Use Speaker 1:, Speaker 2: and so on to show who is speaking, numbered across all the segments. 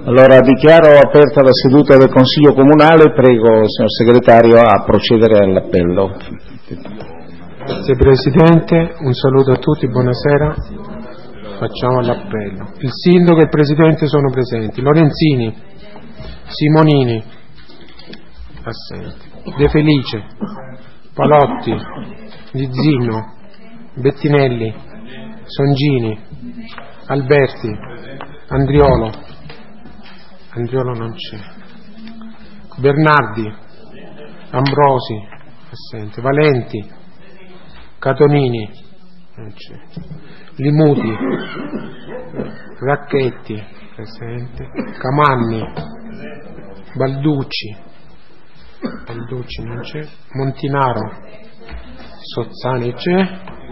Speaker 1: Allora dichiaro aperta la seduta del Consiglio Comunale, prego il signor Segretario a procedere all'appello.
Speaker 2: Grazie Presidente, un saluto a tutti, buonasera. Facciamo l'appello. Il Sindaco e il Presidente sono presenti. Lorenzini, Simonini, assenti. De Felice, Palotti, Lizzino, Bettinelli, Songini, Alberti, Andriolo non c'è, Bernardi, Ambrosi, assente, Valenti, Catonini, non c'è, Limuti, Racchetti, presente, Camanni, Balducci non c'è, Montinaro, Sozzani c'è,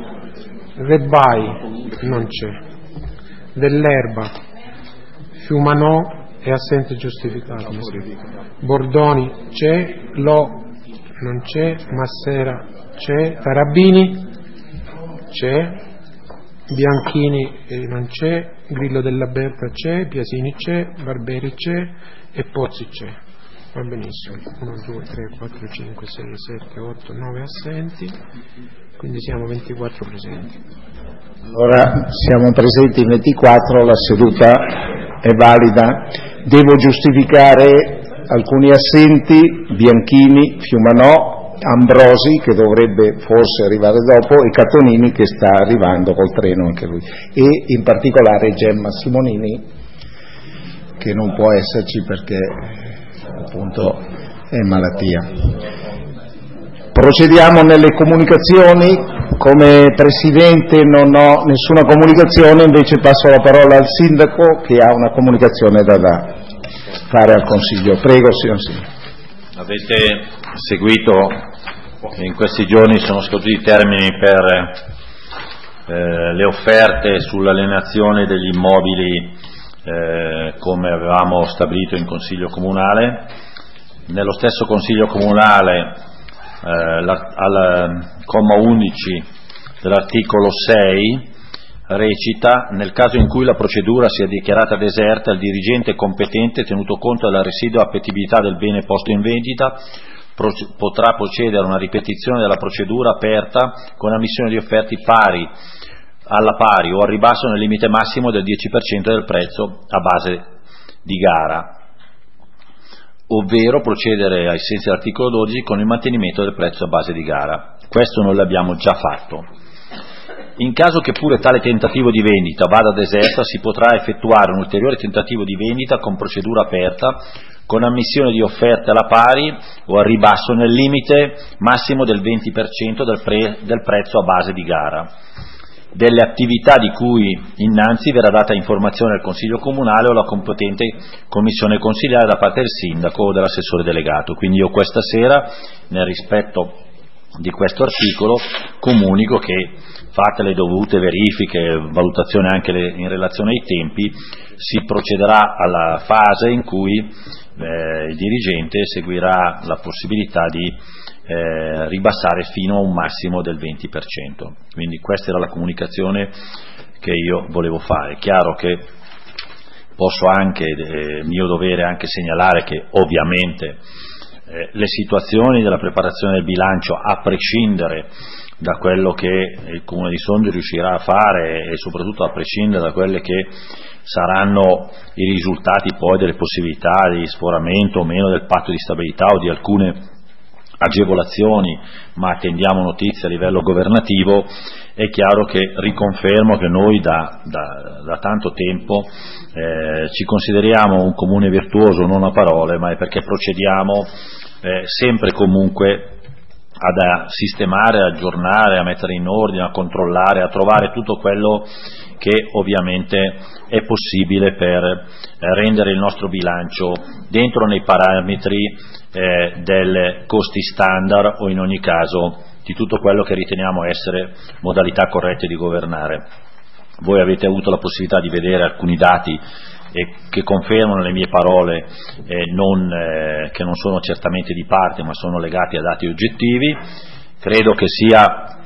Speaker 2: Rebbai non c'è, Dell'Erba, Fiumanò è assente giustificato, Bordoni c'è, Lo non c'è, Massera c'è, Tarabini c'è, Bianchini non c'è, Grillo della Berta c'è, Piasini c'è, Barberi c'è e Pozzi c'è. Va benissimo, 1, 2, 3, 4, 5, 6, 7, 8, 9 assenti, quindi siamo 24 presenti.
Speaker 1: Allora siamo presenti in 24, la seduta è valida. Devo giustificare alcuni assenti: Bianchini, Fiumanò, Ambrosi, che dovrebbe forse arrivare dopo, e Catonini, che sta arrivando col treno anche lui, e in particolare Gemma Simonini, che non può esserci perché appunto è in malattia. Procediamo nelle comunicazioni. Come Presidente non ho nessuna comunicazione, invece passo la parola al Sindaco, che ha una comunicazione da fare al Consiglio. Prego, signor Sindaco.
Speaker 3: Avete seguito che in questi giorni sono scaduti i termini per le offerte sull'alienazione degli immobili come avevamo stabilito in Consiglio Comunale. Nello stesso Consiglio Comunale al comma 11 dell'articolo 6 recita: nel caso in cui la procedura sia dichiarata deserta, il dirigente competente, tenuto conto della residua appetibilità del bene posto in vendita, potrà procedere a una ripetizione della procedura aperta con ammissione di offerte alla pari o al ribasso nel limite massimo del 10% del prezzo a base di gara, ovvero procedere ai sensi dell'articolo 12 con il mantenimento del prezzo a base di gara. Questo noi l'abbiamo già fatto. In caso che pure tale tentativo di vendita vada deserta, si potrà effettuare un ulteriore tentativo di vendita con procedura aperta con ammissione di offerte alla pari o al ribasso nel limite massimo del 20% del prezzo a base di gara. Delle attività di cui innanzi verrà data informazione al Consiglio Comunale o alla competente commissione consiliare da parte del Sindaco o dell'assessore delegato. Quindi io questa sera, nel rispetto di questo articolo, comunico che, fatte le dovute verifiche, valutazioni anche in relazione ai tempi, si procederà alla fase in cui il dirigente seguirà la possibilità di ribassare fino a un massimo del 20%. Quindi questa era la comunicazione che io volevo fare. Chiaro che posso anche, mio dovere anche segnalare che ovviamente le situazioni della preparazione del bilancio, a prescindere da quello che il Comune di Sondrio riuscirà a fare e soprattutto a prescindere da quelle che saranno i risultati poi delle possibilità di sforamento o meno del patto di stabilità o di alcune agevolazioni, ma attendiamo notizie a livello governativo, è chiaro che riconfermo che noi da tanto tempo ci consideriamo un comune virtuoso, non a parole, ma è perché procediamo sempre e comunque a sistemare, a aggiornare, a mettere in ordine, a controllare, a trovare tutto quello che ovviamente è possibile per rendere il nostro bilancio dentro nei parametri dei costi standard o in ogni caso di tutto quello che riteniamo essere modalità corrette di governare. Voi avete avuto la possibilità di vedere alcuni dati che confermano le mie parole, che non sono certamente di parte ma sono legati a dati oggettivi. Credo che sia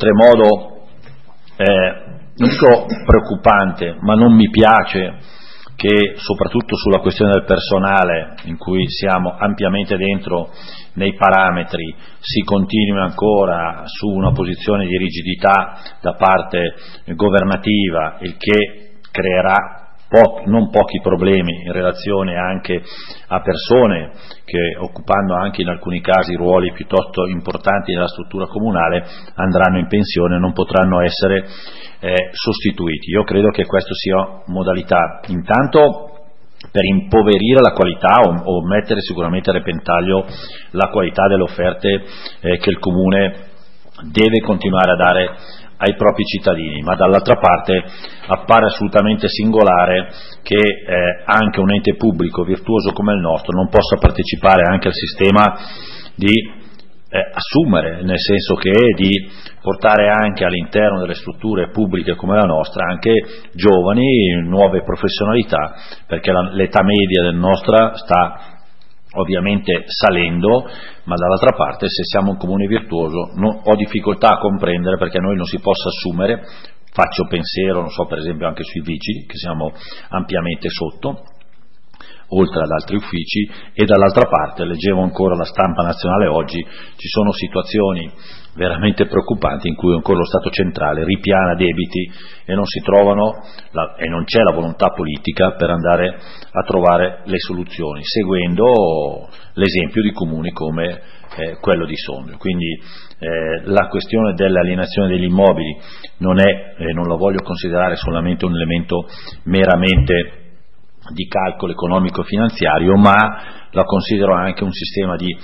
Speaker 3: oltremodo non dico preoccupante, ma non mi piace che soprattutto sulla questione del personale, in cui siamo ampiamente dentro nei parametri, si continui ancora su una posizione di rigidità da parte governativa, il che creerà non pochi problemi in relazione anche a persone che, occupando anche in alcuni casi ruoli piuttosto importanti nella struttura comunale, andranno in pensione e non potranno essere sostituiti. Io credo che questa sia modalità intanto per impoverire la qualità o mettere sicuramente a repentaglio la qualità delle offerte che il Comune deve continuare a dare ai propri cittadini, ma dall'altra parte appare assolutamente singolare che anche un ente pubblico virtuoso come il nostro non possa partecipare anche al sistema di assumere, nel senso che di portare anche all'interno delle strutture pubbliche come la nostra anche giovani, nuove professionalità, perché l'età media del nostra sta ovviamente salendo, ma dall'altra parte se siamo un comune virtuoso ho difficoltà a comprendere perché noi non si possa assumere. Faccio pensiero, non so, per esempio anche sui vigili, che siamo ampiamente sotto, oltre ad altri uffici, e dall'altra parte, leggevo ancora la stampa nazionale oggi, ci sono situazioni veramente preoccupanti in cui ancora lo Stato centrale ripiana debiti e non si trovano e non c'è la volontà politica per andare a trovare le soluzioni, seguendo l'esempio di comuni come quello di Sondrio. Quindi la questione dell'alienazione degli immobili non la voglio considerare solamente un elemento meramente di calcolo economico-finanziario, ma la considero anche un sistema di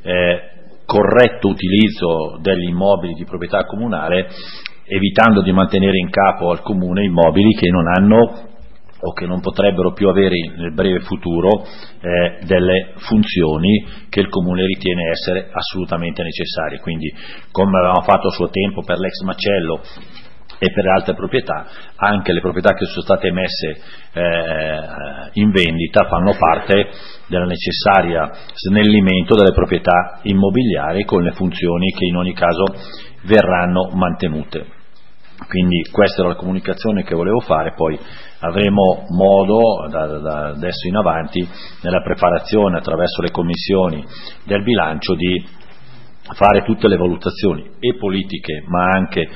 Speaker 3: corretto utilizzo degli immobili di proprietà comunale, evitando di mantenere in capo al Comune immobili che non hanno o che non potrebbero più avere nel breve futuro delle funzioni che il Comune ritiene essere assolutamente necessarie. Quindi, come avevamo fatto a suo tempo per l'ex Macello e per altre proprietà, anche le proprietà che sono state messe in vendita fanno parte del necessario snellimento delle proprietà immobiliari con le funzioni che in ogni caso verranno mantenute. Quindi questa era la comunicazione che volevo fare, poi avremo modo da adesso in avanti nella preparazione attraverso le commissioni del bilancio di fare tutte le valutazioni e politiche, ma anche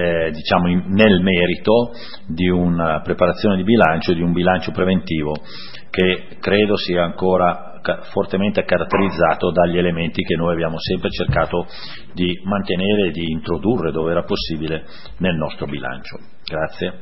Speaker 3: nel merito di una preparazione di bilancio e di un bilancio preventivo che credo sia ancora fortemente caratterizzato dagli elementi che noi abbiamo sempre cercato di mantenere e di introdurre dove era possibile nel nostro bilancio. Grazie.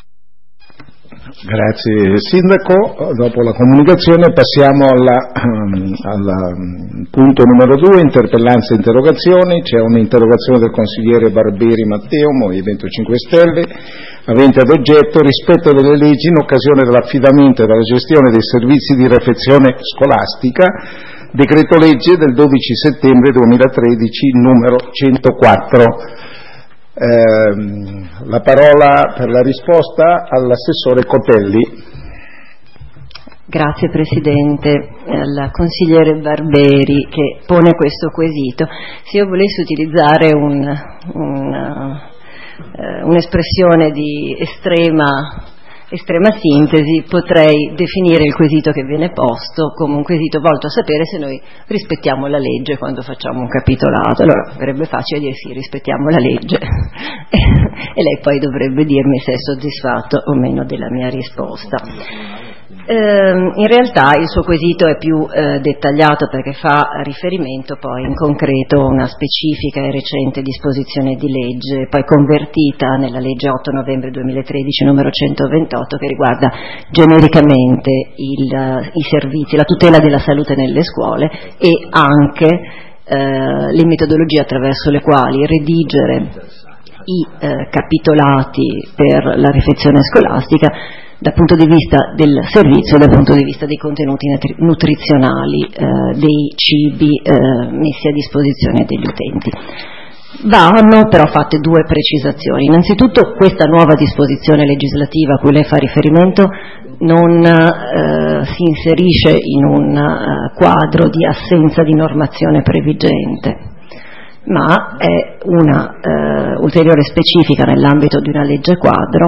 Speaker 1: Grazie Sindaco, dopo la comunicazione passiamo al punto numero 2, interpellanze e interrogazioni. C'è un'interrogazione del consigliere Barberi Matteo, Movimento 5 Stelle, avente ad oggetto rispetto delle leggi in occasione dell'affidamento e della gestione dei servizi di refezione scolastica, decreto legge del 12 settembre 2013 numero 104. La parola per la risposta all'assessore Cotelli.
Speaker 4: Grazie Presidente, al consigliere Barberi che pone questo quesito. Se io volessi utilizzare un'espressione di estrema sintesi, potrei definire il quesito che viene posto come un quesito volto a sapere se noi rispettiamo la legge quando facciamo un capitolato. Allora sarebbe facile dire sì, rispettiamo la legge e lei poi dovrebbe dirmi se è soddisfatto o meno della mia risposta. In realtà il suo quesito è più dettagliato perché fa riferimento poi in concreto a una specifica e recente disposizione di legge, poi convertita nella legge 8 novembre 2013 numero 128, che riguarda genericamente i servizi, la tutela della salute nelle scuole e anche le metodologie attraverso le quali redigere i capitolati per la refezione scolastica dal punto di vista del servizio e dal punto di vista dei contenuti nutrizionali dei cibi messi a disposizione degli utenti. Vanno però fatte due precisazioni. Innanzitutto questa nuova disposizione legislativa a cui lei fa riferimento non si inserisce in un quadro di assenza di normazione previgente, ma è una ulteriore specifica nell'ambito di una legge quadro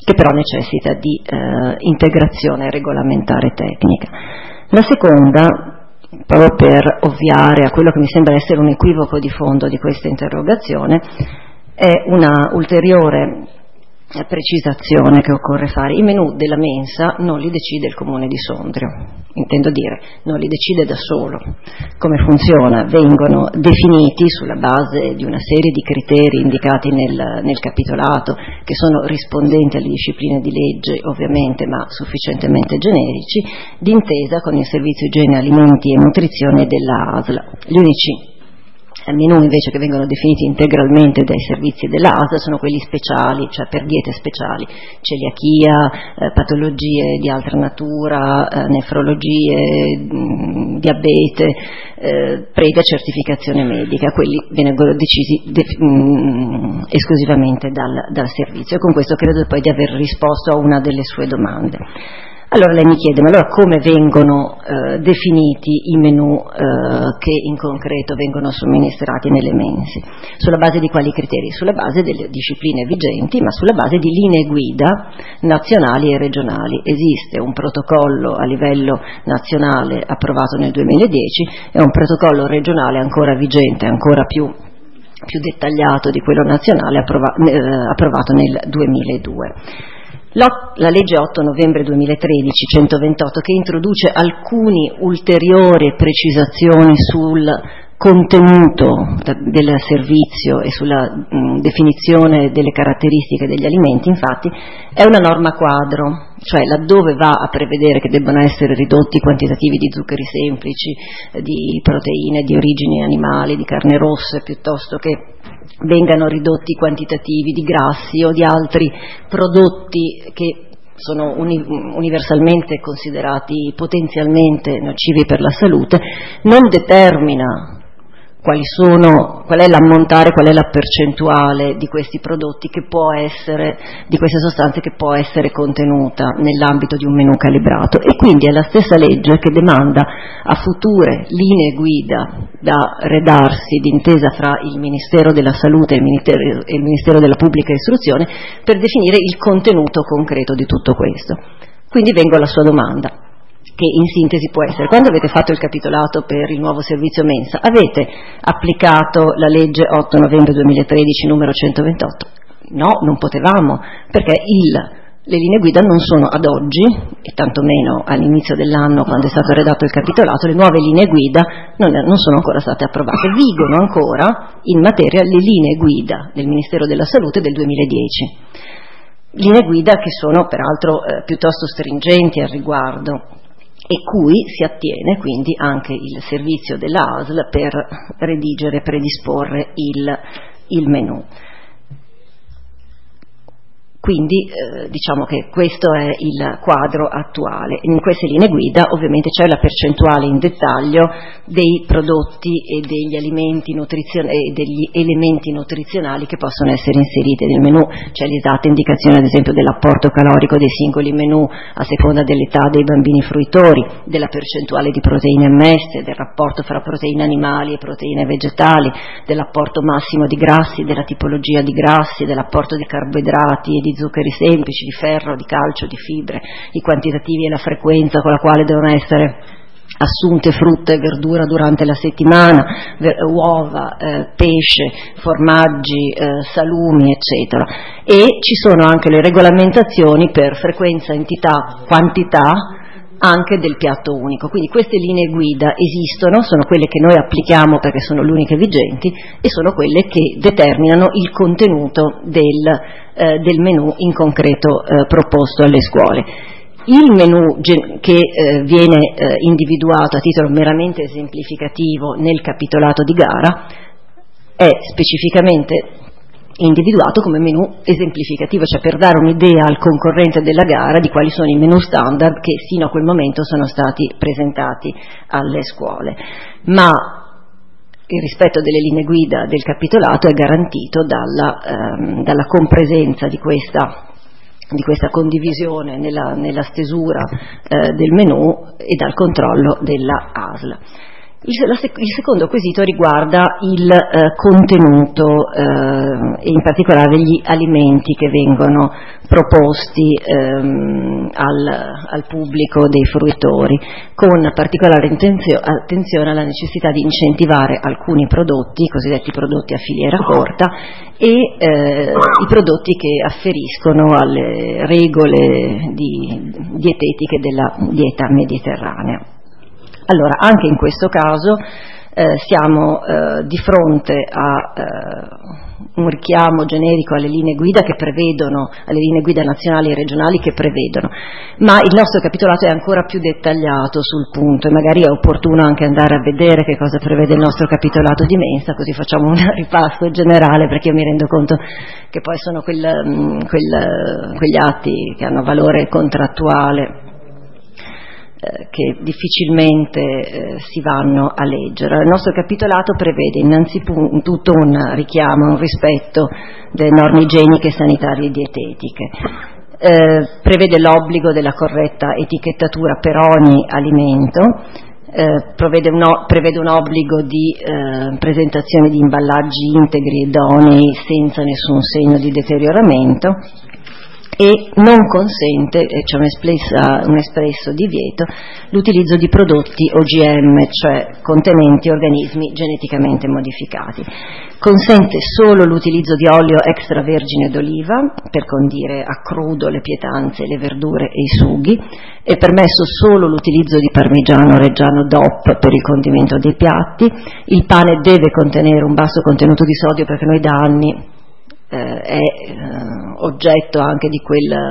Speaker 4: che però necessita di integrazione regolamentare tecnica. La seconda, proprio per ovviare a quello che mi sembra essere un equivoco di fondo di questa interrogazione, è una ulteriore precisazione che occorre fare. I menù della mensa non li decide il Comune di Sondrio, intendo dire, non li decide da solo. Come funziona? Vengono definiti sulla base di una serie di criteri indicati nel capitolato, che sono rispondenti alle discipline di legge ovviamente, ma sufficientemente generici, d'intesa con il Servizio Igiene, Alimenti e Nutrizione della ASL. Gli unici menù invece che vengono definiti integralmente dai servizi della ASL sono quelli speciali, cioè per diete speciali, celiachia, patologie di altra natura, nefrologie, diabete, previa certificazione medica. Quelli vengono decisi esclusivamente dal servizio. E con questo credo poi di aver risposto a una delle sue domande. Allora lei mi chiede, ma allora come vengono definiti i menù che in concreto vengono somministrati nelle mense? Sulla base di quali criteri? Sulla base delle discipline vigenti, ma sulla base di linee guida nazionali e regionali. Esiste un protocollo a livello nazionale approvato nel 2010 e un protocollo regionale ancora vigente, ancora più dettagliato di quello nazionale approvato nel 2002. La legge 8 novembre 2013, 128, che introduce alcune ulteriori precisazioni sul contenuto del servizio e sulla definizione delle caratteristiche degli alimenti, infatti, è una norma quadro, cioè laddove va a prevedere che debbano essere ridotti i quantitativi di zuccheri semplici, di proteine di origini animali, di carne rossa, piuttosto che vengano ridotti i quantitativi di grassi o di altri prodotti che sono universalmente considerati potenzialmente nocivi per la salute, non determina qual è l'ammontare, qual è la percentuale di questi prodotti che può essere, di queste sostanze che può essere contenuta nell'ambito di un menù calibrato, e quindi è la stessa legge che demanda a future linee guida da redarsi d'intesa fra il Ministero della Salute e il Ministero della Pubblica Istruzione per definire il contenuto concreto di tutto questo. Quindi vengo alla sua domanda, che in sintesi può essere: quando avete fatto il capitolato per il nuovo servizio mensa, avete applicato la legge 8 novembre 2013 numero 128? No, non potevamo, perché le linee guida non sono ad oggi, e tantomeno all'inizio dell'anno quando è stato redatto il capitolato, le nuove linee guida non sono ancora state approvate. Vigono ancora in materia le linee guida del Ministero della Salute del 2010. Linee guida che sono peraltro piuttosto stringenti al riguardo, e cui si attiene quindi anche il servizio della ASL per redigere e predisporre il menù. Quindi diciamo che questo è il quadro attuale. In queste linee guida ovviamente c'è la percentuale in dettaglio dei prodotti e degli alimenti e degli elementi nutrizionali che possono essere inseriti nel menù. C'è l'esatta indicazione ad esempio dell'apporto calorico dei singoli menù a seconda dell'età dei bambini fruitori, della percentuale di proteine ammesse, del rapporto fra proteine animali e proteine vegetali, dell'apporto massimo di grassi, della tipologia di grassi, dell'apporto di carboidrati e di zuccheri semplici, di ferro, di calcio, di fibre, i quantitativi e la frequenza con la quale devono essere assunte frutta e verdura durante la settimana, uova, pesce, formaggi, salumi, eccetera. E ci sono anche le regolamentazioni per frequenza, entità, quantità anche del piatto unico. Quindi queste linee guida esistono, sono quelle che noi applichiamo perché sono le uniche vigenti e sono quelle che determinano il contenuto del menù in concreto proposto alle scuole. Il menù che viene individuato a titolo meramente esemplificativo nel capitolato di gara è specificamente individuato come menù esemplificativo, cioè per dare un'idea al concorrente della gara di quali sono i menù standard che fino a quel momento sono stati presentati alle scuole. Ma il rispetto delle linee guida del capitolato è garantito dalla compresenza di questa condivisione nella stesura del menù e dal controllo della ASL. Il secondo quesito riguarda il contenuto e in particolare gli alimenti che vengono proposti al pubblico dei fruitori, con particolare attenzione alla necessità di incentivare alcuni prodotti, i cosiddetti prodotti a filiera corta, e i prodotti che afferiscono alle regole dietetiche della dieta mediterranea. Allora, anche in questo caso siamo di fronte a un richiamo generico alle linee guida che prevedono, alle linee guida nazionali e regionali che prevedono, ma il nostro capitolato è ancora più dettagliato sul punto e magari è opportuno anche andare a vedere che cosa prevede il nostro capitolato di mensa, così facciamo un ripasso generale, perché io mi rendo conto che poi sono quegli atti che hanno valore contrattuale che difficilmente si vanno a leggere. Il nostro capitolato prevede innanzitutto un richiamo, un rispetto delle norme igieniche, sanitarie e dietetiche, prevede l'obbligo della corretta etichettatura per ogni alimento, prevede un obbligo di presentazione di imballaggi integri e idonei senza nessun segno di deterioramento, e non consente, c'è un espresso divieto, l'utilizzo di prodotti OGM, cioè contenenti organismi geneticamente modificati. Consente solo l'utilizzo di olio extravergine d'oliva per condire a crudo le pietanze, le verdure e i sughi. È permesso solo l'utilizzo di parmigiano reggiano DOP per il condimento dei piatti. Il pane deve contenere un basso contenuto di sodio, perché noi da anni è oggetto anche di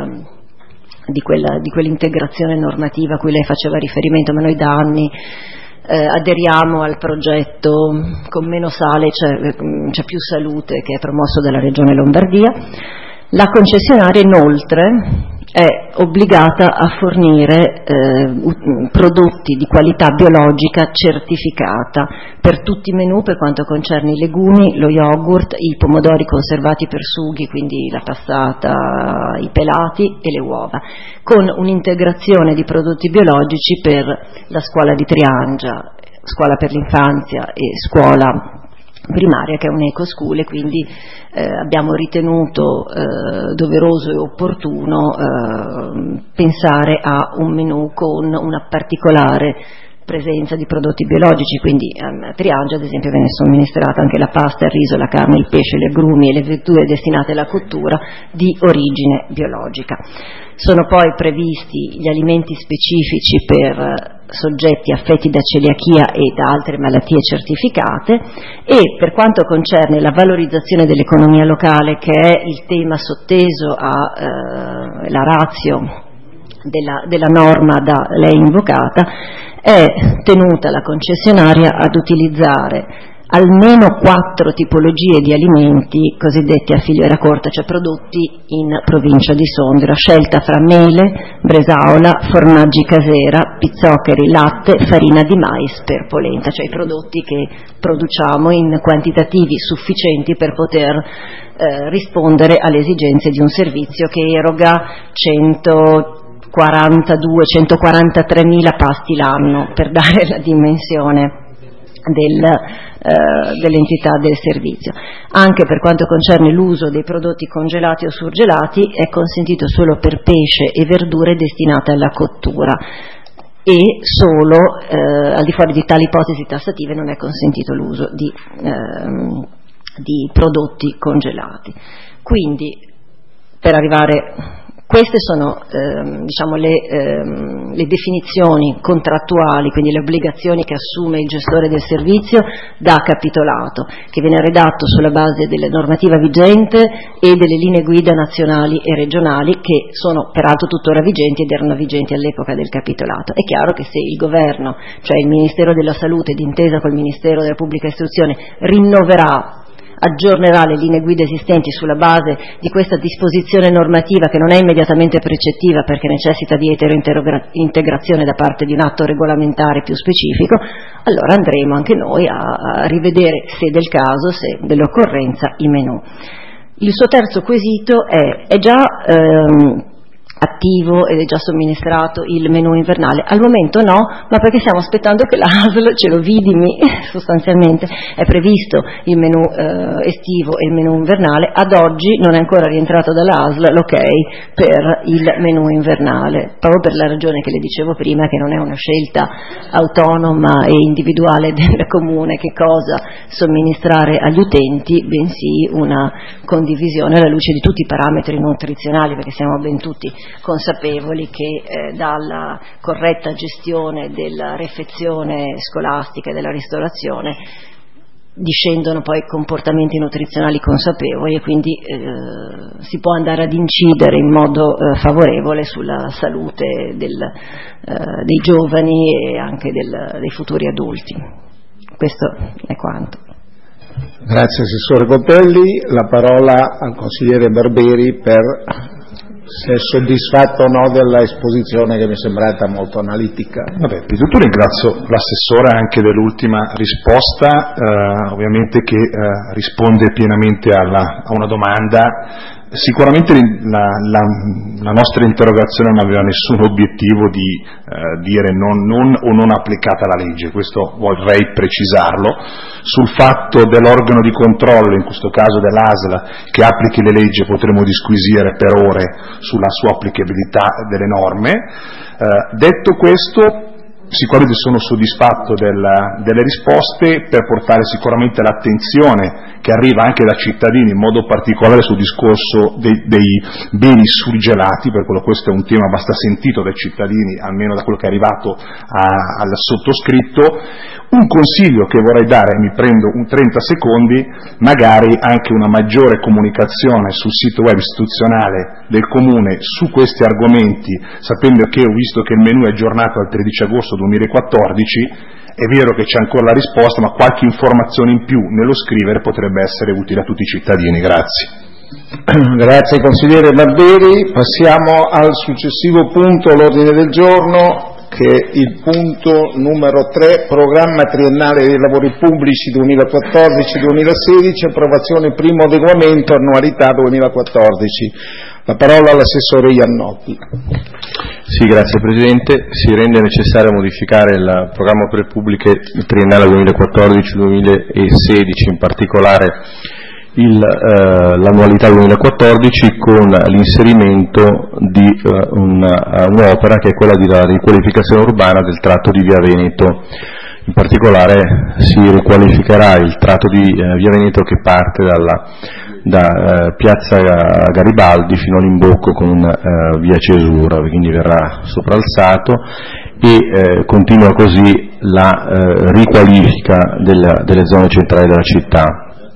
Speaker 4: quell'integrazione normativa a cui lei faceva riferimento, ma noi da anni aderiamo al progetto con meno sale, c'è più salute, che è promosso dalla Regione Lombardia. La concessionaria inoltre è obbligata a fornire prodotti di qualità biologica certificata per tutti i menù per quanto concerne i legumi, lo yogurt, i pomodori conservati per sughi, quindi la passata, i pelati e le uova, con un'integrazione di prodotti biologici per la scuola di Triangia, scuola per l'infanzia e scuola primaria, che è un eco school, e quindi abbiamo ritenuto doveroso e opportuno pensare a un menù con una particolare presenza di prodotti biologici, quindi a Triangia ad esempio viene somministrata anche la pasta, il riso, la carne, il pesce, gli agrumi e le verdure destinate alla cottura di origine biologica. Sono poi previsti gli alimenti specifici per soggetti affetti da celiachia e da altre malattie certificate, e per quanto concerne la valorizzazione dell'economia locale, che è il tema sotteso alla ratio della norma da lei invocata, è tenuta la concessionaria ad utilizzare almeno 4 tipologie di alimenti cosiddetti a filiera corta, cioè prodotti in provincia di Sondrio, scelta fra mele, bresaola, formaggi casera, pizzoccheri, latte, farina di mais per polenta, cioè i prodotti che produciamo in quantitativi sufficienti per poter rispondere alle esigenze di un servizio che eroga 143.000 pasti l'anno, per dare la dimensione dell'entità del servizio. Anche per quanto concerne l'uso dei prodotti congelati o surgelati, è consentito solo per pesce e verdure destinate alla cottura, e solo al di fuori di tali ipotesi tassative non è consentito l'uso di prodotti congelati. Quindi, per arrivare, queste sono le definizioni contrattuali, quindi le obbligazioni che assume il gestore del servizio da capitolato, che viene redatto sulla base della normativa vigente e delle linee guida nazionali e regionali, che sono peraltro tuttora vigenti ed erano vigenti all'epoca del capitolato. È chiaro che se il governo, cioè il Ministero della Salute, d'intesa col Ministero della Pubblica Istruzione, aggiornerà le linee guida esistenti sulla base di questa disposizione normativa, che non è immediatamente precettiva perché necessita di integrazione da parte di un atto regolamentare più specifico, allora andremo anche noi a rivedere, se del caso, se dell'occorrenza, i menù. Il suo terzo quesito è già attivo ed è già somministrato il menù invernale? Al momento no, ma perché stiamo aspettando che l'ASL ce lo vidimi. Sostanzialmente è previsto il menù estivo e il menù invernale, ad oggi non è ancora rientrato dall'ASL l'ok per il menù invernale, proprio per la ragione che le dicevo prima, che non è una scelta autonoma e individuale del comune che cosa somministrare agli utenti, bensì una condivisione alla luce di tutti i parametri nutrizionali, perché siamo ben tutti consapevoli che dalla corretta gestione della refezione scolastica e della ristorazione discendono poi comportamenti nutrizionali consapevoli, e quindi si può andare ad incidere in modo favorevole sulla salute dei giovani e anche dei futuri adulti. Questo è quanto.
Speaker 1: Grazie Assessore Copelli. La parola al Consigliere Barberi per se è soddisfatto o no della esposizione, che mi è sembrata molto analitica.
Speaker 5: Vabbè, di tutto ringrazio l'Assessore anche dell'ultima risposta, ovviamente che risponde pienamente a una domanda. Sicuramente la nostra interrogazione non aveva nessun obiettivo di dire non applicata la legge, questo vorrei precisarlo. Sul fatto dell'organo di controllo, in questo caso dell'ASL, che applichi le leggi, potremo disquisire per ore sulla sua applicabilità delle norme. Detto questo, sicuramente sono soddisfatto delle risposte, per portare sicuramente l'attenzione che arriva anche da cittadini, in modo particolare sul discorso dei beni surgelati, per quello questo è un tema abbastanza sentito dai cittadini, almeno da quello che è arrivato al sottoscritto. Un consiglio che vorrei dare, mi prendo 30 secondi, magari anche una maggiore comunicazione sul sito web istituzionale del Comune su questi argomenti, sapendo che ho visto che il menù è aggiornato al 13 agosto 2014, è vero che c'è ancora la risposta, ma qualche informazione in più nello scrivere potrebbe essere utile a tutti i cittadini. Grazie.
Speaker 1: Grazie Consigliere Barberi. Passiamo al successivo punto all'ordine del giorno, che è il punto numero 3, programma triennale dei lavori pubblici 2014-2016, approvazione primo adeguamento annualità 2014. La parola all'Assessore Iannotti.
Speaker 6: Sì, grazie Presidente. Si rende necessario modificare il programma opere pubbliche triennale 2014-2016, in particolare l'annualità 2014, con l'inserimento di un'opera che è quella di la riqualificazione urbana del tratto di Via Veneto. In particolare si riqualificherà il tratto di Via Veneto che parte da Piazza Garibaldi fino all'imbocco con Via Cesura, quindi verrà sopralzato e continua così la riqualifica delle zone centrali della città.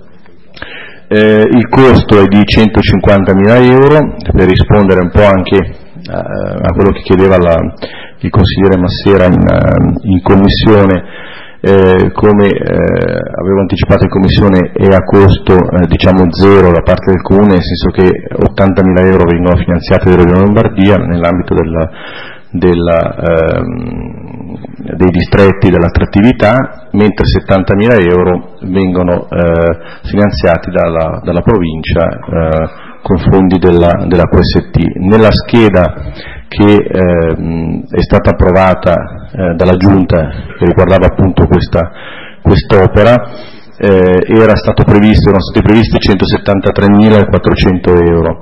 Speaker 6: Il costo è di 150.000 euro, per rispondere un po' anche a quello che chiedeva il consigliere Massera in commissione. Come avevo anticipato in commissione, è a costo zero da parte del Comune, nel senso che 80.000 euro vengono finanziati dalla Regione Lombardia nell'ambito dei distretti dell'attrattività, mentre 70.000 euro vengono finanziati dalla provincia con fondi della QST. Nella scheda che è stata approvata dalla Giunta, che riguardava appunto quest'opera, erano stati previsti 173.400 euro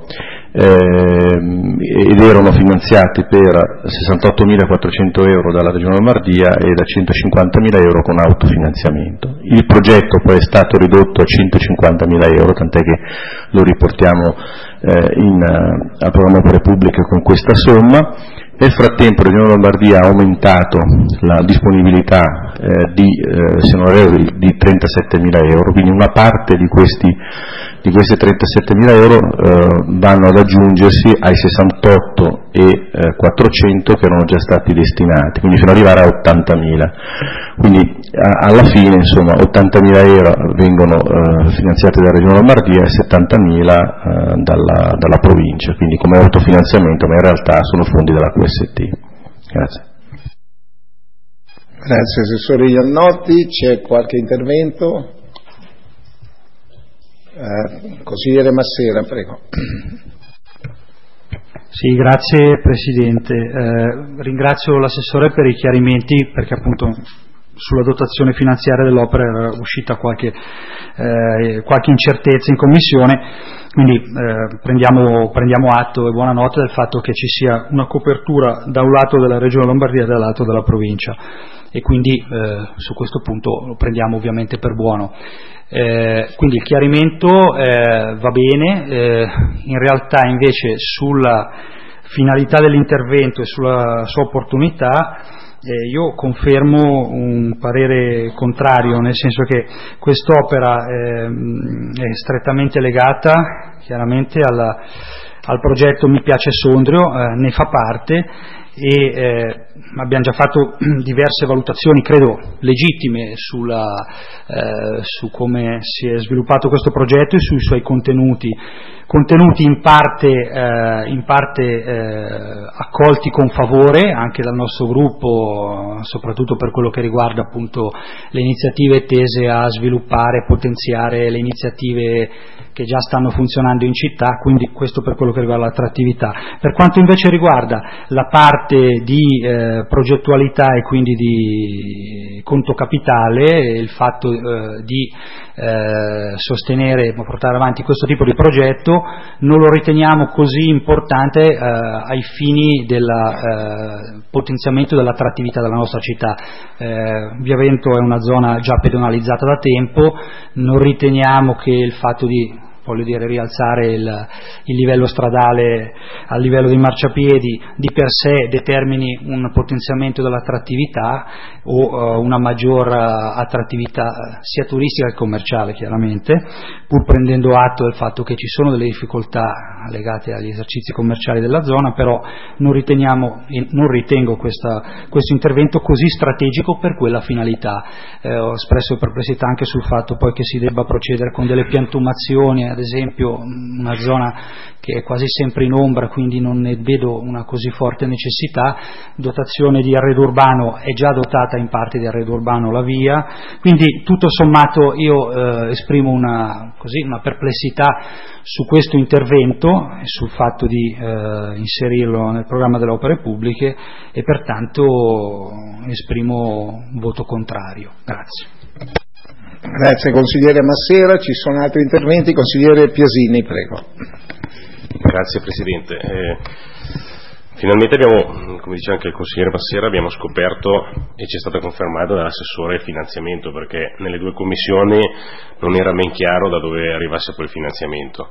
Speaker 6: ed erano finanziati per 68.400 euro dalla Regione Lombardia e da 150.000 euro con autofinanziamento. Il progetto poi è stato ridotto a 150.000 euro, tant'è che lo riportiamo al programma opere pubbliche con questa somma. Nel frattempo la Regione Lombardia ha aumentato la disponibilità se non erro, di 37.000 euro, quindi una parte di questi 37.000 euro vanno ad aggiungersi ai 68.400 che erano già stati destinati, quindi fino ad arrivare a 80.000. Quindi alla fine, insomma, 80.000 euro vengono finanziati dalla Regione Lombardia e 70.000 dalla provincia, quindi come autofinanziamento, ma in realtà sono fondi della QST. Grazie.
Speaker 1: Grazie Assessore Iannotti. C'è qualche intervento? Consigliere Massera, prego.
Speaker 7: Sì, grazie Presidente. Ringrazio l'assessore per i chiarimenti, perché appunto sulla dotazione finanziaria dell'opera era uscita qualche incertezza in Commissione, quindi prendiamo atto e buona nota del fatto che ci sia una copertura da un lato della Regione Lombardia e dall'altro della provincia, e quindi su questo punto lo prendiamo ovviamente per buono. Quindi il chiarimento va bene, in realtà invece sulla finalità dell'intervento e sulla sua opportunità io confermo un parere contrario, nel senso che quest'opera è strettamente legata chiaramente al progetto Mi piace Sondrio, ne fa parte, e abbiamo già fatto diverse valutazioni, credo legittime, su come si è sviluppato questo progetto e sui suoi contenuti in parte accolti con favore anche dal nostro gruppo, soprattutto per quello che riguarda appunto le iniziative tese a sviluppare e potenziare le iniziative che già stanno funzionando in città, quindi questo per quello che riguarda l'attrattività. Per quanto invece riguarda la parte di progettualità e quindi di conto capitale, il fatto di sostenere e portare avanti questo tipo di progetto non lo riteniamo così importante ai fini del potenziamento dell'attrattività della nostra città. Via Veneto è una zona già pedonalizzata da tempo, non riteniamo che il fatto di rialzare il livello stradale al livello dei marciapiedi di per sé determini un potenziamento dell'attrattività o una maggior attrattività sia turistica che commerciale, chiaramente, pur prendendo atto del fatto che ci sono delle difficoltà legate agli esercizi commerciali della zona, però non ritengo questo intervento così strategico per quella finalità. Ho espresso perplessità anche sul fatto poi che si debba procedere con delle piantumazioni, ad esempio una zona che è quasi sempre in ombra, quindi non ne vedo una così forte necessità. Dotazione di arredo urbano, è già dotata in parte di arredo urbano la via, quindi tutto sommato io esprimo una perplessità su questo intervento e sul fatto di inserirlo nel programma delle opere pubbliche, e pertanto esprimo un voto contrario. Grazie.
Speaker 1: Grazie consigliere Massera. Ci sono altri interventi? Consigliere Piasini, prego.
Speaker 8: Grazie Presidente. Finalmente abbiamo, come dice anche il consigliere Massera, abbiamo scoperto, e ci è stato confermato dall'assessore, il finanziamento, perché nelle due commissioni non era ben chiaro da dove arrivasse quel finanziamento.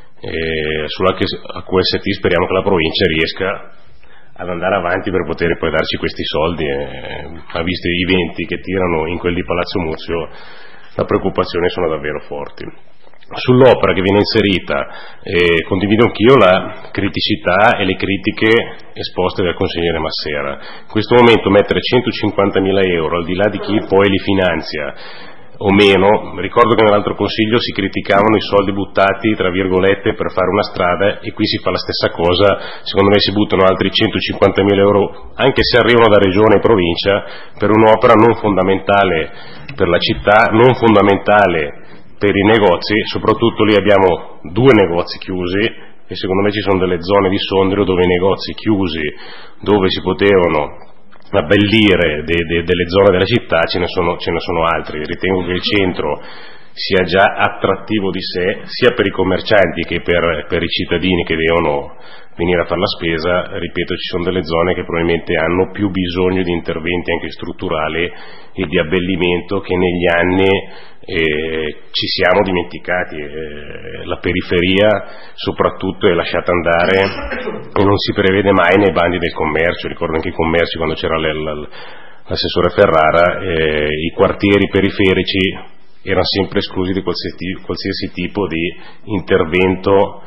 Speaker 8: Sulla QST speriamo che la provincia riesca ad andare avanti per poter poi darci questi soldi, ma visto i venti che tirano in quel di Palazzo Muzio, le preoccupazioni sono davvero forti. Sull'opera che viene inserita condivido anch'io la criticità e le critiche esposte dal consigliere Massera. In questo momento mettere 150.000 euro, al di là di chi poi li finanzia o meno, ricordo che nell'altro consiglio si criticavano i soldi buttati tra virgolette per fare una strada, e qui si fa la stessa cosa. Secondo me si buttano altri 150.000 euro, anche se arrivano da regione e provincia, per un'opera non fondamentale per la città, non fondamentale per i negozi. Soprattutto lì abbiamo 2 negozi chiusi, e secondo me ci sono delle zone di Sondrio dove i negozi chiusi, dove si potevano abbellire delle zone della città, ce ne sono altri. Ritengo che il centro sia già attrattivo di sé, sia per i commercianti che per i cittadini che devono venire a fare la spesa. Ripeto, ci sono delle zone che probabilmente hanno più bisogno di interventi anche strutturali e di abbellimento, che negli anni ci siamo dimenticati. La periferia soprattutto è lasciata andare e non si prevede mai nei bandi del commercio. Ricordo anche i commerci, quando c'era l'assessore Ferrara, i quartieri periferici erano sempre esclusi di qualsiasi tipo di intervento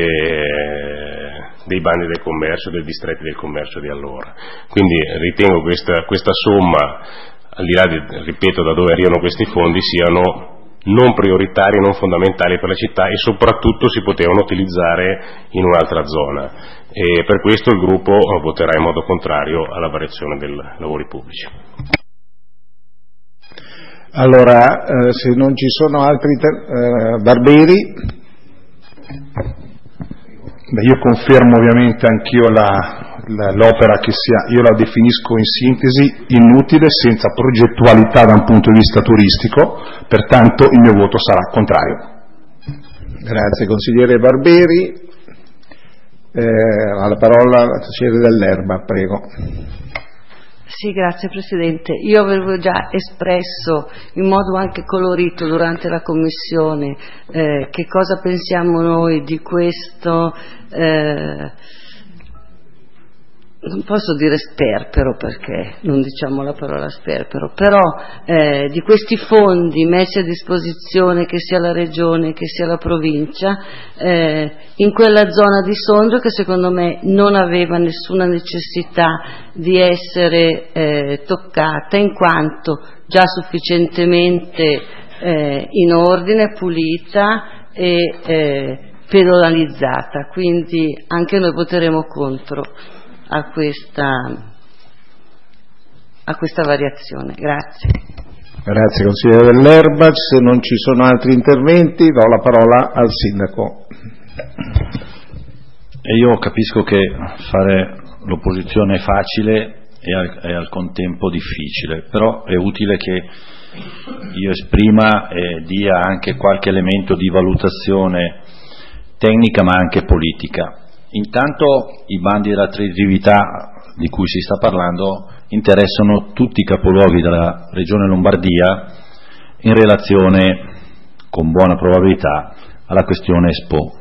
Speaker 8: dei bandi del commercio, dei distretti del commercio di allora. Quindi ritengo questa somma, al di là ripeto, da dove arrivano questi fondi, siano non prioritari, non fondamentali per la città, e soprattutto si potevano utilizzare in un'altra zona. E per questo il gruppo voterà in modo contrario alla variazione dei lavori pubblici.
Speaker 1: Allora, se non ci sono altri Barberi.
Speaker 5: Io confermo ovviamente anch'io l'opera io la definisco in sintesi inutile, senza progettualità da un punto di vista turistico, pertanto il mio voto sarà contrario.
Speaker 1: Grazie consigliere Barberi. Alla parola la consigliere Dell'Erba, prego.
Speaker 9: Sì, grazie Presidente. Io avevo già espresso in modo anche colorito durante la Commissione che cosa pensiamo noi di questo, non posso dire sperpero perché non diciamo la parola sperpero, però di questi fondi messi a disposizione, che sia la Regione che sia la Provincia, in quella zona di Sondrio che secondo me non aveva nessuna necessità di essere toccata, in quanto già sufficientemente in ordine, pulita e pedonalizzata, quindi anche noi voteremo contro a questa variazione. Grazie.
Speaker 1: Grazie consigliere Dell'Erba. Se non ci sono altri interventi do la parola al sindaco.
Speaker 3: E io capisco che fare l'opposizione è facile e al contempo difficile, però è utile che io esprima e dia anche qualche elemento di valutazione tecnica ma anche politica. Intanto i bandi dell'attrattività di cui si sta parlando interessano tutti i capoluoghi della regione Lombardia in relazione, con buona probabilità, alla questione Expo.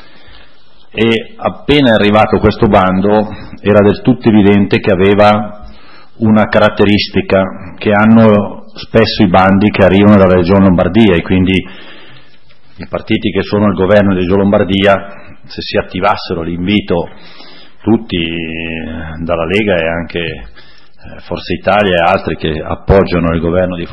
Speaker 3: E appena è arrivato questo bando era del tutto evidente che aveva una caratteristica che hanno spesso i bandi che arrivano dalla regione Lombardia, e quindi i partiti che sono al governo di Regione Lombardia, se si attivassero, l'invito tutti dalla Lega e anche Forza Italia e altri che appoggiano il governo di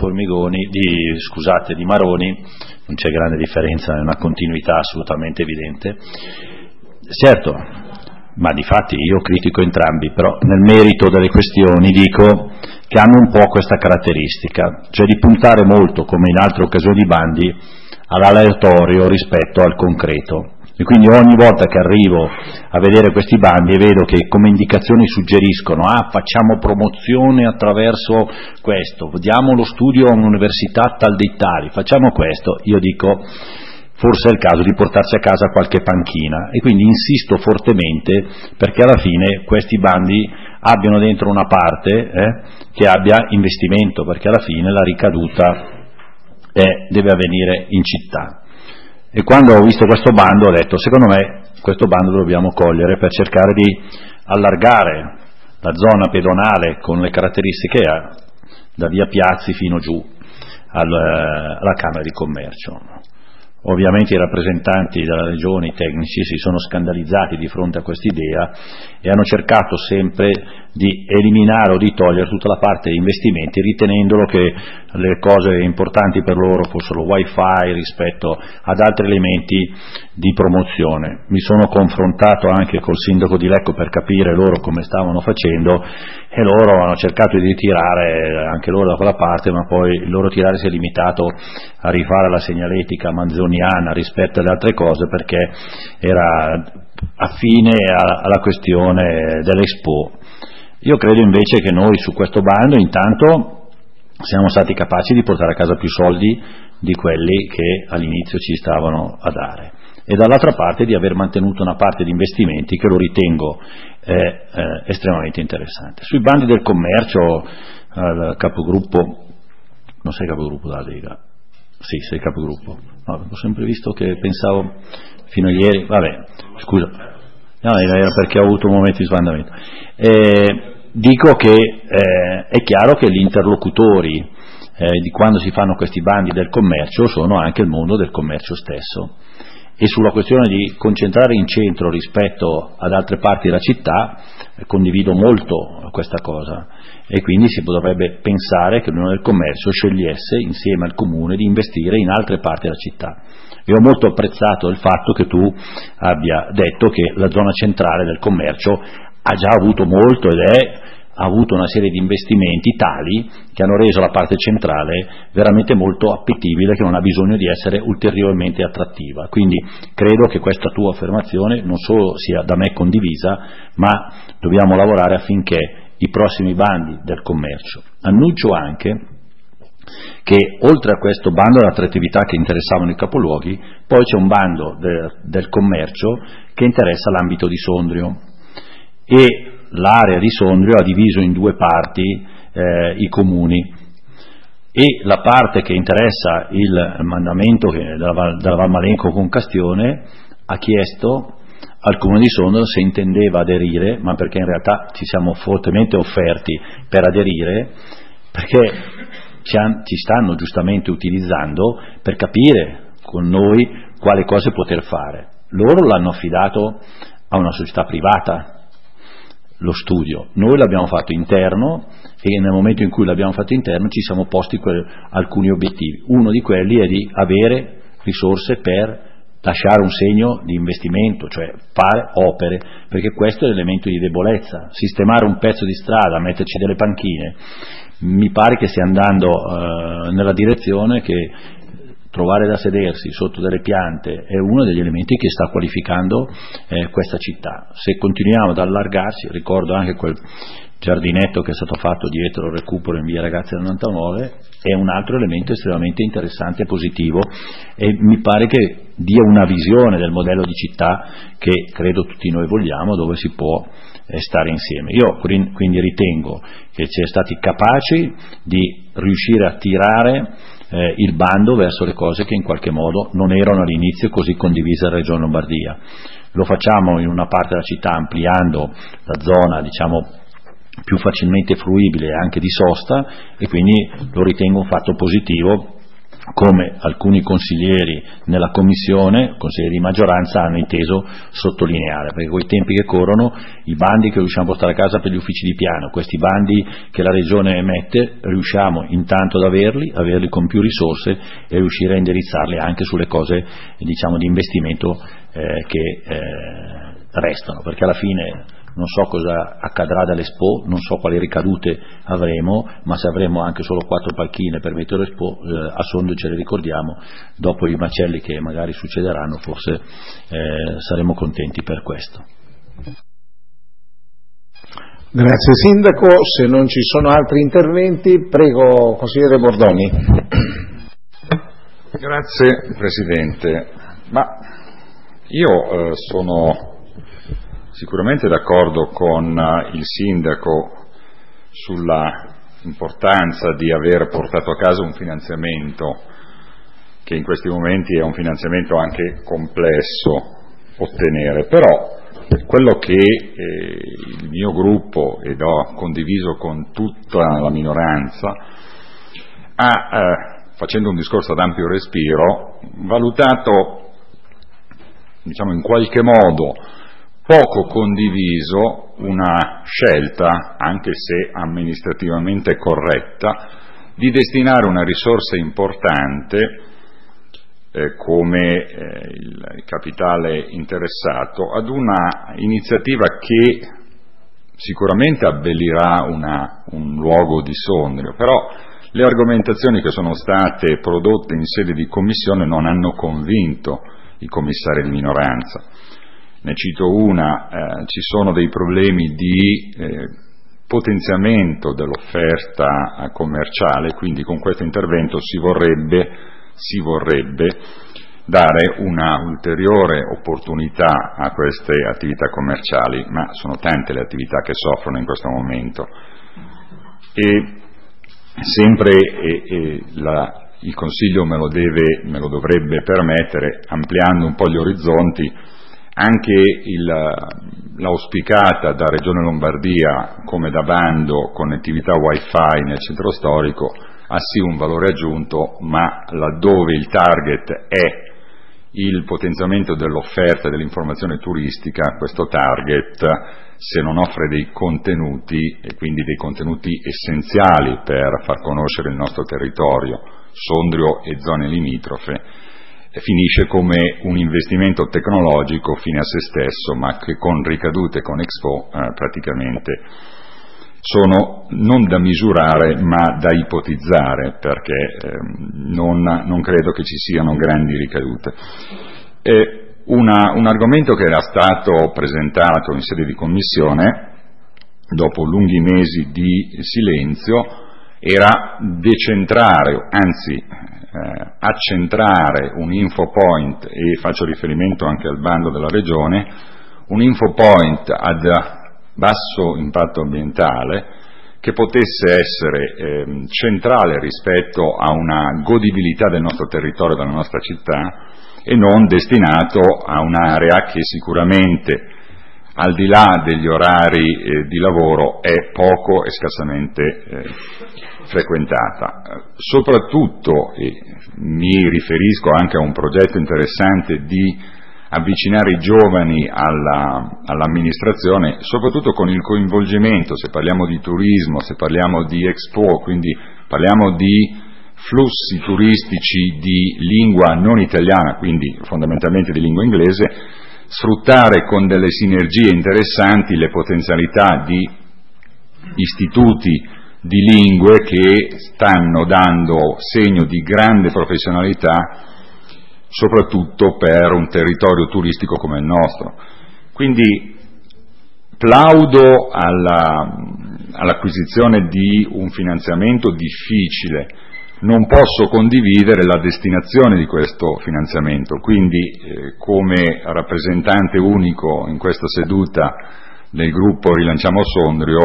Speaker 3: di Maroni, non c'è grande differenza, è una continuità assolutamente evidente. Certo, ma di fatti io critico entrambi, però nel merito delle questioni dico che hanno un po' questa caratteristica, cioè di puntare molto, come in altre occasioni di bandi, all'aleatorio rispetto al concreto. E quindi ogni volta che arrivo a vedere questi bandi e vedo che come indicazioni suggeriscono facciamo promozione attraverso questo, diamo lo studio a un'università tal dei tali, facciamo questo, io dico forse è il caso di portarsi a casa qualche panchina, e quindi insisto fortemente perché alla fine questi bandi abbiano dentro una parte che abbia investimento, perché alla fine la ricaduta deve avvenire in città. E quando ho visto questo bando ho detto, secondo me questo bando lo dobbiamo cogliere per cercare di allargare la zona pedonale con le caratteristiche che ha, da via Piazzi fino giù alla Camera di Commercio. Ovviamente i rappresentanti della Regione, i tecnici, si sono scandalizzati di fronte a quest'idea e hanno cercato sempre di eliminare o di togliere tutta la parte di investimenti, ritenendolo che le cose importanti per loro fossero wifi rispetto ad altri elementi di promozione. Mi sono confrontato anche col sindaco di Lecco per capire loro come stavano facendo, e loro hanno cercato di tirare anche loro da quella parte, ma poi il loro tirare si è limitato a rifare la segnaletica manzoniana rispetto ad altre cose, perché era affine alla questione dell'Expo. Io credo invece che noi su questo bando intanto siamo stati capaci di portare a casa più soldi di quelli che all'inizio ci stavano a dare, e dall'altra parte di aver mantenuto una parte di investimenti che lo ritengo estremamente interessante. Sui bandi del commercio, il capogruppo, non sei capogruppo della Lega? Sì, sei capogruppo. No, ho sempre visto che pensavo fino a ieri, vabbè, scusa, no, era perché ho avuto un momento di sbandamento. Dico che è chiaro che gli interlocutori di quando si fanno questi bandi del commercio sono anche il mondo del commercio stesso, e sulla questione di concentrare in centro rispetto ad altre parti della città condivido molto questa cosa, e quindi si dovrebbe pensare che l'Unione del Commercio scegliesse insieme al Comune di investire in altre parti della città. E ho molto apprezzato il fatto che tu abbia detto che la zona centrale del commercio ha già avuto molto ed è ha avuto una serie di investimenti tali che hanno reso la parte centrale veramente molto appetibile, che non ha bisogno di essere ulteriormente attrattiva. Quindi credo che questa tua affermazione non solo sia da me condivisa, ma dobbiamo lavorare affinché i prossimi bandi del commercio. Annuncio anche che oltre a questo bando dell'attrattività che interessavano i capoluoghi, poi c'è un bando del commercio che interessa l'ambito di Sondrio, e l'area di Sondrio ha diviso in due parti i comuni, e la parte che interessa il mandamento della Val Malenco con Castione ha chiesto al comune di Sondrio se intendeva aderire, ma perché in realtà ci siamo fortemente offerti per aderire, perché ci stanno giustamente utilizzando per capire con noi quale cose poter fare. Loro l'hanno affidato a una società privata, lo studio, noi l'abbiamo fatto interno, e nel momento in cui l'abbiamo fatto interno ci siamo posti alcuni obiettivi. Uno di quelli è di avere risorse per lasciare un segno di investimento, cioè fare opere, perché questo è l'elemento di debolezza. Sistemare un pezzo di strada, metterci delle panchine, mi pare che stia andando nella direzione che trovare da sedersi sotto delle piante è uno degli elementi che sta qualificando questa città. Se continuiamo ad allargarsi, ricordo anche quel giardinetto che è stato fatto dietro il recupero in via Ragazzi del 99, è un altro elemento estremamente interessante e positivo, e mi pare che dia una visione del modello di città che credo tutti noi vogliamo, dove si può stare insieme. Io quindi ritengo che si è stati capaci di riuscire a tirare il bando verso le cose che in qualche modo non erano all'inizio così condivise dalla Regione Lombardia. Lo facciamo in una parte della città ampliando la zona, diciamo, più facilmente fruibile anche di sosta, e quindi lo ritengo un fatto positivo, come alcuni consiglieri nella commissione, consiglieri di maggioranza, hanno inteso sottolineare, perché con i tempi che corrono, i bandi che riusciamo a portare a casa per gli uffici di piano, questi bandi che la Regione emette, riusciamo intanto ad averli con più risorse e riuscire a indirizzarli anche sulle cose, diciamo, di investimento che restano, perché alla fine non so cosa accadrà dall'Expo, non so quali ricadute avremo, ma se avremo anche solo 4 palchine per mettere l'Expo, a Sondrio ce le ricordiamo, dopo i macelli che magari succederanno forse saremo contenti per questo.
Speaker 1: Grazie Sindaco, se non ci sono altri interventi prego consigliere Bordoni.
Speaker 10: Grazie Presidente, ma io sono sicuramente d'accordo con il Sindaco sulla importanza di aver portato a casa un finanziamento che in questi momenti è un finanziamento anche complesso ottenere, però quello che il mio gruppo, ed ho condiviso con tutta la minoranza, ha, facendo un discorso ad ampio respiro, valutato, diciamo, in qualche modo poco condiviso una scelta, anche se amministrativamente corretta, di destinare una risorsa importante come il capitale interessato ad una iniziativa che sicuramente abbellirà un luogo di Sondrio, però le argomentazioni che sono state prodotte in sede di commissione non hanno convinto i commissari di minoranza. Ne cito una, ci sono dei problemi di potenziamento dell'offerta commerciale, quindi con questo intervento si vorrebbe dare una ulteriore opportunità a queste attività commerciali, ma sono tante le attività che soffrono in questo momento. E sempre il Consiglio me lo dovrebbe permettere, ampliando un po' gli orizzonti, anche l'auspicata da Regione Lombardia come da bando connettività Wi-Fi nel centro storico ha sì un valore aggiunto, ma laddove il target è il potenziamento dell'offerta dell'informazione turistica, questo target, se non offre dei contenuti, e quindi dei contenuti essenziali per far conoscere il nostro territorio, Sondrio e zone limitrofe, finisce come un investimento tecnologico fine a se stesso, ma che con ricadute con Expo praticamente sono non da misurare ma da ipotizzare, perché non credo che ci siano grandi ricadute. Un argomento che era stato presentato in sede di commissione dopo lunghi mesi di silenzio era decentrare, anzi accentrare un infopoint, e faccio riferimento anche al bando della Regione, un infopoint ad basso impatto ambientale che potesse essere centrale rispetto a una godibilità del nostro territorio, della nostra città, e non destinato a un'area che sicuramente, al di là degli orari di lavoro, è poco e scarsamente frequentata. Soprattutto, e mi riferisco anche a un progetto interessante di avvicinare i giovani all'amministrazione, soprattutto con il coinvolgimento, se parliamo di turismo, se parliamo di Expo, quindi parliamo di flussi turistici di lingua non italiana, quindi fondamentalmente di lingua inglese, sfruttare con delle sinergie interessanti le potenzialità di istituti di lingue che stanno dando segno di grande professionalità, soprattutto per un territorio turistico come il nostro. Quindi plaudo all'acquisizione di un finanziamento difficile, non posso condividere la destinazione di questo finanziamento, quindi come rappresentante unico in questa seduta del gruppo Rilanciamo Sondrio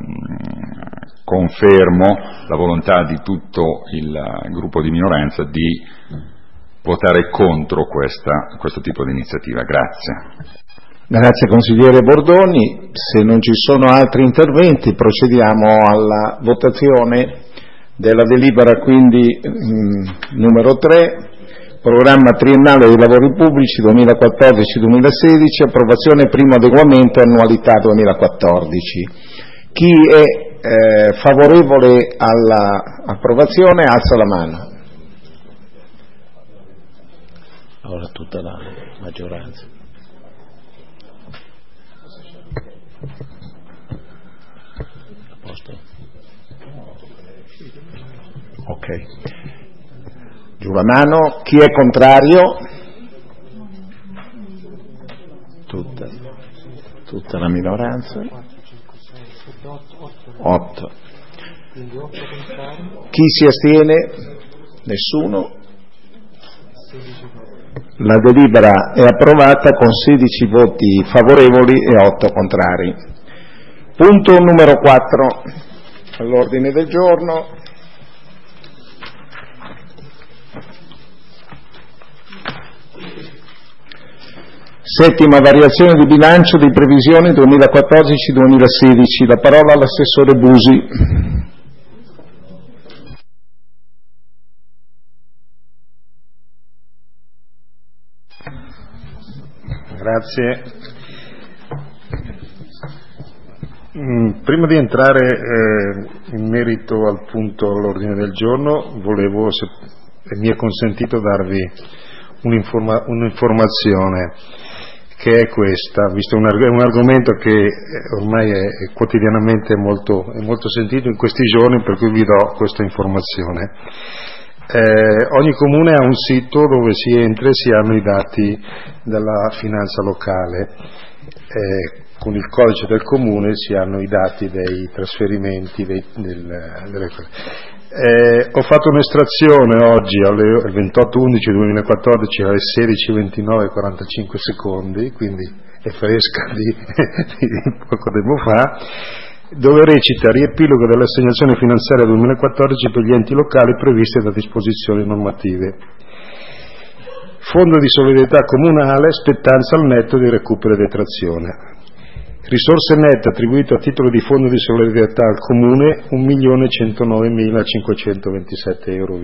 Speaker 10: confermo la volontà di tutto il gruppo di minoranza di votare contro questo tipo di iniziativa. Grazie.
Speaker 1: Grazie consigliere Bordoni. Se non ci sono altri interventi procediamo alla votazione della delibera, quindi numero 3, programma triennale dei lavori pubblici 2014-2016, approvazione primo adeguamento annualità 2014. Chi è favorevole all'approvazione alza la mano. Ora tutta la maggioranza. A posto? Ok. Giù la mano. Chi è contrario? Tutta la minoranza. 8. Chi si astiene? Nessuno. La delibera è approvata con 16 voti favorevoli e 8 contrari. Punto numero 4 all'ordine del giorno. Settima variazione di bilancio di previsione 2014-2016. La parola all'assessore Busi.
Speaker 11: Grazie. Prima di entrare in merito al punto all'ordine del giorno, volevo, se mi è consentito, darvi un'informazione, che è questa, visto un argomento che ormai è quotidianamente molto sentito in questi giorni, per cui vi do questa informazione. Ogni comune ha un sito dove si entra e si hanno i dati della finanza locale, con il codice del comune si hanno i dati dei trasferimenti delle cose. Ho fatto un'estrazione oggi alle 28/11/2014 alle 16:29:45 secondi, quindi è fresca di poco tempo fa, dove recita: riepilogo dell'assegnazione finanziaria 2014 per gli enti locali previste da disposizioni normative. Fondo di solidarietà comunale, spettanza al netto di recupero e detrazione. Risorse nette attribuite a titolo di fondo di solidarietà al comune 1.109.527 euro,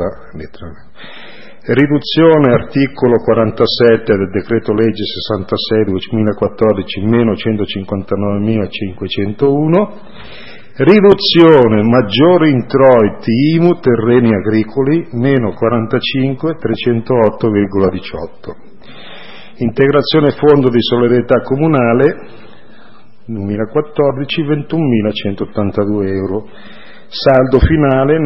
Speaker 11: riduzione articolo 47 del decreto legge 66/2014 meno 159.501, riduzione maggiori introiti IMU terreni agricoli meno 45.308,18, integrazione fondo di solidarietà comunale 2014 21.182 euro, saldo finale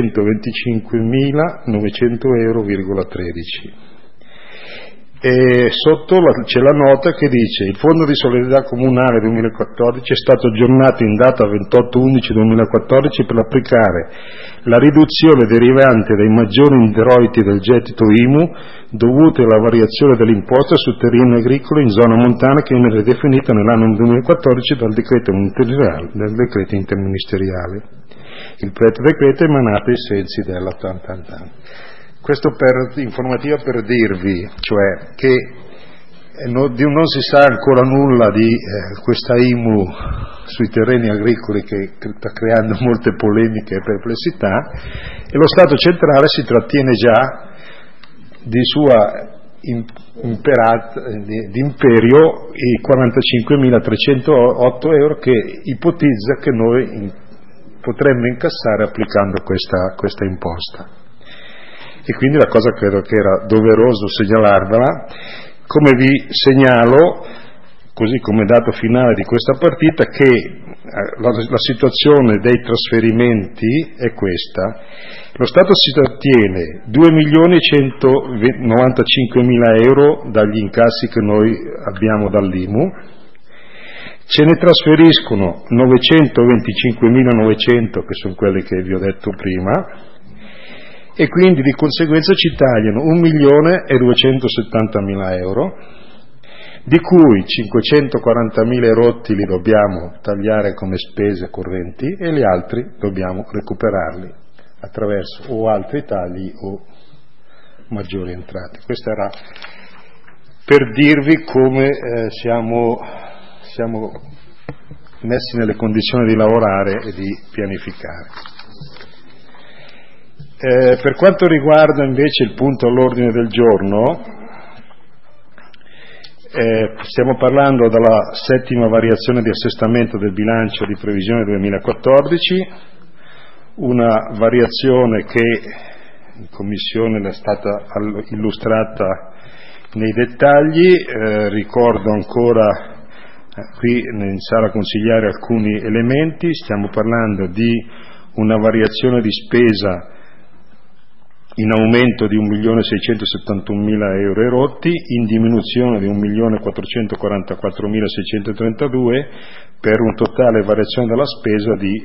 Speaker 11: 925.900 euro,13. E sotto c'è la nota che dice: il Fondo di solidarietà comunale 2014 è stato aggiornato in data 28/11/2014 per applicare la riduzione derivante dai maggiori introiti del gettito IMU dovute alla variazione dell'imposta su terreni agricoli in zona montana che viene definita nell'anno 2014 dal decreto interministeriale. Il predetto decreto è emanato ai sensi della Questo per informativa per dirvi, cioè, che non si sa ancora nulla di questa IMU sui terreni agricoli che sta creando molte polemiche e perplessità, e lo Stato centrale si trattiene già di sua d'imperio i 45.308 euro che ipotizza che noi potremmo incassare applicando questa imposta. E quindi la cosa credo che era doveroso segnalarvela, come vi segnalo, così come dato finale di questa partita, che la situazione dei trasferimenti è questa. Lo Stato si trattiene 2.195.000 euro dagli incassi che noi abbiamo dall'IMU, ce ne trasferiscono 925.900 che sono quelli che vi ho detto prima, e quindi di conseguenza ci tagliano 1.270.000 euro, di cui 540.000 rotti li dobbiamo tagliare come spese correnti e gli altri dobbiamo recuperarli attraverso o altri tagli o maggiori entrate. Questo era per dirvi come siamo messi nelle condizioni di lavorare e di pianificare. Per quanto riguarda invece il punto all'ordine del giorno, stiamo parlando della settima variazione di assestamento del bilancio di previsione 2014, una variazione che in Commissione è stata illustrata nei dettagli. Ricordo ancora qui in sala consigliare alcuni elementi. Stiamo parlando di una variazione di spesa in aumento di 1.671.000 euro erotti, in diminuzione di 1.444.632, per un totale variazione della spesa di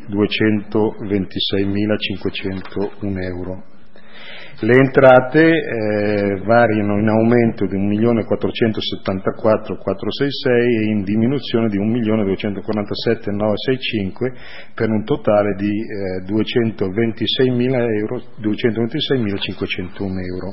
Speaker 11: 226.501 euro. Le entrate variano in aumento di 1.474.466 e in diminuzione di 1.247.965 per un totale di 226.501 euro.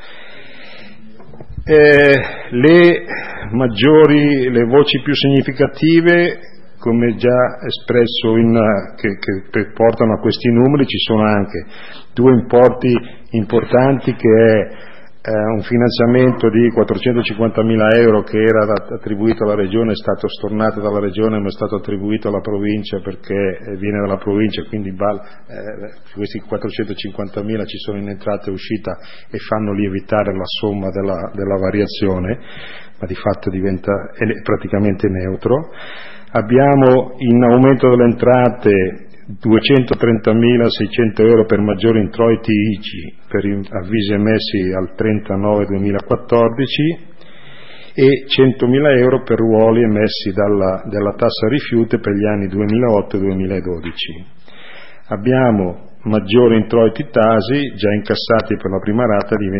Speaker 11: Le voci più significative, come già espresso che portano a questi numeri, ci sono anche due importi importanti, che è un finanziamento di 450.000 euro che era attribuito alla Regione, è stato stornato dalla Regione ma è stato attribuito alla Provincia perché viene dalla Provincia, quindi questi 450.000 ci sono in entrata e uscita e fanno lievitare la somma della variazione, ma di fatto diventa praticamente neutro. Abbiamo in aumento delle entrate 230.600 euro per maggiori introiti ICI per avvisi emessi al 30/9/2014 e 100.000 euro per ruoli emessi dalla tassa rifiuti per gli anni 2008 e 2012. Abbiamo maggiori introiti TASI già incassati per la prima rata di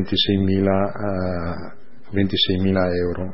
Speaker 11: 26.000 euro.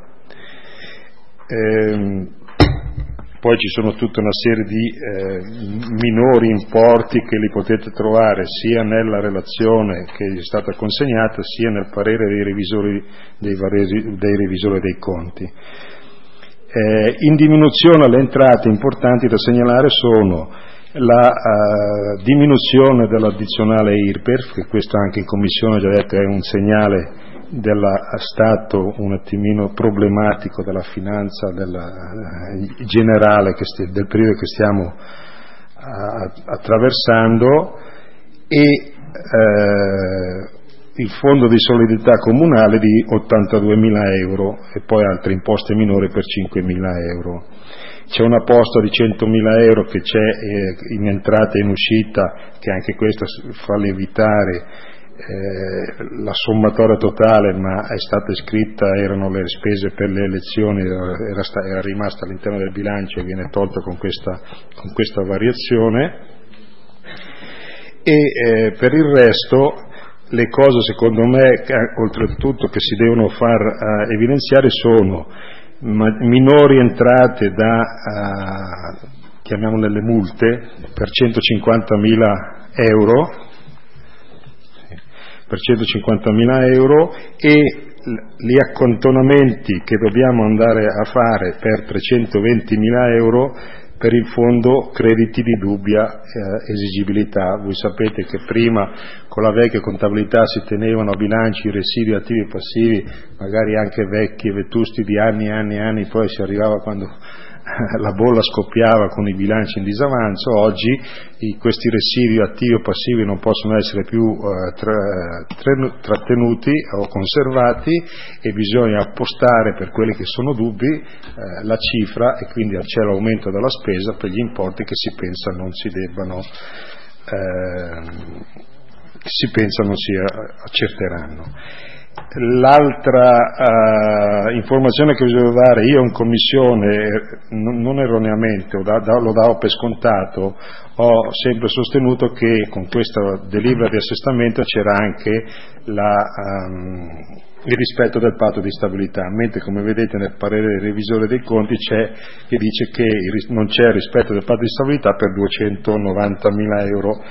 Speaker 11: Poi ci sono tutta una serie di minori importi che li potete trovare sia nella relazione che è stata consegnata sia nel parere dei revisori dei conti. In diminuzione alle entrate importanti da segnalare sono la diminuzione dell'addizionale IRPEF, che questo anche in Commissione ho già detto è un segnale dello stato un attimino problematico della finanza generale del periodo che stiamo attraversando, e il fondo di solidarietà comunale di 82.000 euro e poi altre imposte minori per 5.000 euro. C'è una posta di 100.000 euro che c'è in entrata e in uscita, che anche questa fa lievitare la sommatoria totale, ma è stata iscritta, erano le spese per le elezioni, era rimasta all'interno del bilancio e viene tolta con questa variazione. E per il resto le cose, secondo me, oltretutto che si devono far evidenziare sono minori entrate da chiamiamole le multe per 150.000 euro e gli accantonamenti che dobbiamo andare a fare per 320.000 euro per il fondo crediti di dubbia esigibilità. Voi sapete che prima con la vecchia contabilità si tenevano a bilanci i residui attivi e passivi, magari anche vecchi e vetusti di anni e anni e anni, poi si arrivava quando la bolla scoppiava con i bilanci in disavanzo. Oggi questi residui attivi o passivi non possono essere più trattenuti o conservati e bisogna appostare per quelli che sono dubbi la cifra, e quindi c'è l'aumento della spesa per gli importi che si pensa non si accerteranno. L'altra informazione che vi devo dare, io in commissione, non erroneamente, lo davo per scontato, ho sempre sostenuto che con questa delibera di assestamento c'era anche il rispetto del patto di stabilità, mentre come vedete nel parere del revisore dei conti che dice che non c'è rispetto del patto di stabilità per 290.000 euro.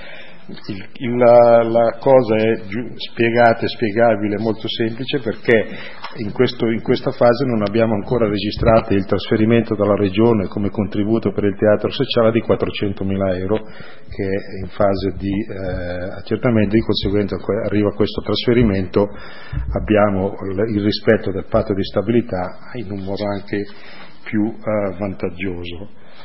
Speaker 11: La cosa è spiegata e spiegabile, molto semplice, perché in questa fase non abbiamo ancora registrato il trasferimento dalla Regione come contributo per il teatro sociale di 400.000 euro, che è in fase di accertamento. Di conseguenza arriva questo trasferimento, abbiamo il rispetto del patto di stabilità in un modo anche più vantaggioso.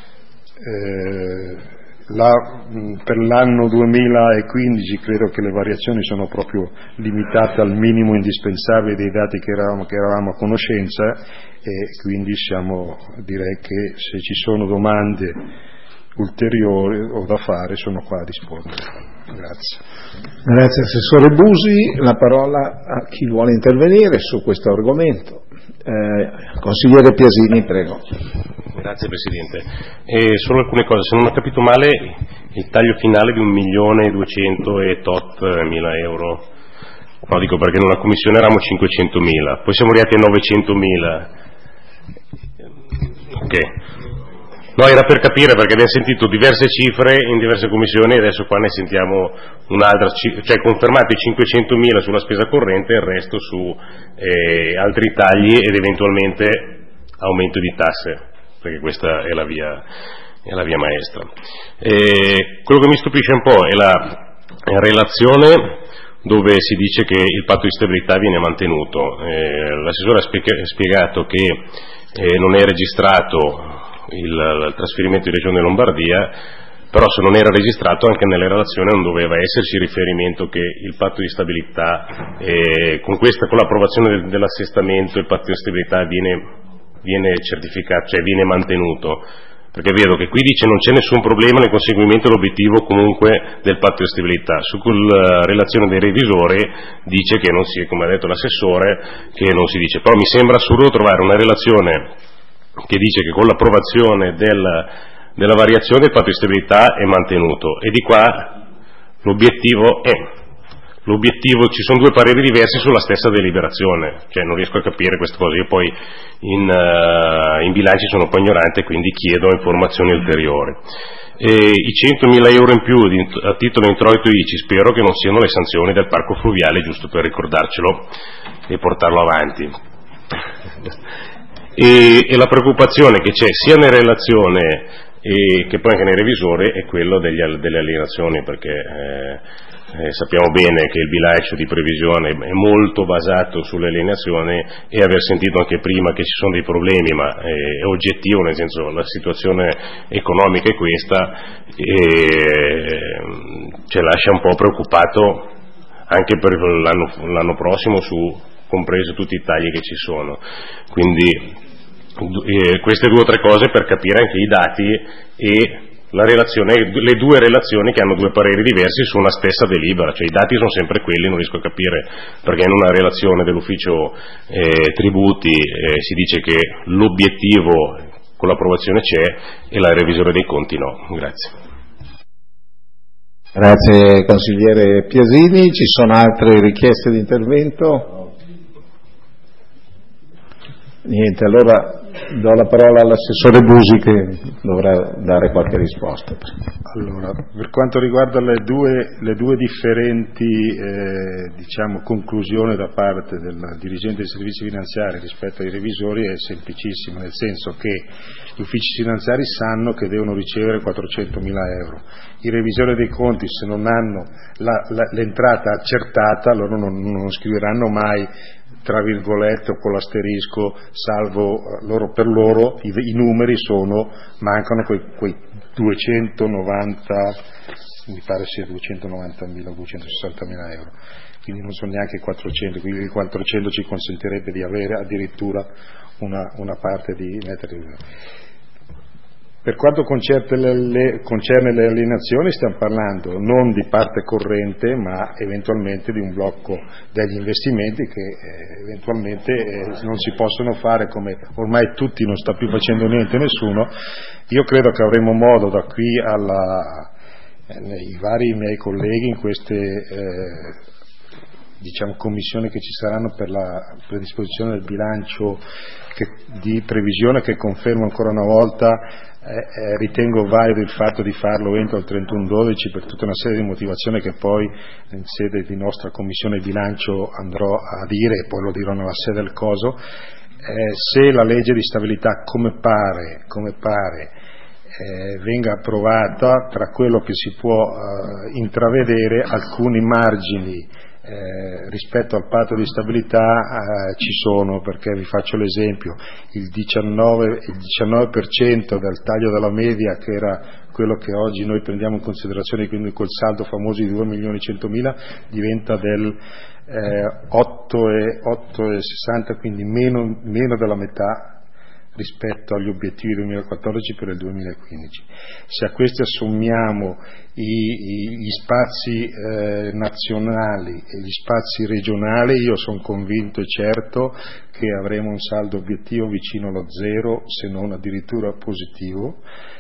Speaker 11: Per l'anno 2015 credo che le variazioni sono proprio limitate al minimo indispensabile dei dati che eravamo a conoscenza, e quindi direi che se ci sono domande ulteriori o da fare sono qua a rispondere. Grazie.
Speaker 1: Grazie Assessore Busi. La parola a chi vuole intervenire su questo argomento. Consigliere Piasini, prego.
Speaker 8: Grazie Presidente. Solo alcune cose, se non ho capito male il taglio finale di 1.200.000 euro, no, dico perché in una commissione eravamo 500.000, poi siamo arrivati a 900.000. Ok. No, era per capire, perché abbiamo sentito diverse cifre in diverse commissioni e adesso qua ne sentiamo un'altra, cioè confermati 500.000 sulla spesa corrente e il resto su altri tagli ed eventualmente aumento di tasse, perché questa è la via maestra. Quello che mi stupisce un po' è la relazione dove si dice che il patto di stabilità viene mantenuto. L'assessore ha spiegato che non è registrato il trasferimento di Regione Lombardia, però se non era registrato anche nelle relazioni non doveva esserci riferimento che il patto di stabilità con l'approvazione dell'assestamento il patto di stabilità viene certificato, cioè viene mantenuto, perché vedo che qui dice non c'è nessun problema nel conseguimento dell'obiettivo comunque del patto di stabilità. Su quella relazione dei revisori dice che non si, come ha detto l'assessore, che non si dice, però mi sembra assurdo trovare una relazione che dice che con l'approvazione della variazione il patto di stabilità è mantenuto, e di qua l'obiettivo, ci sono due pareri diversi sulla stessa deliberazione, cioè non riesco a capire queste cose. Io poi in bilanci sono un po' ignorante, quindi chiedo informazioni ulteriori. I 100.000 euro in più a titolo introito ICI spero che non siano le sanzioni del parco fluviale, giusto per ricordarcelo e portarlo avanti. E la preoccupazione che c'è sia nella relazione che poi anche nei revisori è quello delle alienazioni, perché sappiamo bene che il bilancio di previsione è molto basato sulle alienazioni, e aver sentito anche prima che ci sono dei problemi, ma è oggettivo, nel senso la situazione economica è questa, e ci lascia un po' preoccupato anche per l'anno prossimo, compresi tutti i tagli che ci sono. Quindi queste 2 o 3 cose per capire anche i dati e le 2 relazioni che hanno 2 pareri diversi su una stessa delibera, cioè i dati sono sempre quelli, non riesco a capire perché in una relazione dell'ufficio tributi si dice che l'obiettivo con l'approvazione c'è e la revisione dei conti no. Grazie.
Speaker 1: Grazie consigliere Piasini. Ci sono altre richieste di intervento? Niente, allora do la parola all'assessore Busi che dovrà dare qualche risposta.
Speaker 11: Allora, per quanto riguarda le due differenti conclusioni da parte del dirigente dei servizi finanziari rispetto ai revisori, è semplicissimo, nel senso che gli uffici finanziari sanno che devono ricevere 400.000 euro, i revisori dei conti, se non hanno l'entrata accertata, loro non scriveranno mai tra virgolette o con l'asterisco, salvo per loro i numeri mancano quei 290, mi pare sia 290.000 o 260.000 euro, quindi non sono neanche 400, quindi il 400 ci consentirebbe di avere addirittura una parte di netta riduzione. Per quanto concerne le alienazioni, stiamo parlando non di parte corrente, ma eventualmente di un blocco degli investimenti che eventualmente non si possono fare, come ormai tutti non sta più facendo niente nessuno. Io credo che avremo modo da qui i vari miei colleghi in queste commissioni che ci saranno per la predisposizione del bilancio di previsione, che confermo ancora una volta. Ritengo valido il fatto di farlo entro il 31/12 per tutta una serie di motivazioni che poi in sede di nostra commissione bilancio andrò a dire e poi lo dirò nella sede del coso. Se la legge di stabilità come pare venga approvata, tra quello che si può intravedere, alcuni margini rispetto al patto di stabilità ci sono, perché vi faccio l'esempio: il 19% del taglio della media, che era quello che oggi noi prendiamo in considerazione, quindi quel saldo famoso di 2.100.000, diventa del 8,60, quindi meno della metà rispetto agli obiettivi 2014 per il 2015. Se a questi assommiamo gli spazi nazionali e gli spazi regionali, io sono convinto e certo che avremo un saldo obiettivo vicino allo 0, se non addirittura positivo.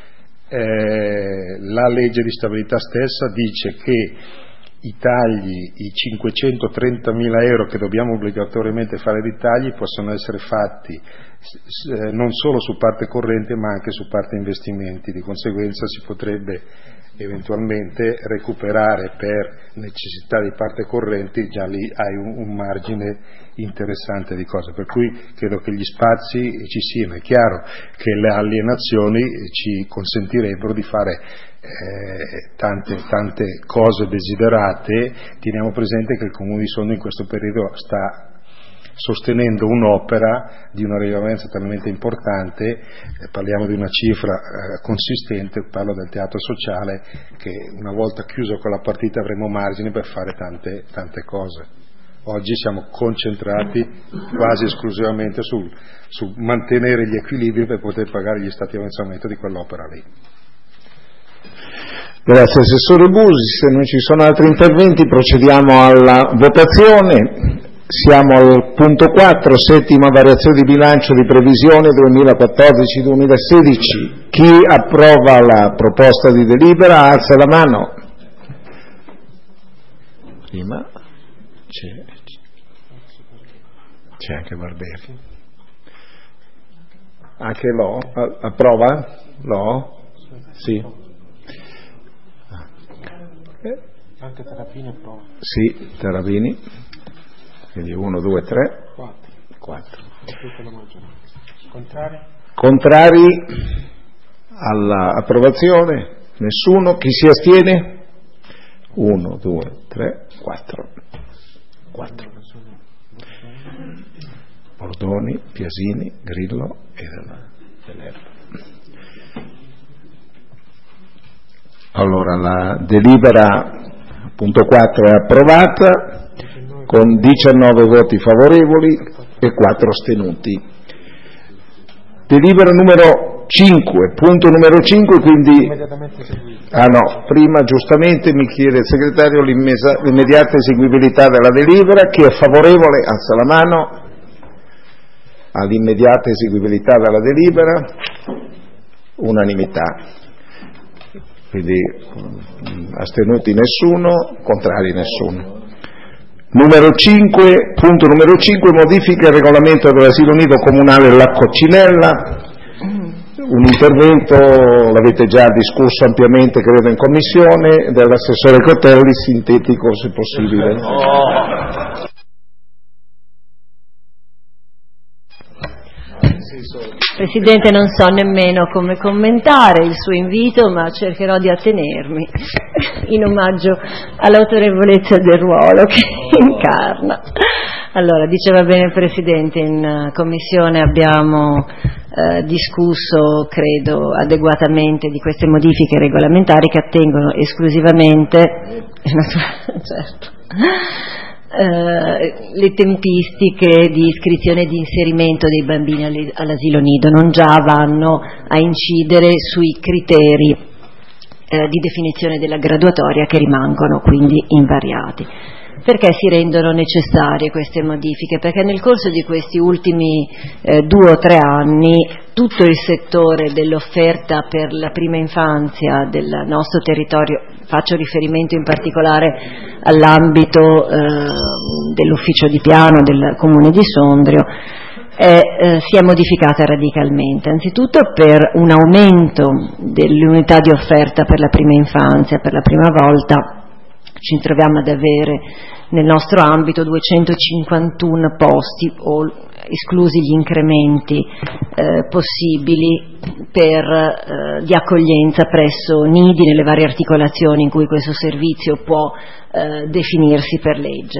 Speaker 11: La legge di stabilità stessa dice che i tagli, i 530.000 euro che dobbiamo obbligatoriamente fare di tagli, possono essere fatti non solo su parte corrente ma anche su parte investimenti. Di conseguenza si potrebbe eventualmente recuperare per necessità di parte correnti, già lì hai un margine interessante di cose, per cui credo che gli spazi ci siano. È chiaro che le alienazioni ci consentirebbero di fare tante cose desiderate. Teniamo presente che il Comune di Sondrio in questo periodo sta sostenendo un'opera di una rilevanza talmente importante, parliamo di una cifra consistente, parlo del teatro sociale, che una volta chiuso quella partita avremo margine per fare tante cose. Oggi siamo concentrati quasi esclusivamente su mantenere gli equilibri per poter pagare gli stati di avanzamento di quell'opera lì.
Speaker 1: Grazie Assessore Busi. Se non ci sono altri interventi procediamo alla votazione. Siamo al punto 4, settima variazione di bilancio di previsione 2014-2016. Chi approva la proposta di delibera alza la mano. Prima c'è anche Barbetti. Anche Lo? Approva? Lo? Sì.
Speaker 2: Anche Tarabini approva.
Speaker 1: Sì, Tarabini. Quindi 1, 2, 3, 4. Contrari all'approvazione? Nessuno? Chi si astiene? 1, 2, 3, 4. Bordoni, Piasini, Grillo e dell'Erba. Allora, la delibera Punto 4 è approvata con 19 voti favorevoli e 4 astenuti. Delibera numero 5, punto numero 5, quindi prima giustamente mi chiede il segretario l'immediata eseguibilità della delibera. Chi è favorevole alza la mano all'immediata eseguibilità della delibera. Unanimità, quindi astenuti nessuno, contrari nessuno. Numero 5, punto numero 5, modifica il regolamento dell'asilo nido comunale La Coccinella. Un intervento, l'avete già discusso ampiamente credo in commissione, dell'assessore Cotelli, sintetico se possibile.
Speaker 4: Presidente, non so nemmeno come commentare il suo invito, ma cercherò di attenermi in omaggio all'autorevolezza del ruolo che incarna. Allora, diceva bene il Presidente, in Commissione abbiamo discusso, credo, adeguatamente di queste modifiche regolamentari che attengono esclusivamente certo, le tempistiche di iscrizione e di inserimento dei bambini all'asilo nido, non già vanno a incidere sui criteri di definizione della graduatoria che rimangono quindi invariati. Perché si rendono necessarie queste modifiche? Perché nel corso di questi ultimi 2 o 3 anni tutto il settore dell'offerta per la prima infanzia del nostro territorio, faccio riferimento in particolare all'ambito dell'ufficio di piano del Comune di Sondrio, si è modificata radicalmente, anzitutto per un aumento dell'unità di offerta per la prima infanzia. Per la prima volta ci troviamo ad avere nel nostro ambito 251 posti, esclusi gli incrementi possibili di accoglienza presso nidi nelle varie articolazioni in cui questo servizio può definirsi per legge.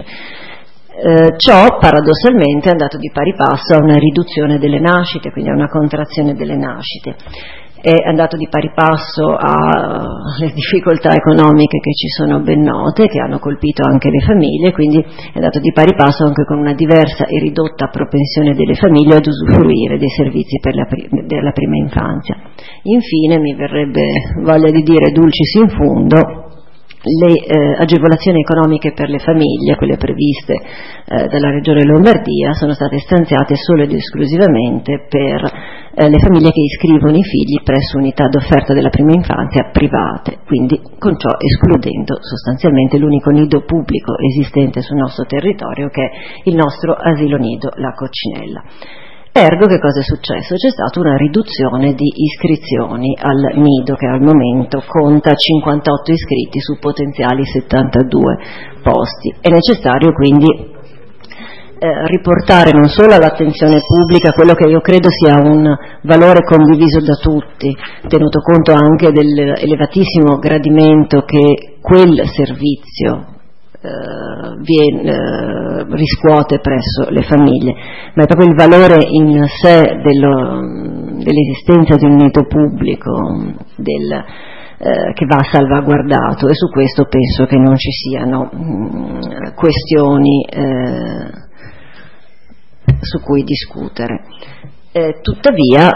Speaker 4: Ciò paradossalmente è andato di pari passo a una riduzione delle nascite, quindi a una contrazione delle nascite. È andato di pari passo alle difficoltà economiche che ci sono ben note, che hanno colpito anche le famiglie, quindi è andato di pari passo anche con una diversa e ridotta propensione delle famiglie ad usufruire dei servizi della prima infanzia. Infine mi verrebbe voglia di dire dulcis in fundo, le agevolazioni economiche per le famiglie, quelle previste dalla Regione Lombardia, sono state stanziate solo ed esclusivamente per le famiglie che iscrivono i figli presso unità d'offerta della prima infanzia private, quindi con ciò escludendo sostanzialmente l'unico nido pubblico esistente sul nostro territorio, che è il nostro asilo nido La Coccinella. Ergo, che cosa è successo? C'è stata una riduzione di iscrizioni al nido, che al momento conta 58 iscritti su potenziali 72 posti. È necessario quindi riportare non solo all'attenzione pubblica quello che io credo sia un valore condiviso da tutti, tenuto conto anche dell'elevatissimo gradimento che quel servizio riscuote presso le famiglie, ma è proprio il valore in sé dell'esistenza di un nido pubblico che va salvaguardato, e su questo penso che non ci siano questioni su cui discutere. Tuttavia,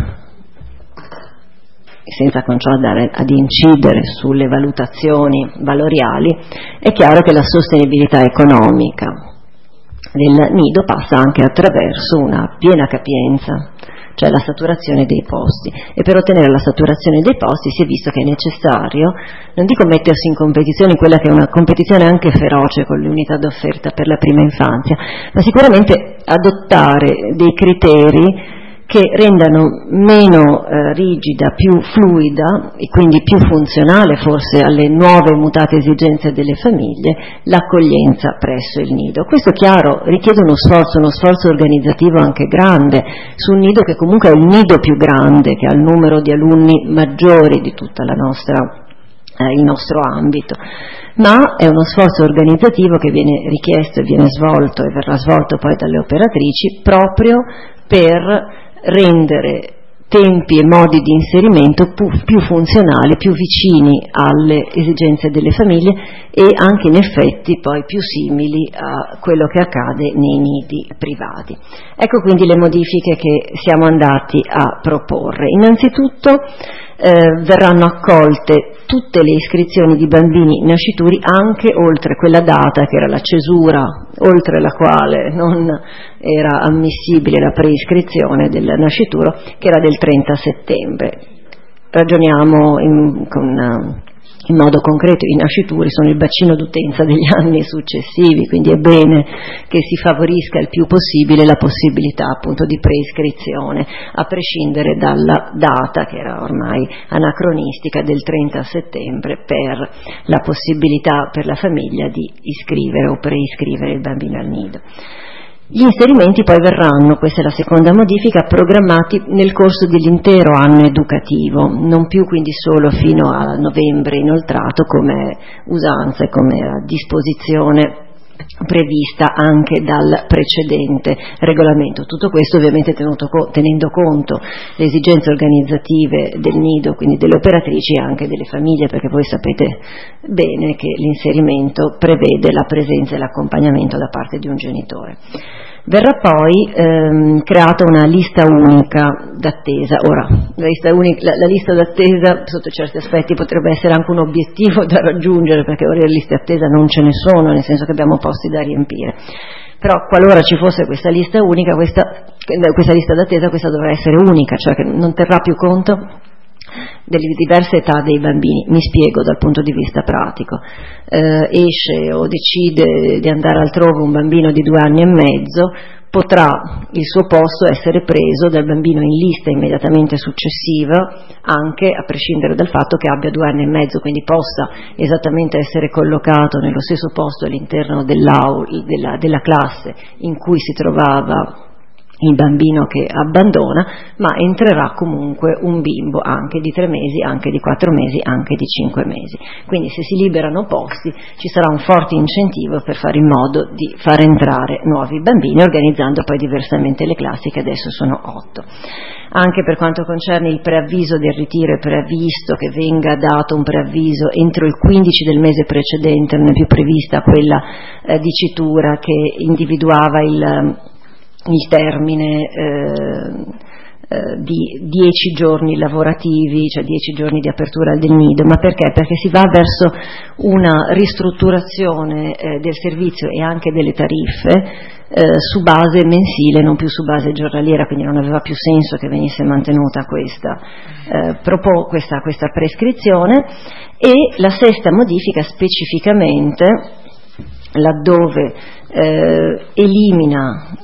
Speaker 4: senza con ciò andare ad incidere sulle valutazioni valoriali, è chiaro che la sostenibilità economica del nido passa anche attraverso una piena capienza, cioè la saturazione dei posti, e per ottenere la saturazione dei posti si è visto che è necessario, non dico mettersi in competizione, quella che è una competizione anche feroce con l'unità d'offerta per la prima infanzia, ma sicuramente adottare dei criteri che rendano meno rigida, più fluida e quindi più funzionale forse alle nuove e mutate esigenze delle famiglie l'accoglienza presso il nido. Questo, chiaro, richiede uno sforzo organizzativo anche grande su un nido che comunque è il nido più grande, che ha il numero di alunni maggiori di tutta il nostro ambito, ma è uno sforzo organizzativo che viene richiesto e viene svolto e verrà svolto poi dalle operatrici proprio per rendere tempi e modi di inserimento più funzionali, più vicini alle esigenze delle famiglie e anche in effetti poi più simili a quello che accade nei nidi privati. Ecco quindi le modifiche che siamo andati a proporre. Innanzitutto verranno accolte tutte le iscrizioni di bambini nascituri anche oltre quella data che era la cesura, oltre la quale non era ammissibile la preiscrizione del nascituro, che era del 30 settembre. Ragioniamo in modo concreto, i nascituri sono il bacino d'utenza degli anni successivi, quindi è bene che si favorisca il più possibile la possibilità appunto di preiscrizione, a prescindere dalla data che era ormai anacronistica del 30 settembre per la possibilità per la famiglia di iscrivere o preiscrivere il bambino al nido. Gli inserimenti poi verranno, questa è la seconda modifica, programmati nel corso dell'intero anno educativo, non più quindi solo fino a novembre inoltrato come usanza e come disposizione prevista anche dal precedente regolamento. Tutto questo ovviamente tenendo conto le esigenze organizzative del nido, quindi delle operatrici e anche delle famiglie, perché voi sapete bene che l'inserimento prevede la presenza e l'accompagnamento da parte di un genitore. Verrà poi creata una lista unica d'attesa. Ora, la lista d'attesa sotto certi aspetti potrebbe essere anche un obiettivo da raggiungere, perché ora le liste d'attesa non ce ne sono, nel senso che abbiamo posti da riempire. Però qualora ci fosse questa lista unica, questa lista d'attesa, questa dovrà essere unica, cioè che non terrà più conto delle diverse età dei bambini. Mi spiego dal punto di vista pratico. Esce o decide di andare altrove un bambino di 2 anni e mezzo, potrà il suo posto essere preso dal bambino in lista immediatamente successiva, anche a prescindere dal fatto che abbia 2 anni e mezzo, quindi possa esattamente essere collocato nello stesso posto all'interno della classe in cui si trovava il bambino che abbandona, ma entrerà comunque un bimbo anche di 3 mesi, anche di 4 mesi, anche di 5 mesi. Quindi se si liberano posti ci sarà un forte incentivo per fare in modo di far entrare nuovi bambini, organizzando poi diversamente le classi, che adesso sono 8. Anche per quanto concerne il preavviso del ritiro, è previsto che venga dato un preavviso entro il 15 del mese precedente, non è più prevista quella dicitura che individuava il termine di 10 giorni lavorativi, cioè 10 giorni di apertura del nido. Ma perché? Perché si va verso una ristrutturazione del servizio e anche delle tariffe su base mensile, non più su base giornaliera, quindi non aveva più senso che venisse mantenuta questa prescrizione. E la sesta modifica specificamente, laddove elimina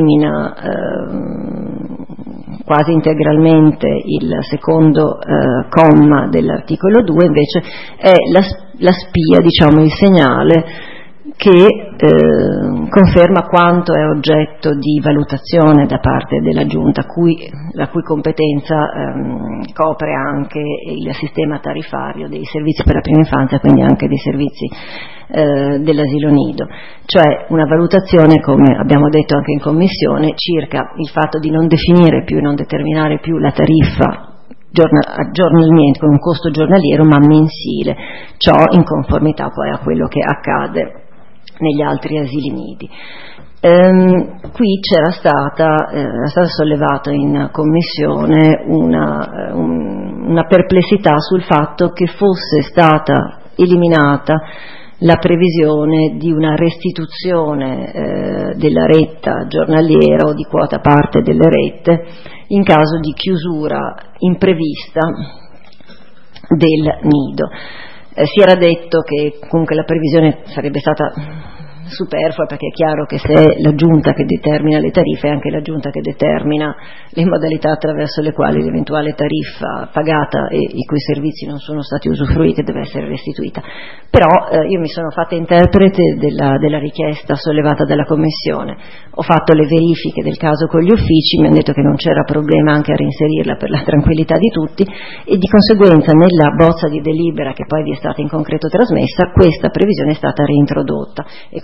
Speaker 4: quasi integralmente il secondo comma dell'articolo 2, invece è la spia, diciamo il segnale che conferma quanto è oggetto di valutazione da parte della Giunta, la cui competenza copre anche il sistema tariffario dei servizi per la prima infanzia, quindi anche dei servizi dell'asilo nido, cioè una valutazione, come abbiamo detto anche in commissione, circa il fatto di non definire più, non determinare più la tariffa giornalmente con un costo giornaliero, ma mensile, ciò in conformità poi a quello che accade negli altri asili nidi. Qui era stata sollevata in commissione una perplessità sul fatto che fosse stata eliminata la previsione di una restituzione della retta giornaliera o di quota parte delle rette in caso di chiusura imprevista del nido. Si era detto che comunque la previsione sarebbe stata superflua, perché è chiaro che se è la Giunta che determina le tariffe, è anche la Giunta che determina le modalità attraverso le quali l'eventuale tariffa pagata e i cui servizi non sono stati usufruiti deve essere restituita. Però io mi sono fatta interprete della richiesta sollevata dalla Commissione, ho fatto le verifiche del caso con gli uffici, mi hanno detto che non c'era problema anche a reinserirla per la tranquillità di tutti, e di conseguenza nella bozza di delibera che poi vi è stata in concreto trasmessa questa previsione è stata reintrodotta, e quindi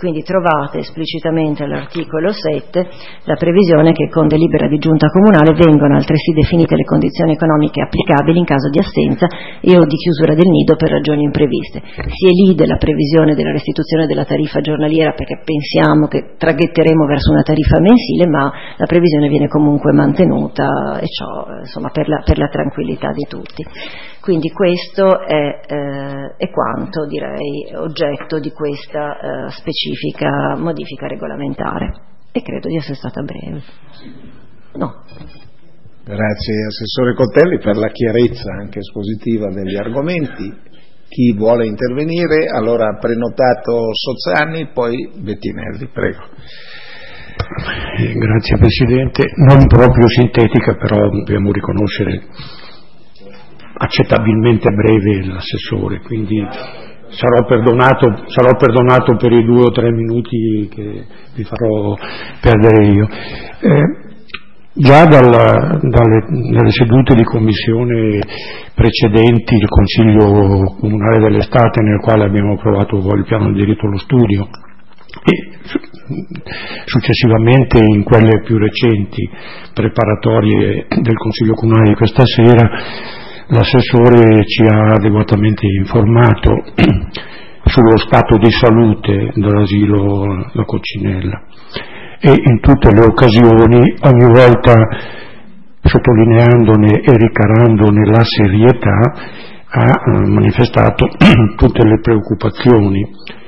Speaker 4: quindi trovate esplicitamente all'articolo 7 la previsione che con delibera di giunta comunale vengono altresì definite le condizioni economiche applicabili in caso di assenza e o di chiusura del nido per ragioni impreviste. Si elide la previsione della restituzione della tariffa giornaliera, perché pensiamo che traghetteremo verso una tariffa mensile, ma la previsione viene comunque mantenuta, e ciò insomma per la tranquillità di tutti. Quindi questo è quanto, direi, oggetto di questa specifica modifica regolamentare, e credo di essere stata breve. No.
Speaker 1: Grazie Assessore Cottelli per la chiarezza anche espositiva degli argomenti. Chi vuole intervenire? Allora ha prenotato Sozzani, poi Bettinelli, prego.
Speaker 12: Grazie Presidente, non proprio sintetica, però dobbiamo riconoscere accettabilmente breve l'assessore, quindi sarò perdonato per i 2 o 3 minuti che vi farò perdere io. Già dalle sedute di commissione precedenti, il Consiglio Comunale dell'estate, nel quale abbiamo approvato il piano di diritto allo studio, e successivamente in quelle più recenti preparatorie del Consiglio Comunale di questa sera, l'assessore ci ha adeguatamente informato sullo stato di salute dell'asilo La Coccinella, e in tutte le occasioni, ogni volta sottolineandone e ricarandone la serietà, ha manifestato tutte le preoccupazioni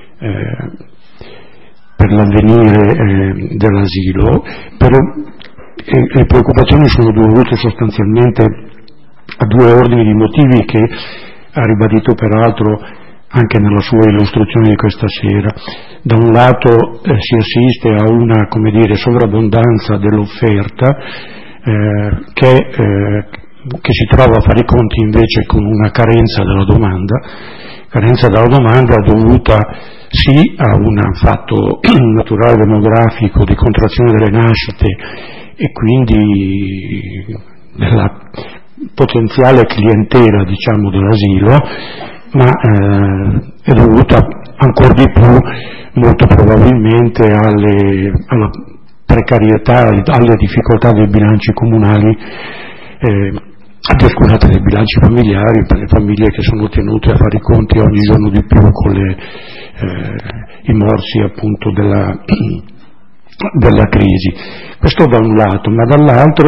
Speaker 12: per l'avvenire dell'asilo, però le preoccupazioni sono dovute sostanzialmente a 2 ordini di motivi che ha ribadito peraltro anche nella sua illustrazione di questa sera. Da un lato si assiste a una, sovrabbondanza dell'offerta che si trova a fare i conti invece con una carenza della domanda dovuta sì a un fatto naturale demografico di contrazione delle nascite e quindi della potenziale clientela dell'asilo, ma è dovuta ancor di più molto probabilmente alla precarietà, alle difficoltà dei bilanci comunali, dei bilanci familiari, per le famiglie che sono tenute a fare i conti ogni giorno di più con i morsi appunto della crisi. Questo da un lato, ma dall'altro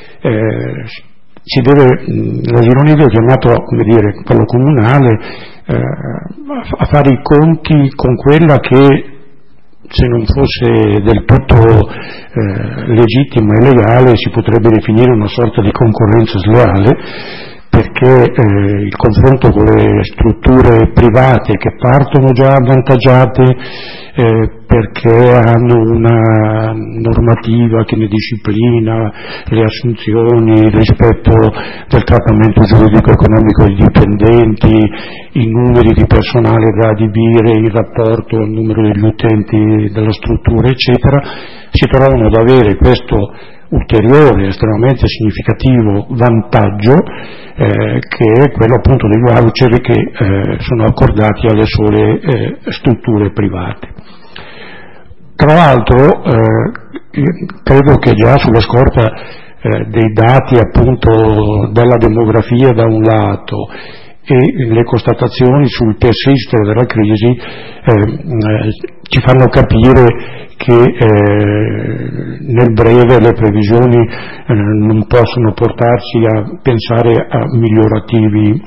Speaker 12: l'asilo nido è chiamato, quello comunale, a fare i conti con quella che, se non fosse del tutto legittima e legale, si potrebbe definire una sorta di concorrenza sleale, perché il confronto con le strutture private che partono già avvantaggiate perché hanno una normativa che ne disciplina le assunzioni rispetto del trattamento giuridico-economico dei dipendenti, i numeri di personale da adibire in rapporto al numero degli utenti della struttura, eccetera, si trovano ad avere questo ulteriore, estremamente significativo vantaggio che è quello appunto dei voucher che sono accordati alle sole strutture private. Tra l'altro credo che già sulla scorta dei dati appunto della demografia da un lato e le constatazioni sul persistere della crisi ci fanno capire che nel breve le previsioni non possono portarci a pensare a migliorativi,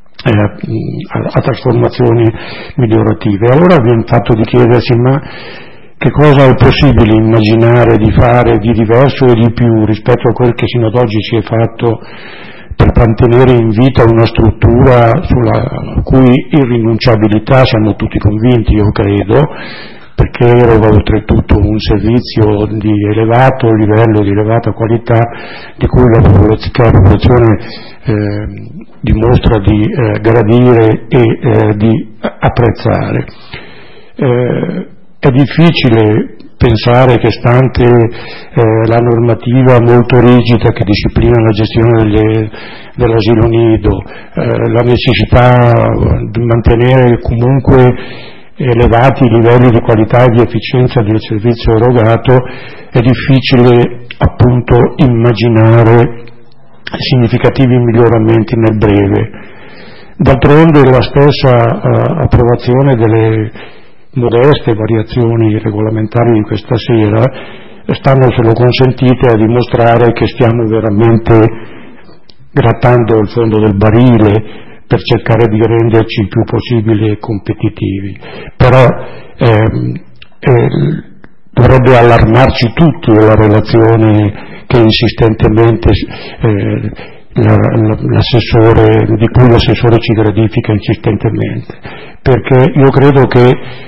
Speaker 12: a trasformazioni migliorative. Allora abbiamo fatto di chiedersi: ma che cosa è possibile immaginare di fare di diverso e di più rispetto a quel che sino ad oggi si è fatto per mantenere in vita una struttura sulla cui irrinunciabilità siamo tutti convinti, io credo, perché eroga oltretutto un servizio di elevato livello, di elevata qualità, di cui la popolazione dimostra di gradire e di apprezzare. È difficile pensare che, stante la normativa molto rigida che disciplina la gestione dell'asilo nido, la necessità di mantenere comunque elevati livelli di qualità e di efficienza del servizio erogato, è difficile appunto immaginare significativi miglioramenti nel breve. D'altronde la stessa approvazione delle modeste variazioni regolamentari di questa sera stanno, se lo consentite, a dimostrare che stiamo veramente grattando il fondo del barile per cercare di renderci il più possibile competitivi. Però dovrebbe allarmarci tutti la relazione che insistentemente l'assessore, di cui l'assessore ci gratifica insistentemente, perché io credo che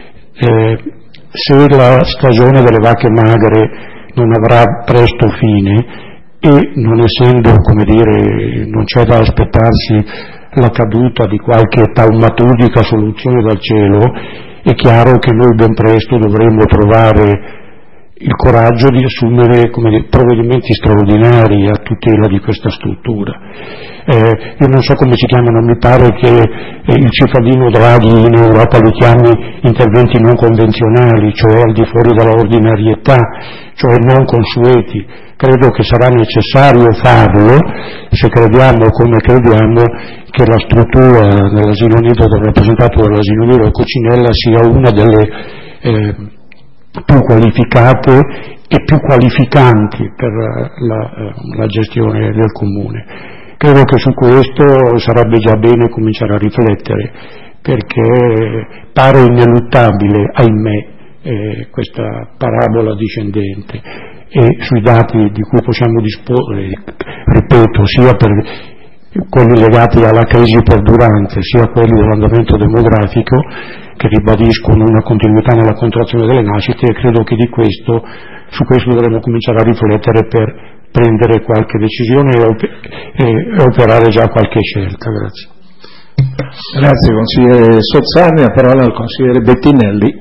Speaker 12: se la stagione delle vacche magre non avrà presto fine, e non essendo, come dire, non c'è da aspettarsi la caduta di qualche taumaturgica soluzione dal cielo, è chiaro che noi ben presto dovremo trovare il coraggio di assumere, come dire, provvedimenti straordinari a tutela di questa struttura. Io non so come si chiamano, mi pare che il cittadino Draghi in Europa li chiami interventi non convenzionali, cioè al di fuori della ordinarietà, cioè non consueti. Credo che sarà necessario farlo se crediamo, come crediamo, che la struttura dell'asilo nido, del rappresentato dell'asilo nido a Coccinella sia una delle più qualificate e più qualificanti per la gestione del comune. Credo che su questo sarebbe già bene cominciare a riflettere, perché pare ineluttabile, ahimè, questa parabola discendente, e sui dati di cui possiamo disporre, ripeto, sia per quelli legati alla crisi perdurante, sia quelli dell'andamento demografico, che ribadiscono una continuità nella contrazione delle nascite, e credo che su questo dovremo cominciare a riflettere per prendere qualche decisione e operare già qualche scelta. Grazie.
Speaker 1: Grazie consigliere Sozzani, a parola al consigliere Bettinelli.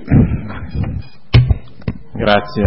Speaker 13: Grazie.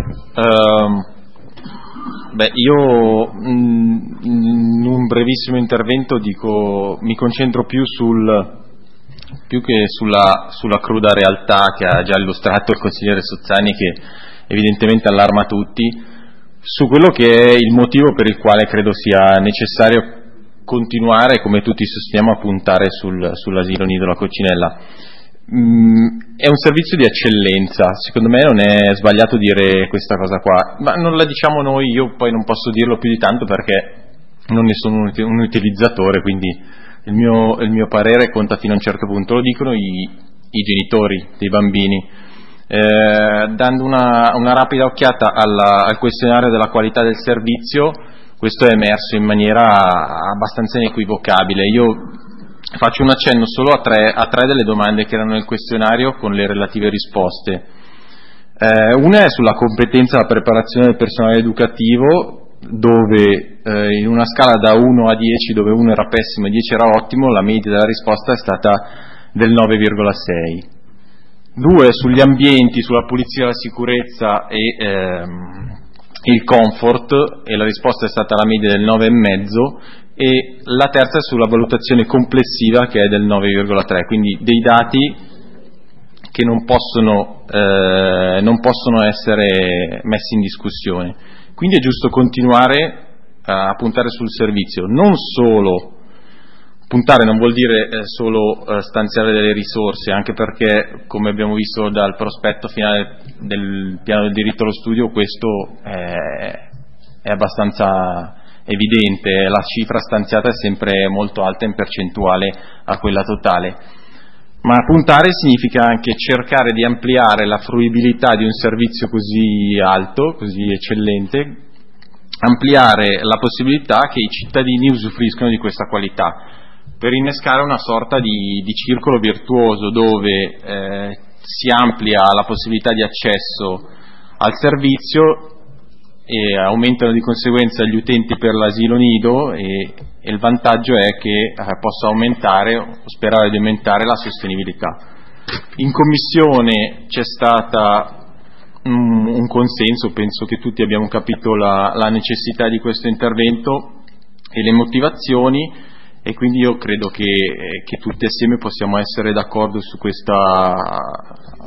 Speaker 13: Io in un brevissimo intervento mi concentro più che sulla cruda realtà che ha già illustrato il consigliere Sozzani, che evidentemente allarma tutti, su quello che è il motivo per il quale credo sia necessario continuare, come tutti sosteniamo, a puntare sull'asilo nido La Coccinella. È un servizio di eccellenza, secondo me non è sbagliato dire questa cosa qua, ma non la diciamo noi, io poi non posso dirlo più di tanto perché non ne sono un utilizzatore, quindi il mio parere conta fino a un certo punto. Lo dicono i genitori dei bambini. Dando una rapida occhiata al questionario della qualità del servizio, questo è emerso in maniera abbastanza inequivocabile. Io faccio un accenno solo a tre delle domande che erano nel questionario con le relative risposte. Una è sulla competenza e la preparazione del personale educativo, dove in una scala da 1 a 10, dove 1 era pessimo e 10 era ottimo, la media della risposta è stata del 9,6. 2 sugli ambienti, sulla pulizia, la sicurezza e il comfort, e la risposta è stata la media del 9,5, e la terza è sulla valutazione complessiva, che è del 9,3, quindi dei dati che non possono essere messi in discussione. Quindi è giusto continuare a puntare sul servizio, non solo puntare non vuol dire solo stanziare delle risorse, anche perché, come abbiamo visto dal prospetto finale del piano del diritto allo studio, questo è abbastanza evidente, la cifra stanziata è sempre molto alta in percentuale a quella totale. Ma puntare significa anche cercare di ampliare la fruibilità di un servizio così alto, così eccellente, ampliare la possibilità che i cittadini usufruiscano di questa qualità, per innescare una sorta di circolo virtuoso dove si amplia la possibilità di accesso al servizio e aumentano di conseguenza gli utenti per l'asilo nido, e il vantaggio è che possa aumentare, o sperare di aumentare, la sostenibilità. In commissione c'è stata un consenso, penso che tutti abbiamo capito la necessità di questo intervento e le motivazioni, e quindi io credo che tutti assieme possiamo essere d'accordo su questa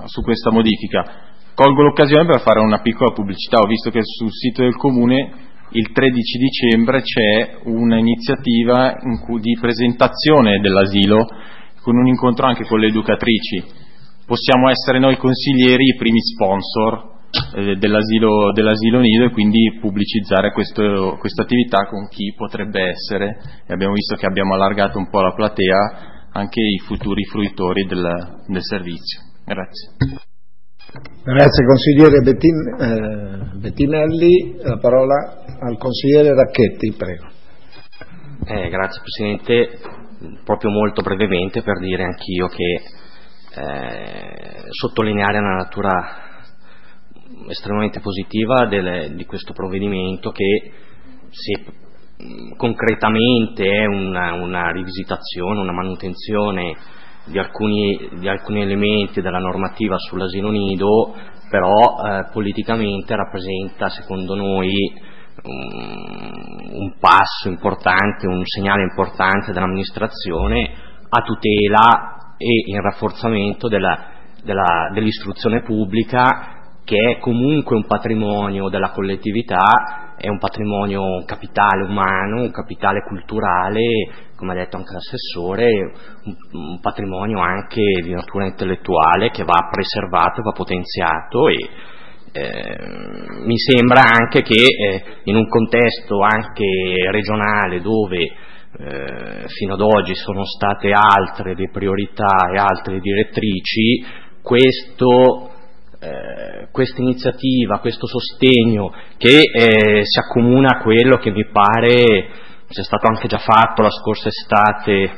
Speaker 13: questa modifica. Colgo l'occasione per fare una piccola pubblicità. Ho visto che sul sito del Comune il 13 dicembre c'è un'iniziativa di presentazione dell'asilo con un incontro anche con le educatrici. Possiamo essere noi consiglieri i primi sponsor dell'asilo nido e quindi pubblicizzare questa attività con chi potrebbe essere, e abbiamo visto che abbiamo allargato un po' la platea, anche i futuri fruitori del servizio. Grazie.
Speaker 1: Grazie consigliere Bettinelli. La parola al consigliere Racchetti, prego.
Speaker 14: Grazie Presidente, proprio molto brevemente per dire anch'io che sottolineare la natura estremamente positiva di questo provvedimento, che se concretamente è una rivisitazione, una manutenzione di alcuni elementi della normativa sull'asilo nido, però politicamente rappresenta secondo noi un passo importante, un segnale importante dell'amministrazione a tutela e in rafforzamento dell'istruzione pubblica, che è comunque un patrimonio della collettività, è un patrimonio, un capitale umano, un capitale culturale, come ha detto anche l'assessore, un patrimonio anche di natura intellettuale che va preservato, va potenziato, e mi sembra anche che in un contesto anche regionale dove fino ad oggi sono state altre le priorità e altre direttrici, questa iniziativa, questo sostegno che si accomuna a quello che mi pare sia stato anche già fatto la scorsa estate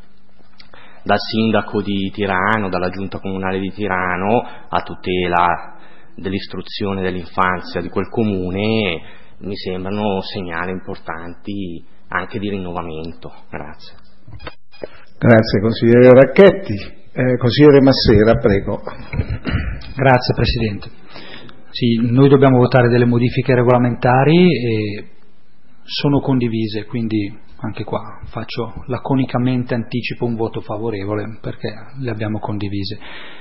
Speaker 14: dal sindaco di Tirano, dalla giunta comunale di Tirano, a tutela dell'istruzione dell'infanzia di quel comune, mi sembrano segnali importanti anche di rinnovamento. Grazie.
Speaker 1: Grazie consigliere Racchetti. Consigliere Massera, prego.
Speaker 7: Grazie Presidente. Sì, noi dobbiamo votare delle modifiche regolamentari e sono condivise, quindi anche qua laconicamente anticipo un voto favorevole perché le abbiamo condivise.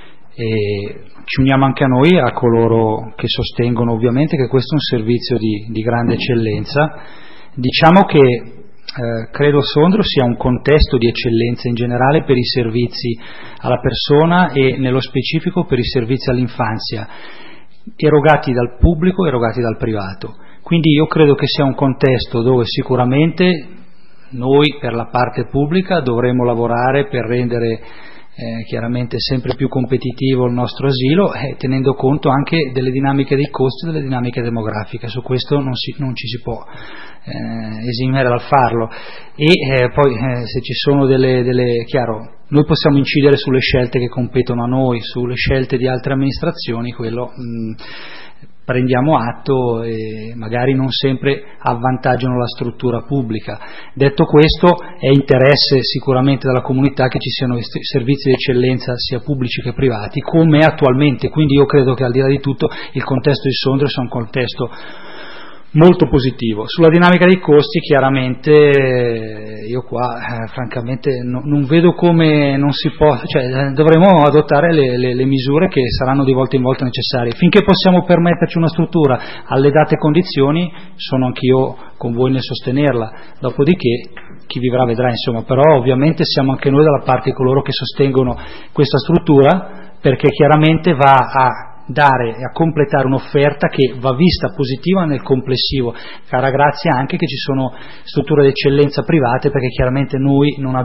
Speaker 7: E ci uniamo anche a noi, a coloro che sostengono ovviamente che questo è un servizio di grande eccellenza. Diciamo che credo Sondrio sia un contesto di eccellenza in generale per i servizi alla persona e nello specifico per i servizi all'infanzia, erogati dal pubblico, erogati dal privato. Quindi io credo che sia un contesto dove sicuramente noi per la parte pubblica dovremo lavorare per rendere chiaramente sempre più competitivo il nostro asilo, tenendo conto anche delle dinamiche dei costi e delle dinamiche demografiche. Su questo non ci si può esimere dal farlo, e poi se ci sono chiaro, noi possiamo incidere sulle scelte che competono a noi, sulle scelte di altre amministrazioni, quello prendiamo atto e magari non sempre avvantaggiano la struttura pubblica. Detto questo, è interesse sicuramente della comunità che ci siano servizi di eccellenza sia pubblici che privati, come attualmente, quindi io credo che al di là di tutto il contesto di Sondrio sia un contesto molto positivo. Sulla dinamica dei costi chiaramente io qua francamente non vedo come non si può, dovremo adottare le misure che saranno di volta in volta necessarie. Finché possiamo permetterci una struttura alle date condizioni, sono anch'io con voi nel sostenerla, dopodiché chi vivrà vedrà, insomma, però ovviamente siamo anche noi dalla parte di coloro che sostengono questa struttura, perché chiaramente va a dare e a completare un'offerta che va vista positiva nel complessivo, cara grazia anche che ci sono strutture d'eccellenza private, perché chiaramente noi non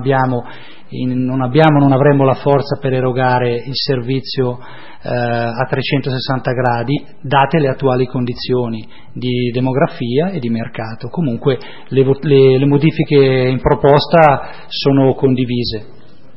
Speaker 7: avremo la forza per erogare il servizio a 360 gradi date le attuali condizioni di demografia e di mercato. Comunque le modifiche in proposta sono condivise.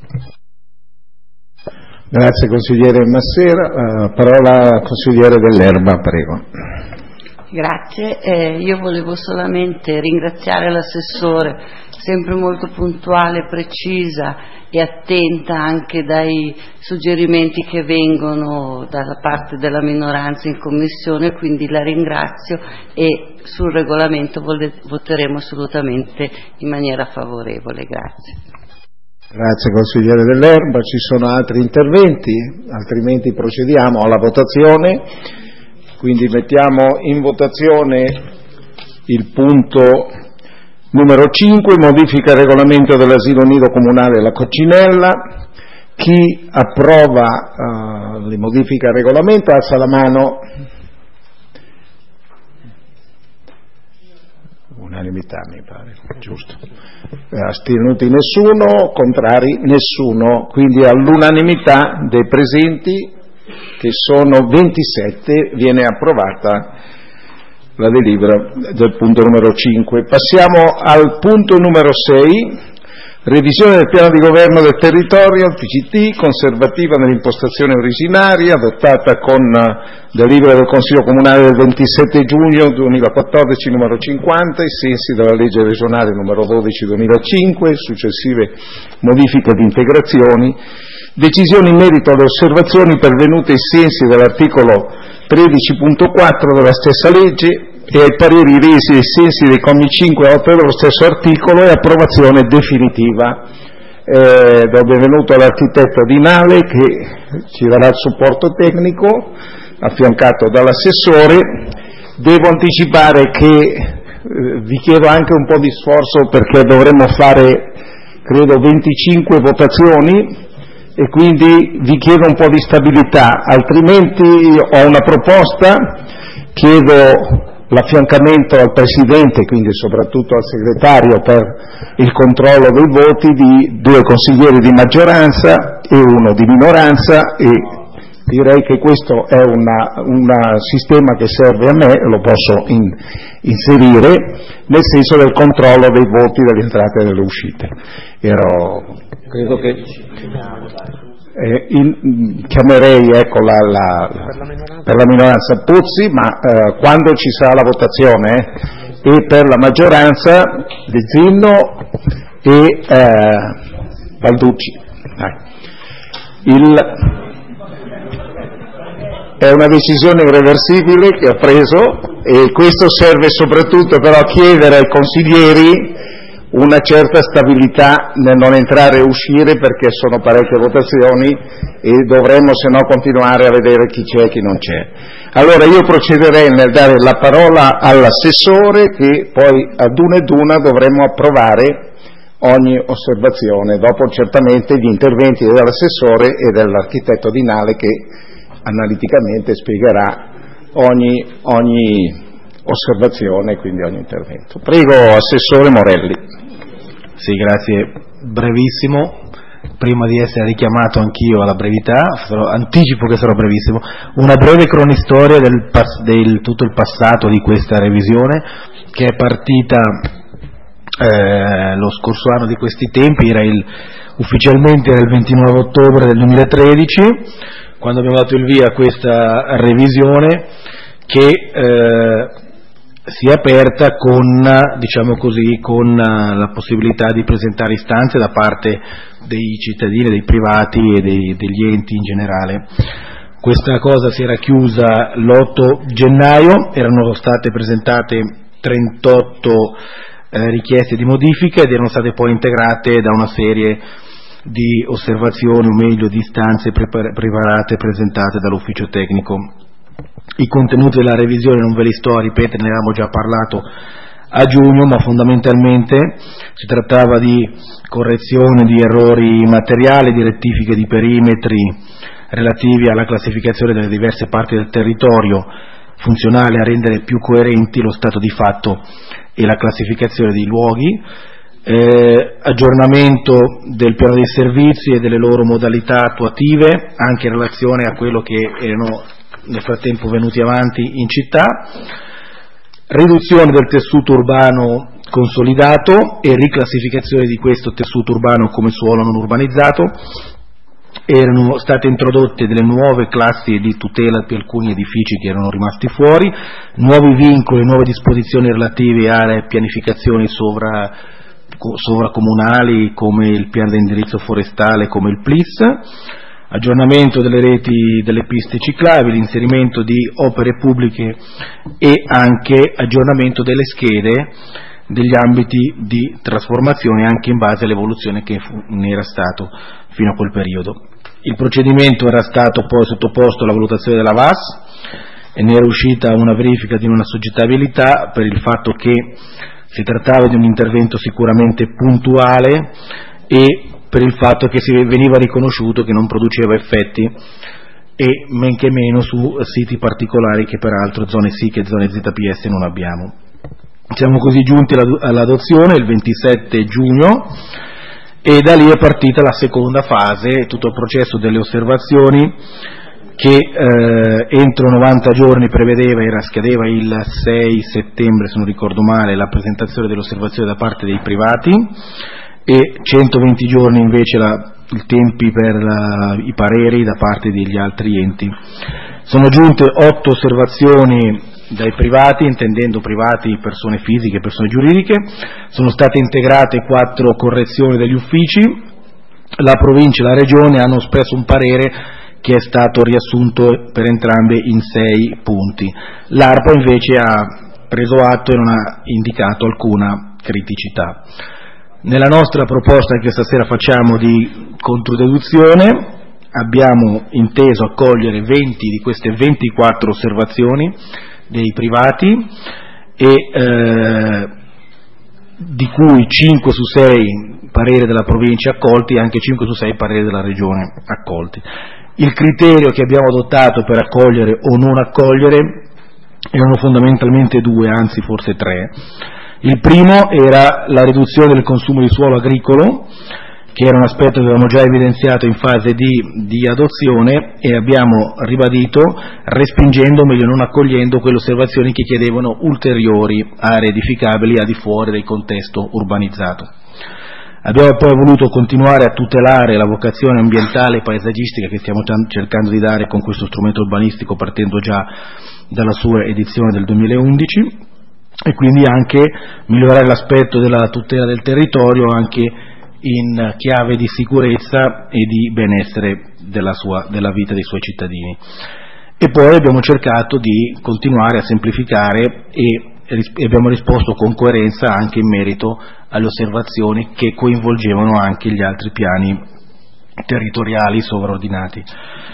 Speaker 1: Grazie consigliere Massera. Parola consigliere Dell'Erba, prego.
Speaker 9: Grazie, io volevo solamente ringraziare l'assessore, sempre molto puntuale, precisa e attenta anche dai suggerimenti che vengono dalla parte della minoranza in commissione, quindi la ringrazio, e sul regolamento voteremo assolutamente in maniera favorevole. Grazie.
Speaker 1: Grazie consigliere Dell'Erba, ci sono altri interventi? Altrimenti procediamo alla votazione. Quindi mettiamo in votazione il punto numero 5, modifica il regolamento dell'asilo nido comunale La Coccinella. Chi approva le modifiche al regolamento alza la mano. Unanimità mi pare, giusto. Astenuti nessuno, contrari nessuno, quindi all'unanimità dei presenti, che sono 27, viene approvata la delibera del punto numero 5. Passiamo al punto numero 6, revisione del piano di governo del territorio, PCT, conservativa nell'impostazione originaria, adottata con delibera del Consiglio Comunale del 27 giugno 2014 numero 50, ai sensi della legge regionale numero 12/2005, successive modifiche ed integrazioni, decisioni in merito alle osservazioni pervenute ai sensi dell'articolo 13.4 della stessa legge e ai pareri resi ai sensi dei commi 5 e 8 dello stesso articolo, e approvazione definitiva. Do benvenuto all'architetto Di Nale che ci darà il supporto tecnico, affiancato dall'assessore. Devo anticipare che vi chiedo anche un po' di sforzo, perché dovremmo fare credo 25 votazioni e quindi vi chiedo un po' di stabilità, altrimenti ho una proposta, chiedo l'affiancamento al Presidente, quindi soprattutto al Segretario, per il controllo dei voti di 2 consiglieri di maggioranza e 1 di minoranza, e direi che questo è un sistema che serve a me, lo posso inserire, nel senso del controllo dei voti, delle entrate e delle uscite. Credo che chiamerei per la minoranza Puzzi, ma quando ci sarà la votazione, e per la maggioranza De Zinno e Balducci. È una decisione irreversibile che ho preso, e questo serve soprattutto però a chiedere ai consiglieri una certa stabilità nel non entrare e uscire, perché sono parecchie votazioni e dovremmo se no continuare a vedere chi c'è e chi non c'è. Allora io procederei nel dare la parola all'assessore, che poi ad una dovremmo approvare ogni osservazione, dopo certamente gli interventi dell'assessore e dell'architetto Di Nale, che analiticamente spiegherà ogni osservazione, quindi ogni intervento. Prego, Assessore Morelli.
Speaker 15: Sì, grazie. Brevissimo. Prima di essere richiamato anch'io alla brevità, anticipo che sarò brevissimo. Una breve cronistoria del tutto il passato di questa revisione, che è partita lo scorso anno di questi tempi, ufficialmente era il 29 ottobre del 2013, quando abbiamo dato il via a questa revisione, che si è aperta con la possibilità di presentare istanze da parte dei cittadini, dei privati e degli enti in generale. Questa cosa si era chiusa l'8 gennaio, erano state presentate 38 richieste di modifica ed erano state poi integrate da una serie di osservazioni, o meglio di istanze preparate e presentate dall'ufficio tecnico. I contenuti della revisione non ve li sto a ripetere, ne avevamo già parlato a giugno, ma fondamentalmente si trattava di correzione di errori materiali, di rettifiche di perimetri relativi alla classificazione delle diverse parti del territorio, funzionale a rendere più coerenti lo stato di fatto e la classificazione dei luoghi, aggiornamento del piano dei servizi e delle loro modalità attuative, anche in relazione a quello che erano nel frattempo venuti avanti in città, riduzione del tessuto urbano consolidato e riclassificazione di questo tessuto urbano come suolo non urbanizzato. Erano state introdotte delle nuove classi di tutela per alcuni edifici che erano rimasti fuori, nuovi vincoli, nuove disposizioni relative alle pianificazioni sovracomunali come il piano di indirizzo forestale, come il PLIS, aggiornamento delle reti delle piste ciclabili, inserimento di opere pubbliche e anche aggiornamento delle schede degli ambiti di trasformazione anche in base all'evoluzione che ne era stato fino a quel periodo. Il procedimento era stato poi sottoposto alla valutazione della VAS e ne era uscita una verifica di non assoggettabilità per il fatto che si trattava di un intervento sicuramente puntuale e per il fatto che si veniva riconosciuto che non produceva effetti e men che meno su siti particolari che peraltro zone SIC e zone ZPS non abbiamo. Siamo così giunti all'adozione il 27 giugno e da lì è partita la seconda fase, tutto il processo delle osservazioni che entro 90 giorni scadeva il 6 settembre se non ricordo male la presentazione delle osservazioni da parte dei privati e 120 giorni invece i tempi per i pareri da parte degli altri enti. Sono giunte 8 osservazioni dai privati, intendendo privati persone fisiche e persone giuridiche, sono state integrate 4 correzioni dagli uffici, la provincia e la regione hanno espresso un parere che è stato riassunto per entrambe in 6 punti. L'ARPA invece ha preso atto e non ha indicato alcuna criticità. Nella nostra proposta che stasera facciamo di controdeduzione abbiamo inteso accogliere 20 di queste 24 osservazioni dei privati e di cui 5 su 6 pareri della provincia accolti e anche 5 su 6 pareri della regione accolti. Il criterio che abbiamo adottato per accogliere o non accogliere erano fondamentalmente 2, anzi forse 3. Il primo era la riduzione del consumo di suolo agricolo, che era un aspetto che avevamo già evidenziato in fase di adozione e abbiamo ribadito respingendo, o meglio non accogliendo, quelle osservazioni che chiedevano ulteriori aree edificabili al di fuori del contesto urbanizzato. Abbiamo poi voluto continuare a tutelare la vocazione ambientale e paesaggistica che stiamo cercando di dare con questo strumento urbanistico partendo già dalla sua edizione del 2011 e quindi anche migliorare l'aspetto della tutela del territorio anche in chiave di sicurezza e di benessere della vita dei suoi cittadini. E poi abbiamo cercato di continuare a semplificare e abbiamo risposto con coerenza anche in merito alle osservazioni che coinvolgevano anche gli altri piani territoriali sovraordinati.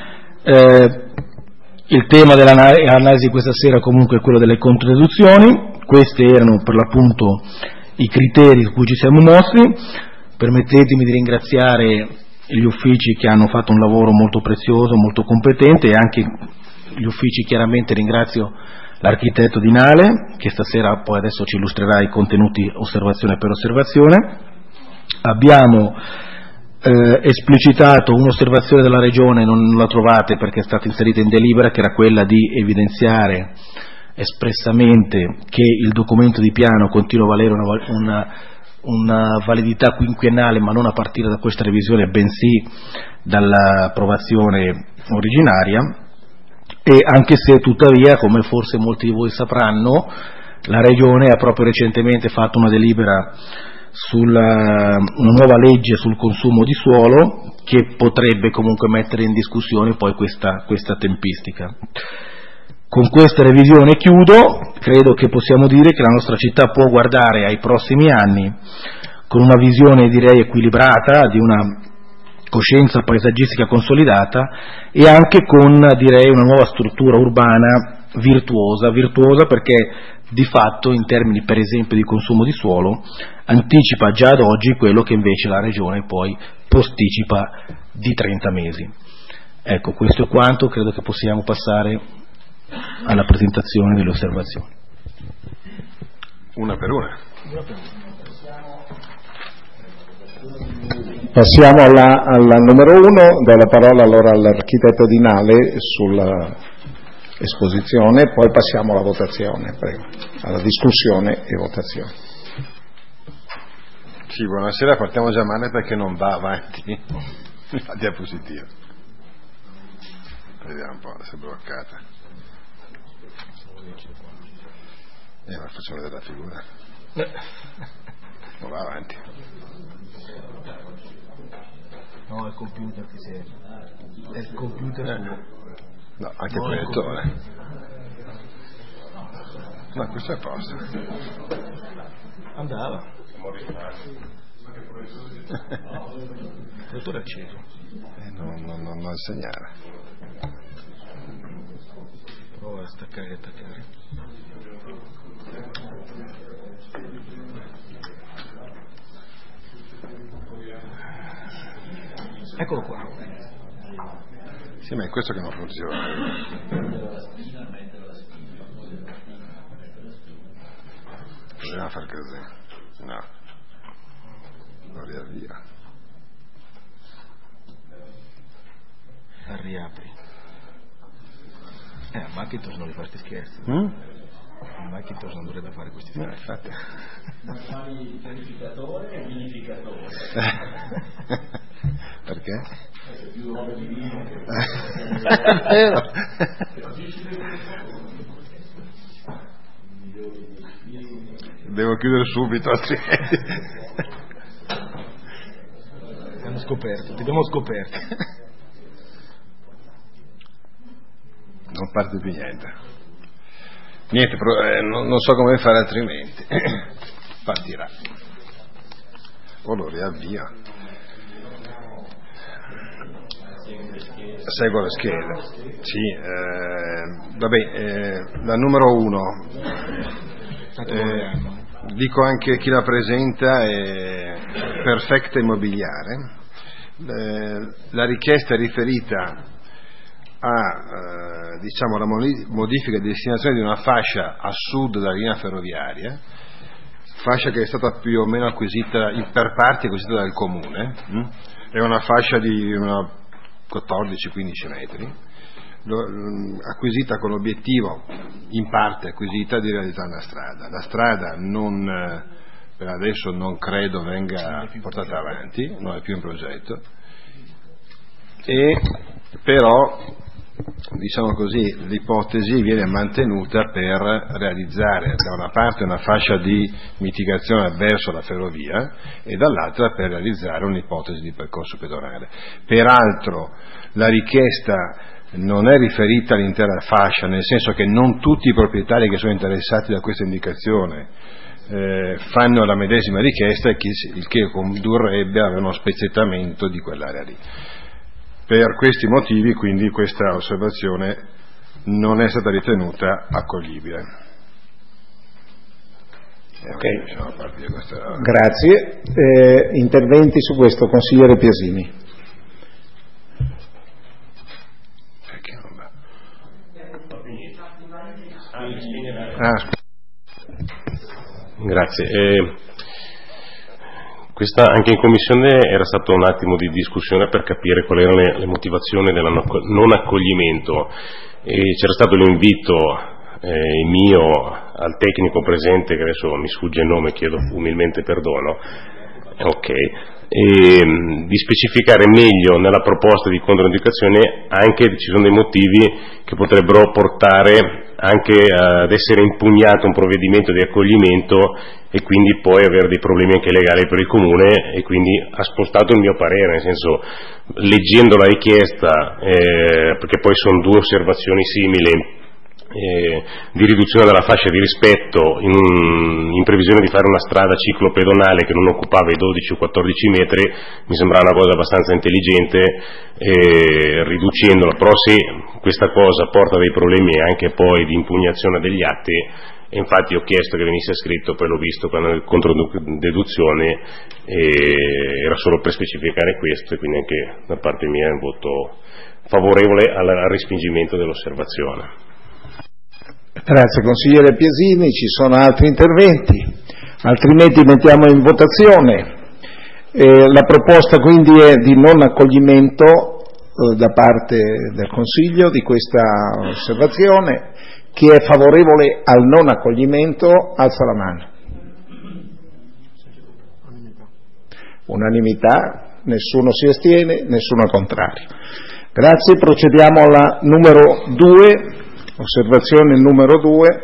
Speaker 15: Il tema dell'analisi di questa sera comunque è quello delle controdeduzioni. Questi erano per l'appunto i criteri su cui ci siamo mossi. Permettetemi di ringraziare gli uffici che hanno fatto un lavoro molto prezioso, molto competente e anche gli uffici, chiaramente ringrazio l'architetto Dinale che stasera poi adesso ci illustrerà i contenuti osservazione per osservazione. Abbiamo esplicitato un'osservazione della Regione, non la trovate perché è stata inserita in delibera, che era quella di evidenziare espressamente che il documento di piano continua a valere una validità quinquennale, ma non a partire da questa revisione, bensì dall'approvazione originaria, e anche se tuttavia, come forse molti di voi sapranno, la Regione ha proprio recentemente fatto una delibera una nuova legge sul consumo di suolo che potrebbe comunque mettere in discussione poi questa tempistica. Con questa revisione chiudo, credo che possiamo dire che la nostra città può guardare ai prossimi anni con una visione direi equilibrata, di una coscienza paesaggistica consolidata e anche con direi una nuova struttura urbana virtuosa perché di fatto in termini per esempio di consumo di suolo anticipa già ad oggi quello che invece la Regione poi posticipa di 30 mesi. Ecco, questo è quanto, credo che possiamo passare alla presentazione delle osservazioni.
Speaker 11: Una per una.
Speaker 1: Passiamo alla numero 1, do la parola allora all'architetto Dinale sulla esposizione, poi passiamo alla votazione, prego, alla discussione e votazione.
Speaker 11: Sì, buonasera, partiamo già male perché non va avanti la diapositiva. Vediamo un po', adesso è bloccata. Ma facciamo vedere la figura. Non va avanti.
Speaker 15: No, il computer ti serve. È il computer.
Speaker 11: No, anche il proiettore. No, questo è a posto.
Speaker 15: Andava. Il dottore è acceso.
Speaker 11: Non segnare.
Speaker 15: Prova a staccare e attaccare. Eccolo qua.
Speaker 11: Sì, ma è questo che non funziona. Proviamo a far così. No. Lo riavvia.
Speaker 15: Riapri. A Macintosh non li fa questi scherzi. A Macintosh non dovrebbe fare questi scherzi.
Speaker 11: Infatti.
Speaker 3: Ma fai verificatore e vinificatore?
Speaker 11: Perché?
Speaker 3: Più roba di vino.
Speaker 11: Devo chiudere subito, altrimenti.
Speaker 15: Ti abbiamo scoperto.
Speaker 11: Non parte più niente. Niente, non so come fare altrimenti. Partirà. O lo riavvia. Seguo le schede. Sì, vabbè, la numero 1. Dico anche chi la presenta è Perfecta Immobiliare. La richiesta è riferita a diciamo la modifica di destinazione di una fascia a sud della linea ferroviaria, fascia che è stata più o meno acquisita per parti acquisita dal comune. È una fascia di una 14-15 metri, acquisita con l'obiettivo, in parte acquisita, di realizzare una strada. La strada per adesso non credo venga portata avanti, non è più in progetto, e però diciamo così l'ipotesi viene mantenuta per realizzare da una parte una fascia di mitigazione verso la ferrovia e dall'altra per realizzare un'ipotesi di percorso pedonale. Peraltro la richiesta non è riferita all'intera fascia, nel senso che non tutti i proprietari che sono interessati da questa indicazione fanno la medesima richiesta, il che condurrebbe a uno spezzettamento di quell'area lì. Per questi motivi, quindi, questa osservazione non è stata ritenuta accoglibile.
Speaker 1: Okay. Grazie. Interventi su questo, consigliere Piasini.
Speaker 11: Perché non va?
Speaker 8: Grazie. Questa anche in commissione era stato un attimo di discussione per capire quali erano le motivazioni del non accoglimento, e c'era stato l'invito mio al tecnico presente, che adesso mi sfugge il nome, chiedo umilmente perdono, di specificare meglio nella proposta di controindicazione anche ci sono dei motivi che potrebbero portare anche ad essere impugnato un provvedimento di accoglimento e quindi poi avere dei problemi anche legali per il comune, e quindi ha spostato il mio parere, nel senso, leggendo la richiesta, perché poi sono due osservazioni simili, di riduzione della fascia di rispetto in previsione di fare una strada ciclopedonale che non occupava i 12 o 14 metri, mi sembra una cosa abbastanza intelligente, riducendola. Però se questa cosa porta dei problemi anche poi di impugnazione degli atti, e infatti ho chiesto che venisse scritto, poi l'ho visto quando il controdeduzione, era solo per specificare questo, e quindi anche da parte mia un voto favorevole al respingimento dell'osservazione.
Speaker 1: Grazie consigliere Piasini. Ci sono altri interventi? Altrimenti mettiamo in votazione. La proposta quindi è di non accoglimento da parte del Consiglio di questa osservazione. Chi è favorevole al non accoglimento alza la mano. Unanimità, nessuno si astiene, nessuno è contrario. Grazie, procediamo alla numero 2. Osservazione numero 2.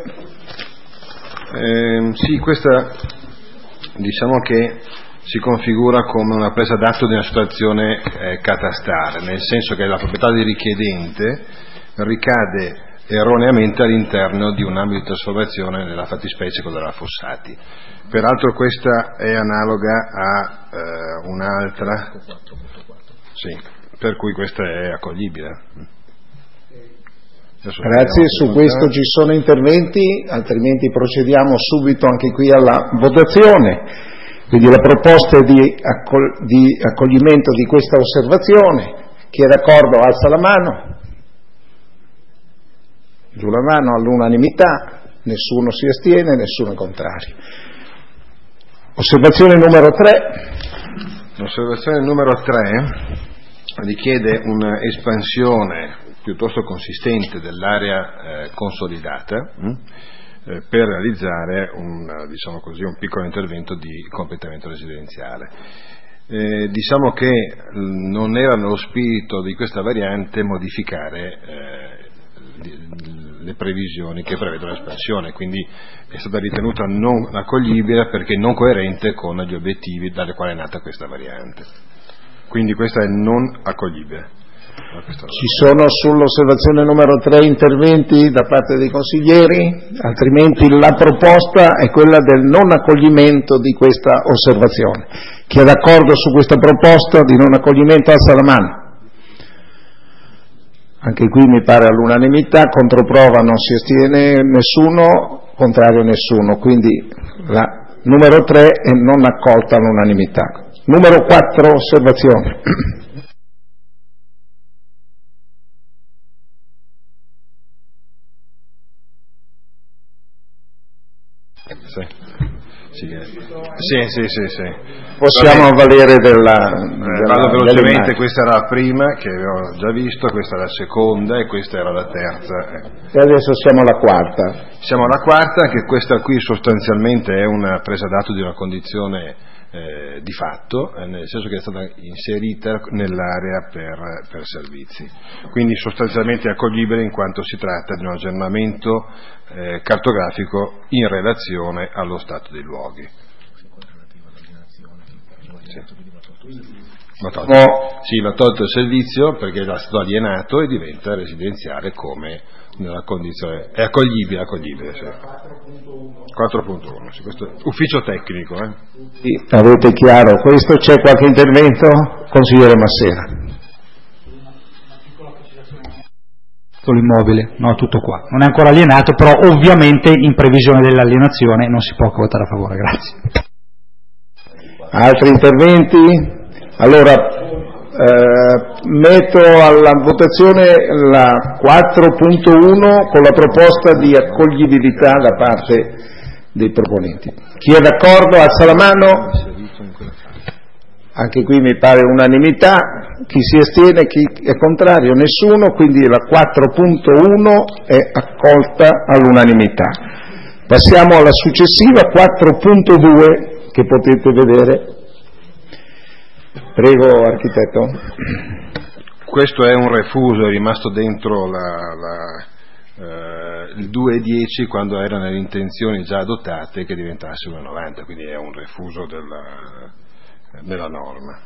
Speaker 11: Sì, questa diciamo che si configura come una presa d'atto di una situazione catastale, nel senso che la proprietà del richiedente ricade erroneamente all'interno di un ambito di trasformazione, nella fattispecie quella della Fossati. Peraltro questa è analoga a un'altra, sì, per cui questa è accoglibile.
Speaker 1: Grazie, su questo ci sono interventi, altrimenti procediamo subito anche qui alla votazione. Quindi la proposta è di accoglimento di questa osservazione. Chi è d'accordo alza la mano. Giù la mano all'unanimità, nessuno si astiene, nessuno è contrario. Osservazione numero 3.
Speaker 11: L'osservazione numero 3 richiede un'espansione piuttosto consistente dell'area consolidata per realizzare un piccolo intervento di completamento residenziale. Diciamo che non era nello spirito di questa variante modificare le previsioni che prevedono l'espansione, quindi è stata ritenuta non accoglibile perché non coerente con gli obiettivi dalle quali è nata questa variante. Quindi questa è non accoglibile.
Speaker 1: Ci sono sull'osservazione numero 3 interventi da parte dei consiglieri? Altrimenti la proposta è quella del non accoglimento di questa osservazione. Chi è d'accordo su questa proposta di non accoglimento alza la mano. Anche qui mi pare all'unanimità, controprova non si astiene nessuno, contrario nessuno, quindi la numero 3 è non accolta all'unanimità. Numero 4, osservazione.
Speaker 11: Sì.
Speaker 1: Possiamo avvalere
Speaker 11: vado velocemente, questa era la prima che avevo già visto, questa è la seconda e questa era la terza.
Speaker 1: E adesso siamo alla quarta.
Speaker 11: Siamo alla quarta, anche questa qui sostanzialmente è una presa d'atto di una condizione di fatto, nel senso che è stata inserita nell'area per servizi. Quindi sostanzialmente è accoglibile in quanto si tratta di un aggiornamento cartografico in relazione allo stato dei luoghi. Va tolto il servizio perché è stato alienato e diventa residenziale come nella condizione. È accoglibile, sì. 4.1, sì, questo è ufficio tecnico.
Speaker 1: Sì, avete chiaro questo? C'è qualche intervento? Consigliere Massera.
Speaker 7: L'immobile, no, tutto qua. Non è ancora alienato, però ovviamente in previsione dell'alienazione non si può votare a favore, grazie.
Speaker 1: Altri interventi? Allora, metto alla votazione la 4.1 con la proposta di accoglibilità da parte dei proponenti. Chi è d'accordo alza la mano. Anche qui mi pare unanimità. Chi si astiene, chi è contrario? Nessuno, quindi la 4.1 è accolta all'unanimità. Passiamo alla successiva 4.2 che potete vedere. Prego, architetto.
Speaker 11: Questo è un refuso, è rimasto dentro il 2,10 quando erano le intenzioni già adottate che diventasse 1,90, quindi è un refuso della norma.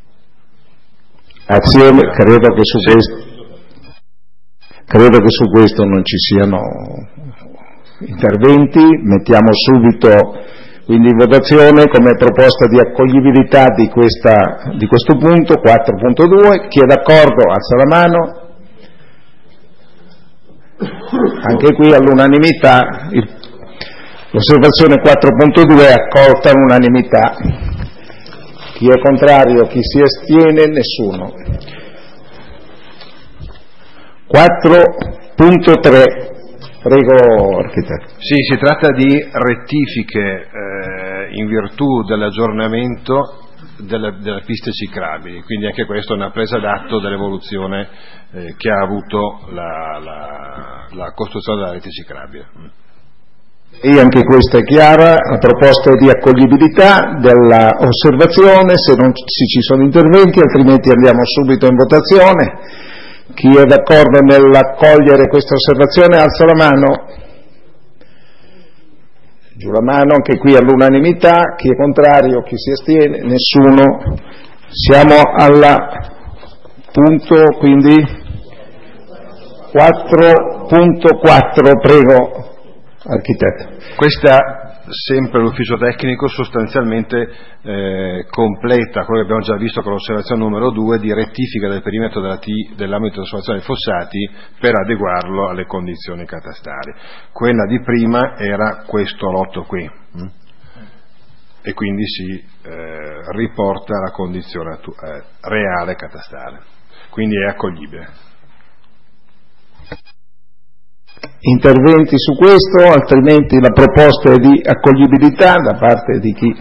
Speaker 1: Grazie, credo che su questo non ci siano interventi. Mettiamo subito quindi in votazione come proposta di accoglibilità di questo punto 4.2. Chi è d'accordo alza la mano. Anche qui all'unanimità l'osservazione 4.2 è accolta all'unanimità. Chi è contrario, chi si astiene? Nessuno. 4.3. Prego, architetto.
Speaker 11: Sì, si tratta di rettifiche in virtù dell'aggiornamento delle piste ciclabili, quindi anche questa è una presa d'atto dell'evoluzione che ha avuto la costruzione della rete ciclabile.
Speaker 1: E anche questa è chiara, la proposta è di accoglibilità dell'osservazione, se non ci sono interventi, altrimenti andiamo subito in votazione. Chi è d'accordo nell'accogliere questa osservazione alza la mano. Giù la mano, anche qui all'unanimità. Chi è contrario, chi si astiene? Nessuno. Siamo alla punto, quindi 4.4, prego, architetto.
Speaker 11: Questa, sempre l'ufficio tecnico, sostanzialmente completa quello che abbiamo già visto con l'osservazione numero 2 di rettifica del perimetro dell'ambito di trasformazione dei fossati per adeguarlo alle condizioni catastali. Quella di prima era questo lotto qui, e quindi si riporta alla condizione reale catastale, quindi è accoglibile.
Speaker 1: Interventi su questo, altrimenti la proposta è di accoglibilità da parte di chi,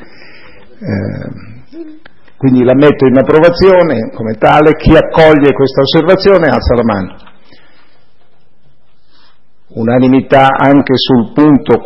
Speaker 1: quindi la metto in approvazione come tale. Chi accoglie questa osservazione alza la mano. Unanimità anche sul punto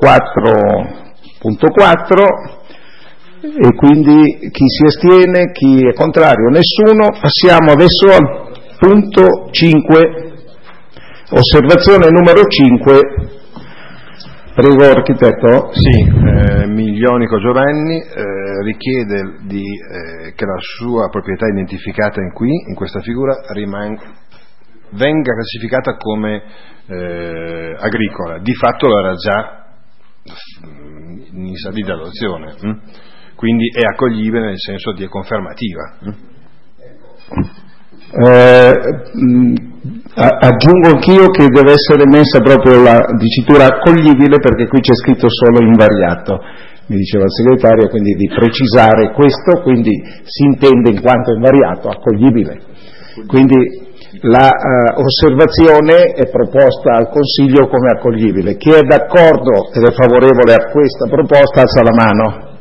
Speaker 1: 4.4, e quindi chi si astiene, chi è contrario? Nessuno. Passiamo adesso al punto 5. Osservazione numero 5, prego architetto.
Speaker 11: Sì, Miglionico Giovanni richiede che la sua proprietà identificata in questa figura venga classificata come agricola. Di fatto lo era già in stato di adozione, quindi è accoglibile nel senso di è confermativa.
Speaker 1: Aggiungo anch'io che deve essere messa proprio la dicitura accoglibile, perché qui c'è scritto solo invariato, mi diceva il segretario, quindi di precisare questo, quindi si intende in quanto invariato accoglibile. Quindi la osservazione è proposta al Consiglio come accoglibile. Chi è d'accordo ed è favorevole a questa proposta alza la mano.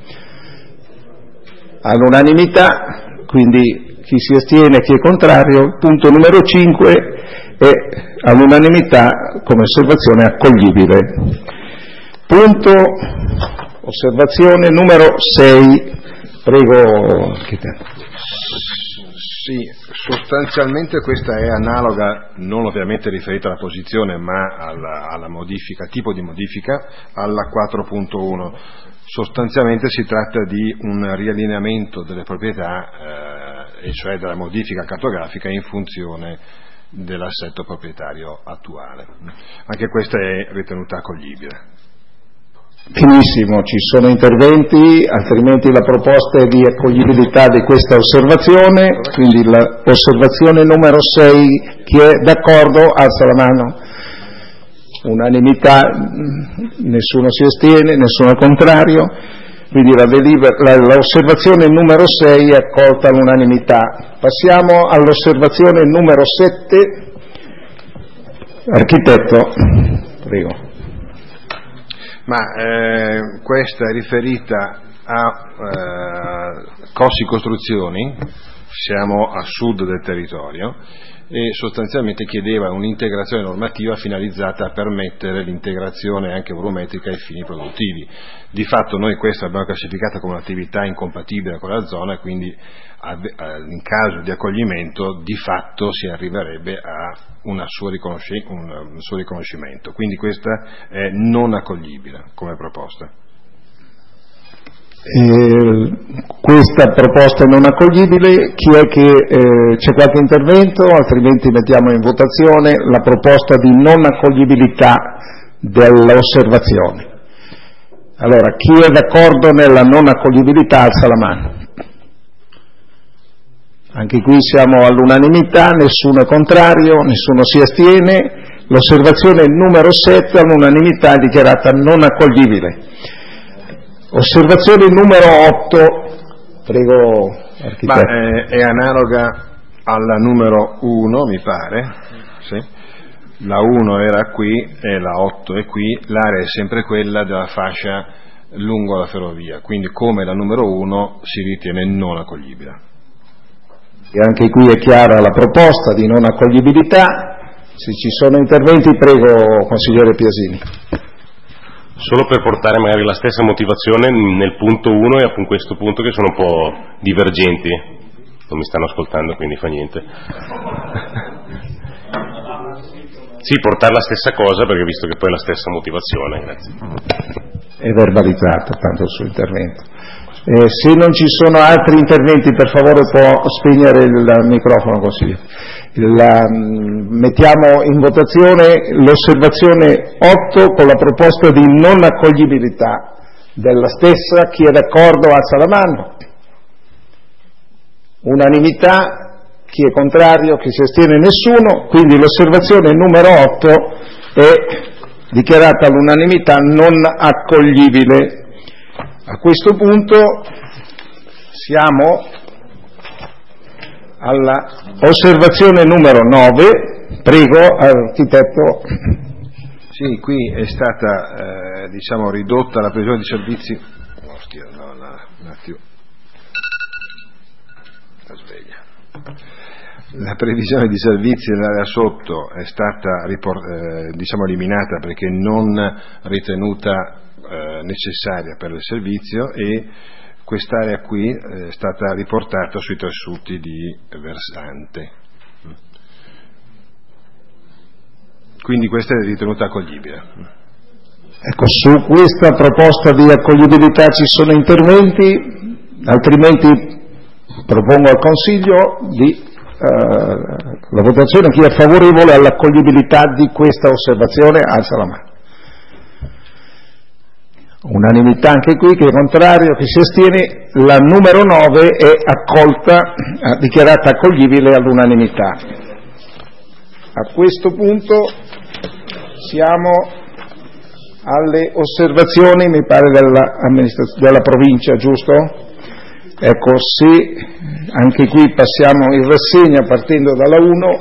Speaker 1: All'unanimità, quindi chi si astiene, chi è contrario. Punto numero 5 è all'unanimità come osservazione accoglibile. Punto osservazione numero 6, prego architetto.
Speaker 11: Sì, sostanzialmente questa è analoga, non ovviamente riferita alla posizione, ma alla modifica, tipo di modifica, alla 4.1. Sostanzialmente si tratta di un riallineamento delle proprietà, e cioè della modifica cartografica in funzione dell'assetto proprietario attuale. Anche questa è ritenuta accoglibile.
Speaker 1: Benissimo, ci sono interventi, altrimenti la proposta è di accoglibilità di questa osservazione, quindi l'osservazione numero 6, chi è d'accordo alza la mano. Unanimità, nessuno si astiene, nessuno è contrario, quindi l'osservazione numero 6 è accolta all'unanimità. Passiamo all'osservazione numero 7, architetto, prego.
Speaker 11: Ma questa è riferita a Cossi Costruzioni, siamo a sud del territorio, e sostanzialmente chiedeva un'integrazione normativa finalizzata a permettere l'integrazione anche volumetrica ai fini produttivi. Di fatto noi questa l'abbiamo classificata come un'attività incompatibile con la zona, quindi in caso di accoglimento di fatto si arriverebbe a un suo riconoscimento, quindi questa è non accoglibile come proposta.
Speaker 1: Questa proposta è non accoglibile. Chi è che c'è qualche intervento? Altrimenti mettiamo in votazione la proposta di non accoglibilità dell'osservazione. Allora, chi è d'accordo nella non accoglibilità alza la mano. Anche qui siamo all'unanimità, nessuno è contrario, nessuno si astiene. L'osservazione numero 7 all'unanimità è dichiarata non accoglibile. Osservazione numero 8, prego architetto.
Speaker 11: È analoga alla numero 1, mi pare, sì. La 1 era qui e la 8 è qui, l'area è sempre quella della fascia lungo la ferrovia, quindi come la numero 1 si ritiene non accoglibile.
Speaker 1: E anche qui è chiara la proposta di non accoglibilità. Se ci sono interventi, prego consigliere Piasini.
Speaker 8: Solo per portare magari la stessa motivazione nel punto 1 e a questo punto, che sono un po' divergenti. Non mi stanno ascoltando, quindi fa niente. Sì, portare la stessa cosa, perché visto che poi è la stessa motivazione. Grazie.
Speaker 1: È verbalizzato tanto il suo intervento. Se non ci sono altri interventi, per favore può spegnere il microfono, consigliere. Mettiamo in votazione l'osservazione 8 con la proposta di non accoglibilità della stessa. Chi è d'accordo alza la mano. Unanimità. Chi è contrario? Chi si astiene? Nessuno. Quindi l'osservazione numero 8 è dichiarata all'unanimità non accoglibile. A questo punto siamo alla osservazione numero 9. Prego, architetto.
Speaker 11: Sì, qui è stata ridotta la previsione di servizi. Un attimo. La previsione di servizi nell'area sotto è stata eliminata perché non ritenuta necessaria per il servizio, e quest'area qui è stata riportata sui tessuti di versante. Quindi questa è ritenuta accoglibile.
Speaker 1: Ecco, su questa proposta di accoglibilità ci sono interventi, altrimenti propongo al Consiglio la votazione. Chi è favorevole all'accoglibilità di questa osservazione alza la mano. Unanimità anche qui. Chi è contrario? Chi si astiene? La numero 9 è accolta, dichiarata accoglibile all'unanimità. A questo punto siamo alle osservazioni, mi pare, della provincia, giusto? Ecco, sì, anche qui passiamo in rassegna partendo dalla 1.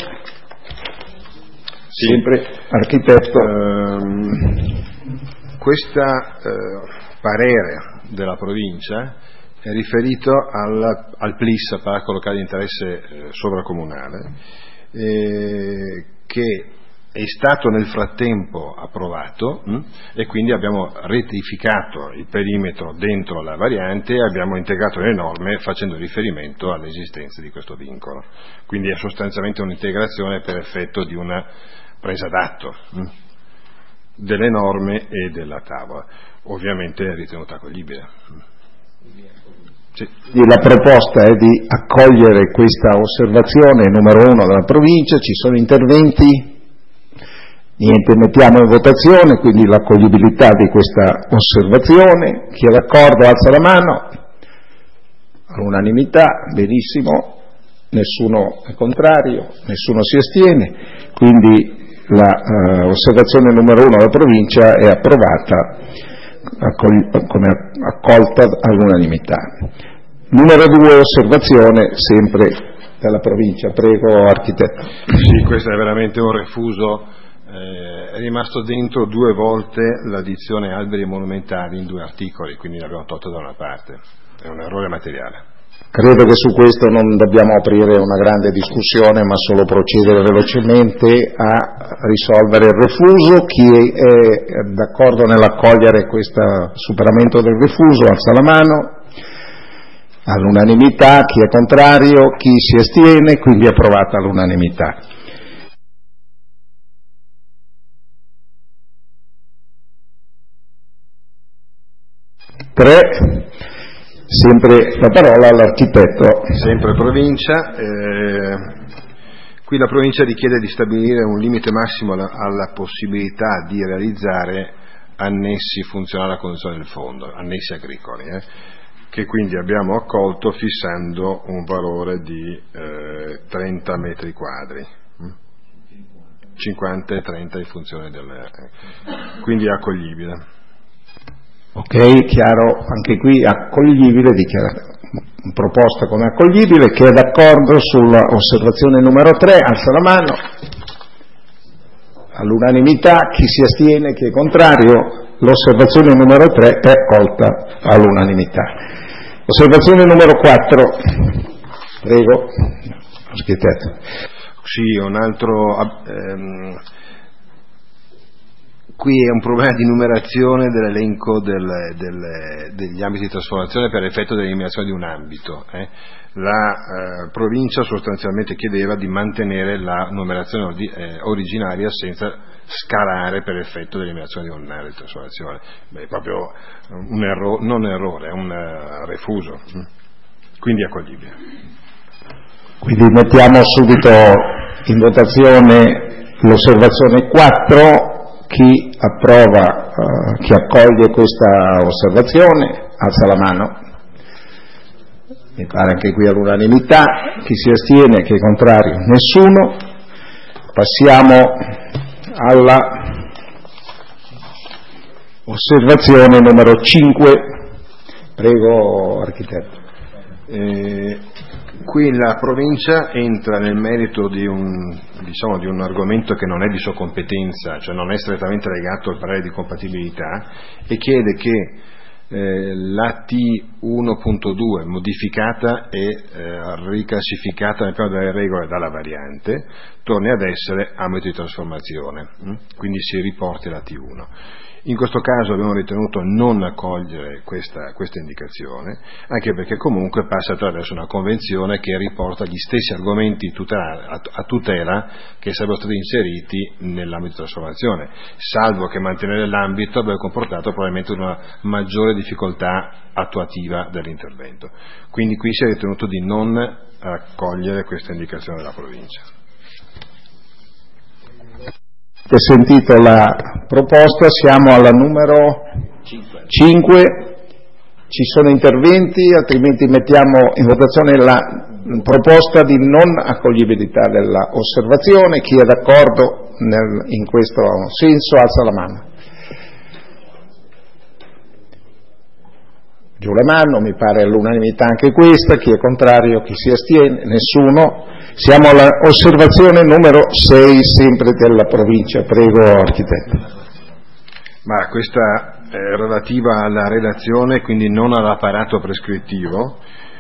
Speaker 11: Sì.
Speaker 1: Sempre architetto.
Speaker 11: Questo parere della provincia è riferito al PLIS, Parco Locale di Interesse Sovracomunale, che è stato nel frattempo approvato, e quindi abbiamo rettificato il perimetro dentro la variante e abbiamo integrato le norme facendo riferimento all'esistenza di questo vincolo. Quindi è sostanzialmente un'integrazione per effetto di una presa d'atto delle norme e della tavola. Ovviamente è ritenuta accoglibile. Sì.
Speaker 1: La proposta è di accogliere questa osservazione numero 1 della provincia. Ci sono interventi? Niente, mettiamo in votazione quindi l'accoglibilità di questa osservazione. Chi è d'accordo alza la mano. All'unanimità, benissimo, nessuno è contrario, nessuno si astiene, quindi l'osservazione numero 1 della provincia è approvata come accolta all'unanimità. Numero 2, osservazione sempre della provincia. Prego, architetto.
Speaker 11: Sì, questo è veramente un refuso. È rimasto dentro 2 volte l'addizione alberi monumentali in 2 articoli, quindi l'abbiamo tolto da una parte. È un errore materiale.
Speaker 1: Credo che su questo non dobbiamo aprire una grande discussione, ma solo procedere velocemente a risolvere il refuso. Chi è d'accordo nell'accogliere questo superamento del refuso alza la mano. All'unanimità. Chi è contrario? Chi si astiene? Quindi è approvata all'unanimità. 3. Sempre la parola all'architetto.
Speaker 11: Sempre provincia. Qui la provincia richiede di stabilire un limite massimo alla possibilità di realizzare annessi funzionali alla condizione del fondo, annessi agricoli, che quindi abbiamo accolto fissando un valore di 30 metri quadri, 50 e 30 in funzione quindi è accoglibile.
Speaker 1: Ok, chiaro, anche qui accoglibile, proposta come accoglibile. Chi è d'accordo sull'osservazione numero 3 alza la mano. All'unanimità. Chi si astiene? Chi è contrario? L'osservazione numero 3 è accolta all'unanimità. Osservazione numero 4. Prego, architetto.
Speaker 11: Sì, un altro. Qui è un problema di numerazione dell'elenco degli ambiti di trasformazione per effetto dell'eliminazione di un ambito. La provincia sostanzialmente chiedeva di mantenere la numerazione originaria senza scalare per effetto dell'eliminazione di un'area di trasformazione. È proprio un errore, non errore, è un refuso. Quindi accoglibile.
Speaker 1: Quindi mettiamo subito in votazione l'osservazione 4. Chi approva, chi accoglie questa osservazione, alza la mano. Mi pare anche qui all'unanimità. Chi si astiene, chi è contrario? Nessuno. Passiamo alla osservazione numero 5. Prego, architetto.
Speaker 16: Qui la provincia entra nel merito di un argomento che non è di sua competenza, cioè non è strettamente legato al parere di compatibilità, e chiede che la T1.2 modificata e riclassificata nel piano delle regole dalla variante torni ad essere ambito di trasformazione, quindi si riporti la T1. In questo caso abbiamo ritenuto non accogliere questa indicazione, anche perché comunque passa attraverso una convenzione che riporta gli stessi argomenti a tutela che sarebbero stati inseriti nell'ambito di trasformazione, salvo che mantenere l'ambito avrebbe comportato probabilmente una maggiore difficoltà attuativa dell'intervento. Quindi qui si è ritenuto di non accogliere questa indicazione della provincia.
Speaker 1: Sentito la proposta, siamo alla numero 5. Ci sono interventi, altrimenti mettiamo in votazione la proposta di non accoglibilità della osservazione. Chi è d'accordo in questo senso alza la mano. Giù la mano, mi pare all'unanimità anche questa. Chi è contrario, chi si astiene? Nessuno. Siamo all'osservazione numero 6, sempre della provincia. Prego, architetto.
Speaker 16: Ma questa è relativa alla relazione, quindi non all'apparato prescrittivo,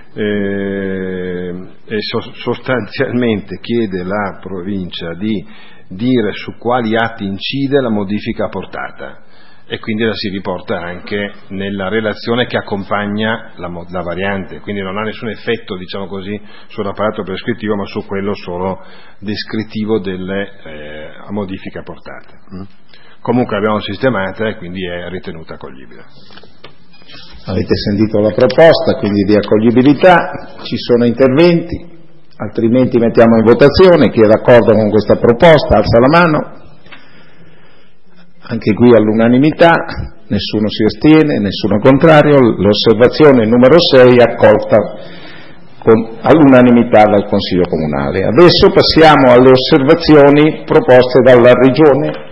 Speaker 16: e sostanzialmente chiede la provincia di dire su quali atti incide la modifica apportata, e quindi la si riporta anche nella relazione che accompagna la variante, quindi non ha nessun effetto, diciamo così, sull'apparato prescrittivo, ma su quello solo descrittivo delle modifiche apportate. Comunque l'abbiamo sistemata e quindi è ritenuta accoglibile.
Speaker 1: Avete sentito la proposta, quindi di accoglibilità. Ci sono interventi? Altrimenti mettiamo in votazione. Chi è d'accordo con questa proposta alza la mano. Anche qui all'unanimità, nessuno si astiene, nessuno contrario. L'osservazione numero 6 è accolta all'unanimità dal Consiglio Comunale. Adesso passiamo alle osservazioni proposte dalla Regione,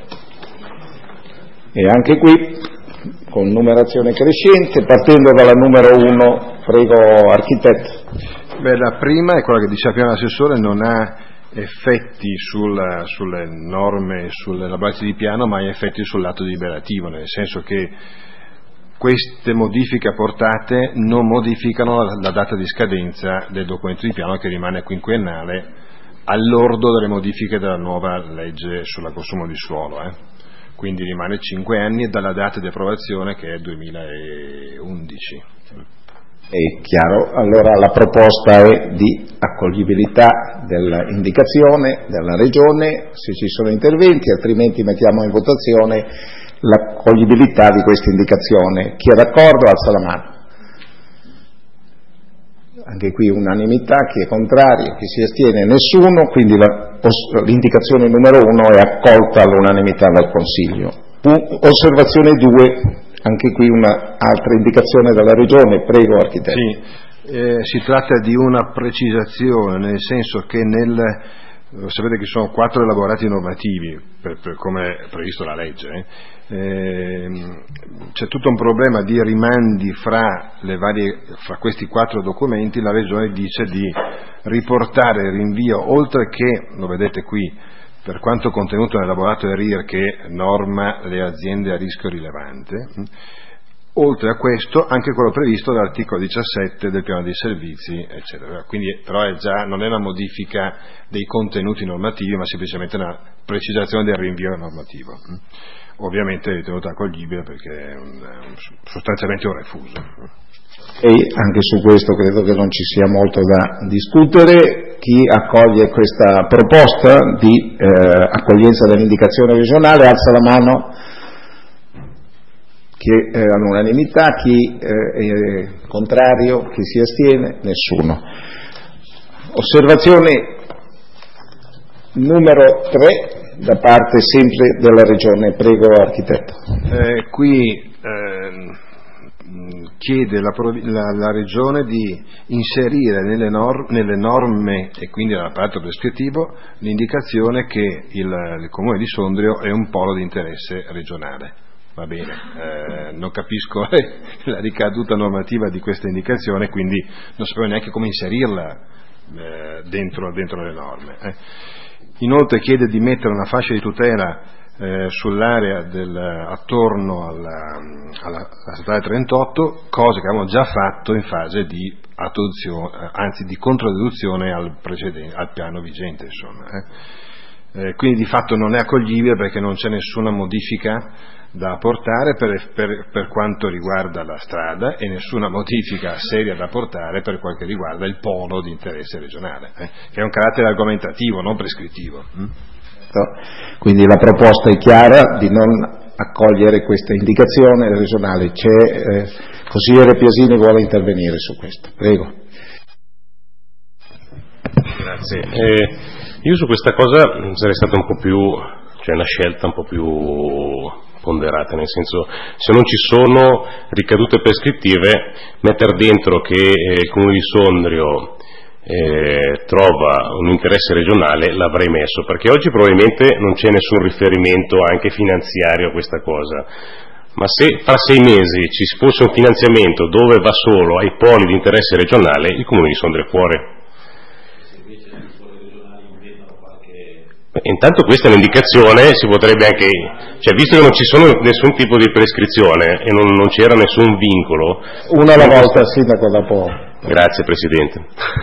Speaker 1: e anche qui con numerazione crescente, partendo dalla numero 1. Prego, architetto.
Speaker 16: La prima è quella che diceva prima l'assessore, non ha effetti sulle norme, sulle elaborazioni di piano, ma ha effetti sull'atto deliberativo, nel senso che queste modifiche apportate non modificano la data di scadenza del documento di piano, che rimane quinquennale all'ordo delle modifiche della nuova legge sul consumo di suolo, quindi rimane 5 anni dalla data di approvazione, che è 2011.
Speaker 1: È chiaro, allora la proposta è di accoglibilità dell'indicazione della Regione, se ci sono interventi, altrimenti mettiamo in votazione l'accoglibilità di questa indicazione. Chi è d'accordo alza la mano. Anche qui unanimità, chi è contrario, chi si astiene? Nessuno, quindi l'indicazione numero 1 è accolta all'unanimità dal Consiglio. Osservazione 2. Anche qui un'altra indicazione dalla Regione. Prego, architetto.
Speaker 16: Sì, si tratta di una precisazione, nel senso che sapete che sono 4 elaborati normativi, per come è previsto la legge, c'è tutto un problema di rimandi fra questi 4 documenti. La Regione dice di riportare il rinvio, oltre che, lo vedete qui, per quanto contenuto nell'elaborato RIR che norma le aziende a rischio rilevante, oltre a questo anche quello previsto dall'articolo 17 del piano dei servizi, eccetera. Quindi però non è una modifica dei contenuti normativi, ma semplicemente una precisazione del rinvio normativo. Ovviamente è ritenuta accoglibile perché è sostanzialmente un refuso.
Speaker 1: E anche su questo credo che non ci sia molto da discutere. Chi accoglie questa proposta di accoglienza dell'indicazione regionale alza la mano. Chi è all'unanimità, chi è contrario, chi si astiene? Nessuno. Osservazione numero 3 da parte sempre della Regione. Prego, architetto.
Speaker 16: Qui chiede la Regione di inserire nelle norme e quindi nell'apparato prescrittivo l'indicazione che il Comune di Sondrio è un polo di interesse regionale. Va bene, non capisco la ricaduta normativa di questa indicazione, quindi non sapevo neanche come inserirla dentro le norme. Inoltre chiede di mettere una fascia di tutela sull'area attorno alla strada 38, cosa che avevamo già fatto in fase di attuazione, anzi di controdeduzione al piano vigente, insomma. Quindi di fatto non è accoglibile perché non c'è nessuna modifica da apportare per quanto riguarda la strada e nessuna modifica seria da apportare per quel che riguarda il polo di interesse regionale, che è un carattere argomentativo, non prescrittivo.
Speaker 1: Quindi la proposta è chiara di non accogliere questa indicazione regionale. Consigliere Piasini vuole intervenire su questo. Prego.
Speaker 8: Grazie. Io su questa cosa sarei stato un po' più, cioè una scelta un po' più ponderata, nel senso, se non ci sono ricadute prescrittive, mettere dentro che il Comune di Sondrio trova un interesse regionale l'avrei messo, perché oggi probabilmente non c'è nessun riferimento anche finanziario a questa cosa, ma se fra 6 mesi ci fosse un finanziamento dove va solo ai poli di interesse regionale, il Comune di Sondrio è fuori. Intanto questa è un'indicazione, si potrebbe anche, cioè visto che non ci sono nessun tipo di prescrizione e non c'era nessun vincolo.
Speaker 1: Una alla volta, sindaco, dopo.
Speaker 8: Grazie Presidente.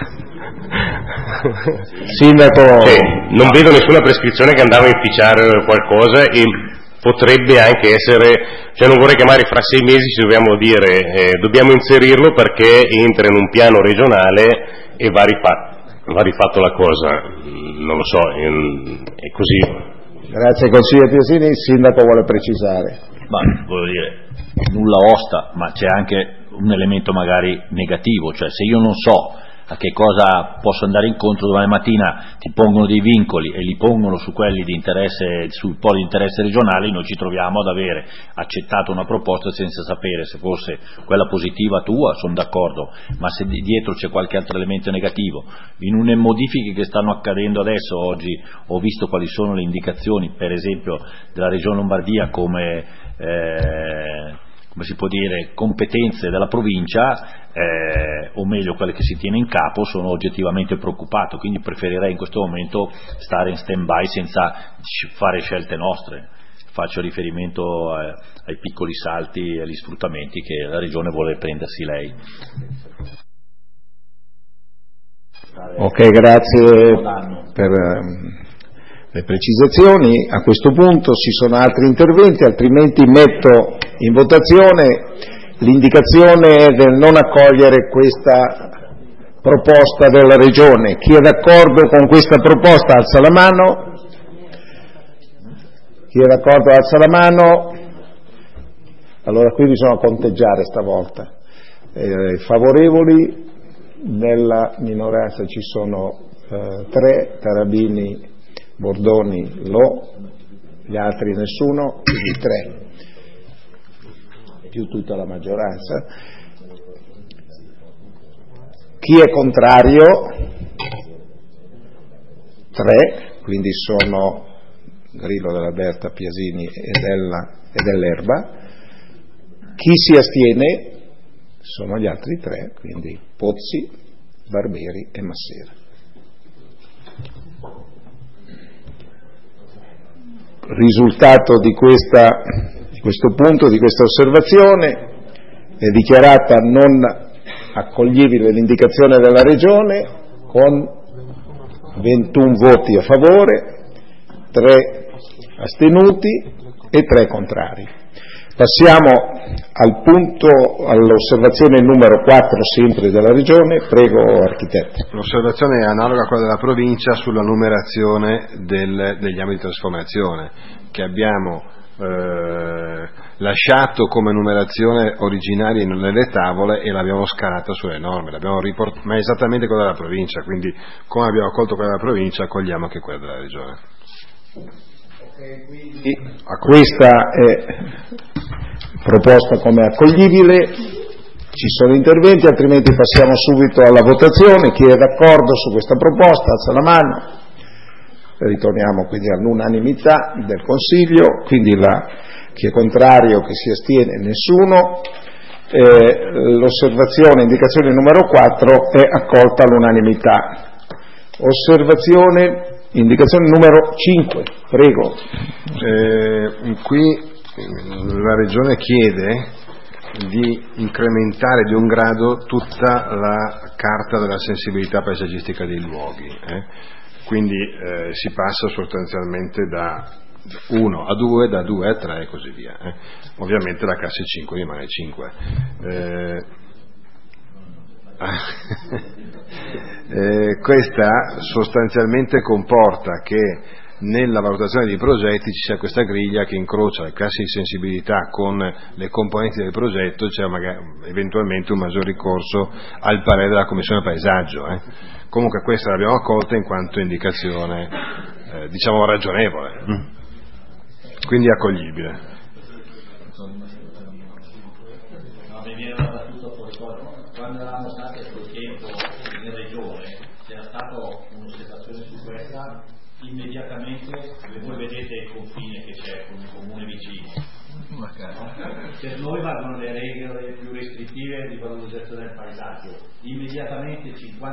Speaker 1: Sindaco.
Speaker 8: Non vedo nessuna prescrizione che andava a inficiare qualcosa e potrebbe anche essere, cioè non vorrei che magari fra 6 mesi ci dobbiamo dire dobbiamo inserirlo perché entra in un piano regionale e va rifatto la cosa, non lo so, è così.
Speaker 1: Grazie consigliere Piasini. Il sindaco vuole precisare.
Speaker 3: Ma voglio dire, nulla osta, ma c'è anche un elemento magari negativo, cioè se io non so a che cosa posso andare incontro, domani mattina ti pongono dei vincoli e li pongono su quelli di interesse, sul polo di interesse regionale, noi ci troviamo ad avere accettato una proposta senza sapere se fosse quella positiva tua, sono d'accordo, ma se dietro c'è qualche altro elemento negativo. In une modifiche che stanno accadendo adesso, oggi ho visto quali sono le indicazioni, per esempio della Regione Lombardia come si può dire, competenze della provincia, o meglio quelle che si tiene in capo, sono oggettivamente preoccupato, quindi preferirei in questo momento stare in stand-by senza fare scelte nostre. Faccio riferimento ai piccoli salti e agli sfruttamenti che la Regione vuole prendersi lei.
Speaker 1: Ok, grazie per le precisazioni. A questo punto ci sono altri interventi, altrimenti metto in votazione l'indicazione del non accogliere questa proposta della Regione. Chi è d'accordo con questa proposta alza la mano. Chi è d'accordo alza la mano. Allora qui bisogna conteggiare stavolta. Favorevoli nella minoranza ci sono 3, Tarabini, Bordoni, gli altri nessuno, quindi 3. Più tutta la maggioranza. Chi è contrario? 3, quindi sono Grillo, Della Berta, Piasini e dell'Erba. Chi si astiene? Sono gli altri 3, quindi Pozzi, Barberi e Massera. Risultato di questo punto, di questa osservazione, è dichiarata non accoglibile l'indicazione della Regione con 21 voti a favore, 3 astenuti e 3 contrari. Passiamo all'osservazione numero 4, sempre della Regione. Prego, architetto.
Speaker 16: L'osservazione è analoga a quella della provincia sulla numerazione degli ambiti di trasformazione, che abbiamo lasciato come numerazione originaria nelle tavole e l'abbiamo scalata sulle norme, ma è esattamente quella della provincia, quindi come abbiamo accolto quella della provincia accogliamo anche quella della regione.
Speaker 1: Questa è proposta come accoglibile, ci sono interventi, altrimenti passiamo subito alla votazione. Chi è d'accordo su questa proposta alza la mano. Ritorniamo quindi all'unanimità del Consiglio, quindi chi è contrario, chi si astiene, nessuno. L'osservazione, indicazione numero 4 è accolta all'unanimità. Indicazione numero 5, prego.
Speaker 16: Qui la Regione chiede di incrementare di un grado tutta la carta della sensibilità paesaggistica dei luoghi. Quindi si passa sostanzialmente da 1 a 2, da 2 a 3 e così via. Ovviamente la classe 5 rimane 5. Questa sostanzialmente comporta che nella valutazione dei progetti ci sia questa griglia che incrocia le classi di sensibilità con le componenti del progetto, c'è magari, eventualmente un maggior ricorso al parere della Commissione Paesaggio. Comunque questa l'abbiamo accolta in quanto indicazione diciamo ragionevole, quindi accoglibile.
Speaker 3: Quando eravamo stati a quel tempo in regione c'era stata un'osservazione su questa, immediatamente voi vedete il confine che c'è con il comune vicino, no? Per noi valgono le regole più restrittive di valorizzazione del paesaggio, immediatamente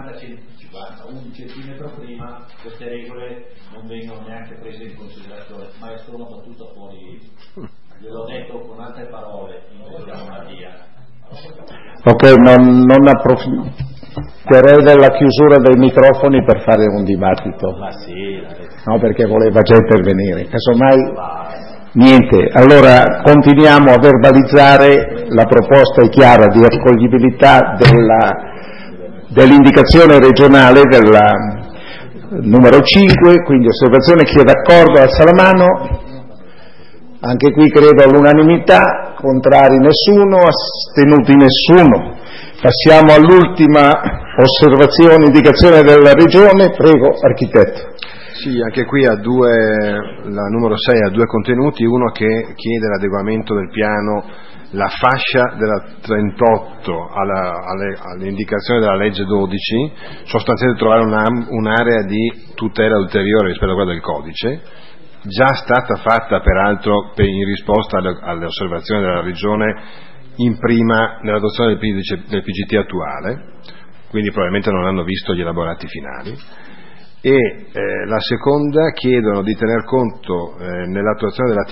Speaker 3: 1 centimetro prima queste regole non vengono neanche prese in considerazione, ma sono battuta fuori, gliel'ho detto con altre parole in Lombardia.
Speaker 1: Ok, non approfitterei della chiusura dei microfoni per fare un dibattito. No, perché voleva già intervenire. Casomai niente. Allora continuiamo a verbalizzare. La proposta è chiara di accoglibilità dell'indicazione regionale della numero 5, quindi osservazione. Chi è d'accordo alza la mano. Anche qui credo all'unanimità, contrari nessuno, astenuti nessuno. Passiamo all'ultima osservazione, indicazione della Regione, prego architetto.
Speaker 16: Sì, anche qui la numero 6 ha due contenuti, uno che chiede l'adeguamento del piano, la fascia della 38 all'indicazione della legge 12, sostanzialmente trovare un'area di tutela ulteriore rispetto a quella del codice, già stata fatta peraltro in risposta alle osservazioni della Regione nell'adozione del PGT attuale, quindi probabilmente non hanno visto gli elaborati finali. E la seconda chiedono di tener conto nell'attuazione della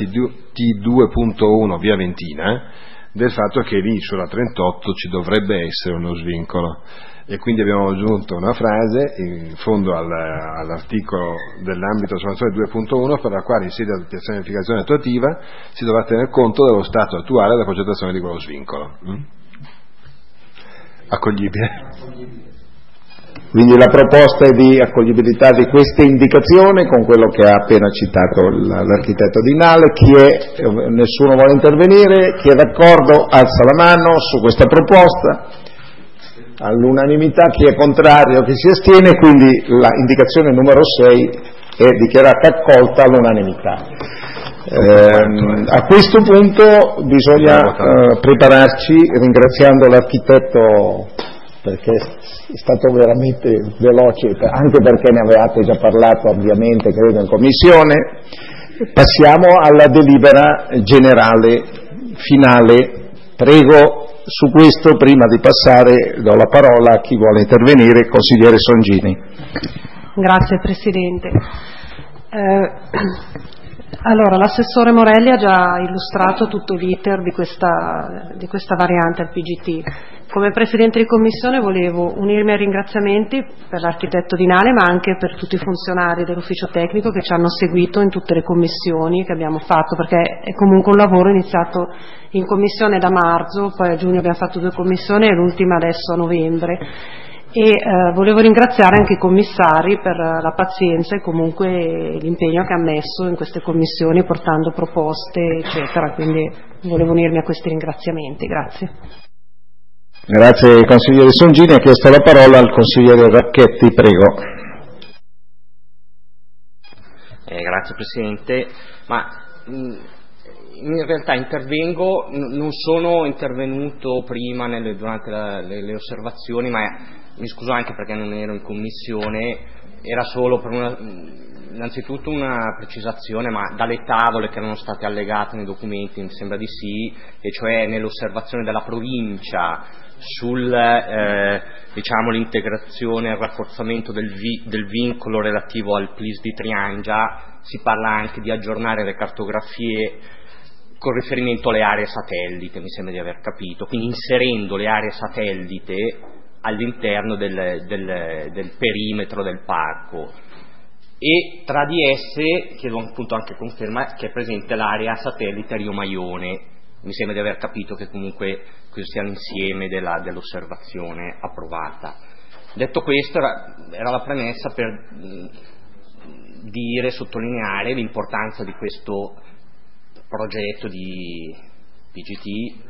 Speaker 16: T2.1 via Ventina del fatto che lì sulla 38 ci dovrebbe essere uno svincolo, e quindi abbiamo aggiunto una frase in fondo all'articolo dell'ambito della soluzione 2.1 per la quale in sede di pianificazione attuativa si dovrà tener conto dello stato attuale della progettazione di quello svincolo. Accoglibile.
Speaker 1: Quindi la proposta è di accoglibilità di questa indicazione con quello che ha appena citato l'architetto Dinale. Nessuno vuole intervenire? Chi è d'accordo alza la mano su questa proposta. All'unanimità, chi è contrario, chi si astiene, quindi la indicazione numero 6 è dichiarata accolta all'unanimità. A questo punto bisogna prepararci ringraziando l'architetto perché è stato veramente veloce, anche perché ne avevate già parlato ampiamente, credo, in commissione. Passiamo alla delibera generale finale. Prego, su questo, prima di passare, do la parola a chi vuole intervenire, consigliere Songini.
Speaker 17: Grazie Presidente. Allora, l'assessore Morelli ha già illustrato tutto l'iter di questa variante al PGT. Come Presidente di Commissione volevo unirmi ai ringraziamenti per l'architetto Dinale, ma anche per tutti i funzionari dell'ufficio tecnico che ci hanno seguito in tutte le commissioni che abbiamo fatto, perché è comunque un lavoro iniziato in commissione da marzo, poi a giugno abbiamo fatto 2 commissioni e l'ultima adesso a novembre. e volevo ringraziare anche i commissari per la pazienza e comunque l'impegno che ha messo in queste commissioni portando proposte eccetera, quindi volevo unirmi a questi ringraziamenti. Grazie.
Speaker 1: Grazie consigliere Songini. Ha chiesto la parola al consigliere Racchetti, prego.
Speaker 14: Grazie Presidente, ma in realtà intervengo, non sono intervenuto prima durante le osservazioni, ma mi scuso anche perché non ero in commissione, era solo per innanzitutto una precisazione, ma dalle tavole che erano state allegate nei documenti mi sembra di sì, e cioè nell'osservazione della provincia sul l'integrazione e il rafforzamento del vincolo relativo al PLIS di Triangia, si parla anche di aggiornare le cartografie con riferimento alle aree satellite, mi sembra di aver capito, quindi inserendo le aree satellite all'interno del perimetro del parco, e tra di esse chiedo appunto anche conferma che è presente l'area satellite Rio Maione. Mi sembra di aver capito che comunque questo sia l'insieme dell'osservazione approvata. Detto questo, era la premessa per sottolineare l'importanza di questo progetto di PGT,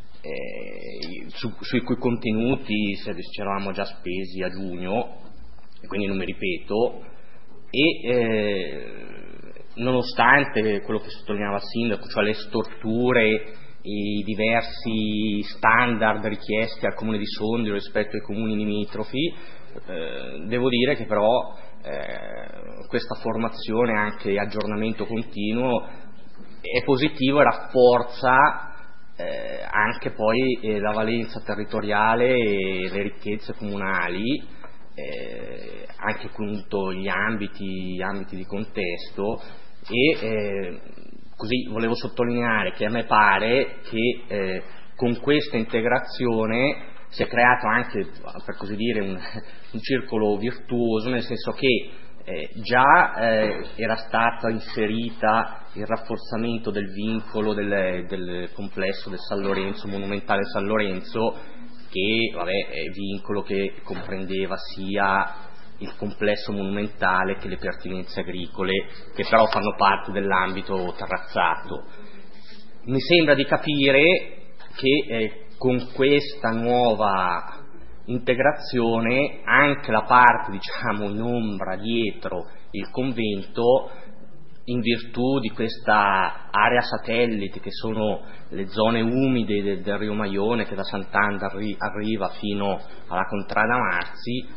Speaker 14: sui cui contenuti ci eravamo già spesi a giugno, e quindi non mi ripeto, e nonostante quello che sottolineava il sindaco, cioè le storture, i diversi standard richiesti al comune di Sondrio rispetto ai comuni limitrofi, devo dire che però questa formazione, anche aggiornamento continuo, è positivo e rafforza anche poi la valenza territoriale e le ricchezze comunali, anche appunto gli ambiti di contesto, e così volevo sottolineare che a me pare che con questa integrazione si è creato anche, per così dire, un circolo virtuoso, nel senso che già era stata inserita il rafforzamento del vincolo del complesso del San Lorenzo, monumentale San Lorenzo, che è vincolo che comprendeva sia il complesso monumentale che le pertinenze agricole, che però fanno parte dell'ambito terrazzato. Mi sembra di capire che con questa nuova integrazione anche la parte in ombra dietro il convento, in virtù di questa area satellite che sono le zone umide del Rio Maione, che da Sant'Anda arriva fino alla Contrada Marzi,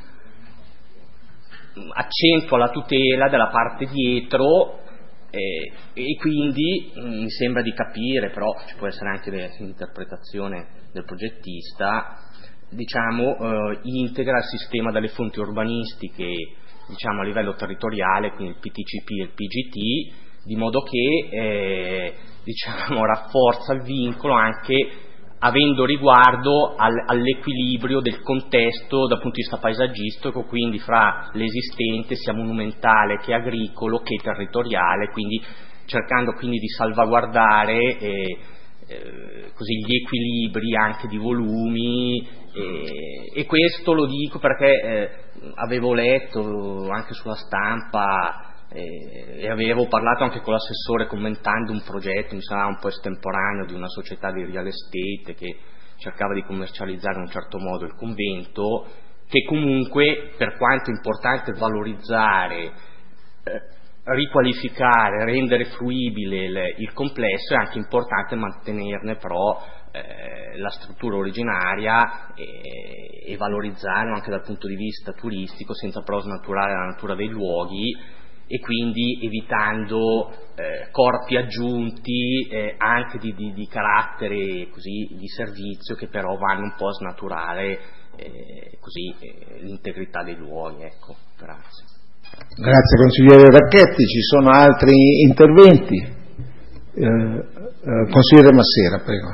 Speaker 14: accentua la tutela della parte dietro, e quindi mi sembra di capire, però ci può essere anche l'interpretazione del progettista, integra il sistema delle fonti urbanistiche a livello territoriale, quindi il PTCP e il PGT, di modo che rafforza il vincolo anche avendo riguardo all'equilibrio del contesto dal punto di vista paesaggistico, quindi fra l'esistente sia monumentale che agricolo che territoriale, quindi cercando quindi di salvaguardare così gli equilibri anche di volumi, e questo lo dico perché avevo letto anche sulla stampa e avevo parlato anche con l'assessore commentando un progetto, mi sembrava un po' estemporaneo, di una società di real estate che cercava di commercializzare in un certo modo il convento, che comunque, per quanto è importante valorizzare, riqualificare, rendere fruibile il complesso, è anche importante mantenerne però la struttura originaria e valorizzarlo anche dal punto di vista turistico, senza però snaturare la natura dei luoghi, e quindi evitando corpi aggiunti anche di carattere così di servizio, che però vanno un po' a snaturare l'integrità dei luoghi. Ecco, grazie.
Speaker 1: Grazie consigliere Racchetti. Ci sono altri interventi? Consigliere Massera, prego.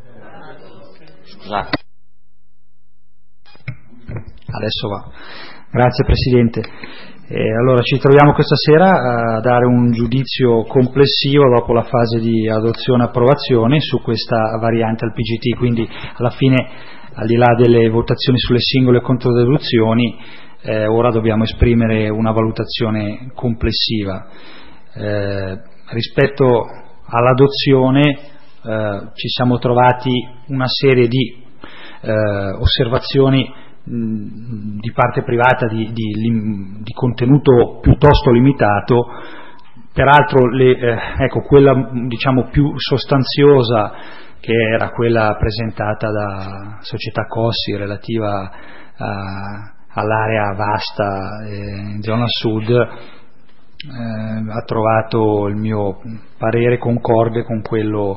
Speaker 7: Scusate. Adesso va. Grazie Presidente. Allora ci troviamo questa sera a dare un giudizio complessivo dopo la fase di adozione e approvazione su questa variante al PGT, quindi alla fine, al di là delle votazioni sulle singole controdeduzioni, ora dobbiamo esprimere una valutazione complessiva. Rispetto all'adozione ci siamo trovati una serie di osservazioni di parte privata di contenuto piuttosto limitato, peraltro quella diciamo più sostanziosa, che era quella presentata da società Cossi relativa all'area vasta in zona sud, ha trovato il mio parere concorde con quello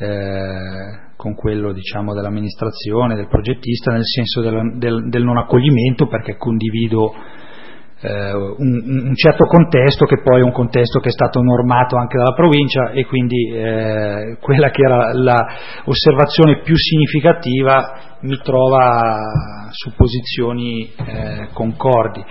Speaker 7: diciamo dell'amministrazione, del progettista, nel senso del non accoglimento, perché condivido un certo contesto, che poi è un contesto che è stato normato anche dalla provincia, e quindi quella che era l'osservazione più significativa mi trova su posizioni concordi.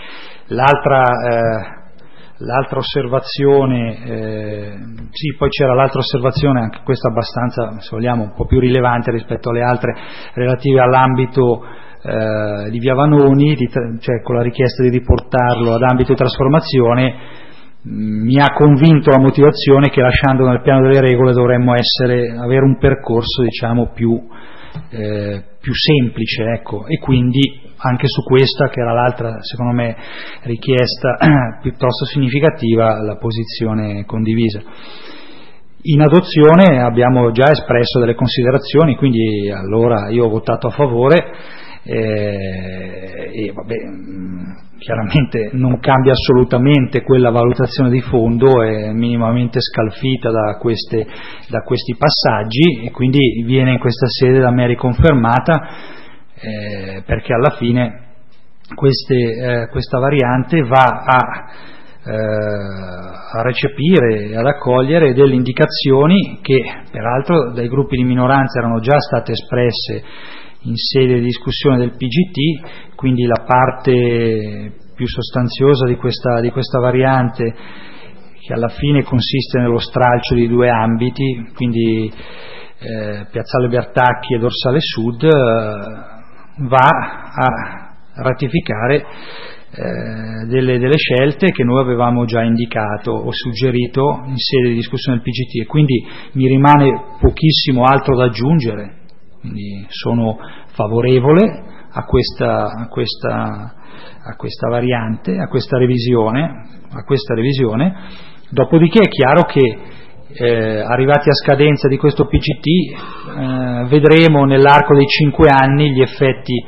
Speaker 7: L'altra osservazione, sì, poi c'era l'altra osservazione, anche questa abbastanza, se vogliamo, un po' più rilevante rispetto alle altre, relative all'ambito di Via Vanoni, cioè con la richiesta di riportarlo ad ambito di trasformazione. Mi ha convinto la motivazione che, lasciando nel piano delle regole, dovremmo avere un percorso, diciamo, più semplice, ecco, e quindi anche su questa, che era l'altra secondo me richiesta piuttosto significativa, la posizione condivisa. In adozione abbiamo già espresso delle considerazioni, quindi allora io ho votato a favore e vabbè, chiaramente non cambia assolutamente quella valutazione di fondo, è minimamente scalfita da questi passaggi, e quindi viene in questa sede da me riconfermata, perché alla fine questa variante va a recepire e ad accogliere delle indicazioni che peraltro dai gruppi di minoranza erano già state espresse in sede di discussione del PGT. Quindi la parte più sostanziosa di questa variante, che alla fine consiste nello stralcio di due ambiti, quindi Piazzale Bertacchi e Dorsale Sud, va a ratificare delle scelte che noi avevamo già indicato o suggerito in sede di discussione del PGT, e quindi mi rimane pochissimo altro da aggiungere. Quindi sono favorevole a questa variante, a questa revisione. Dopodiché è chiaro che arrivati a scadenza di questo PGT vedremo nell'arco dei 5 anni gli effetti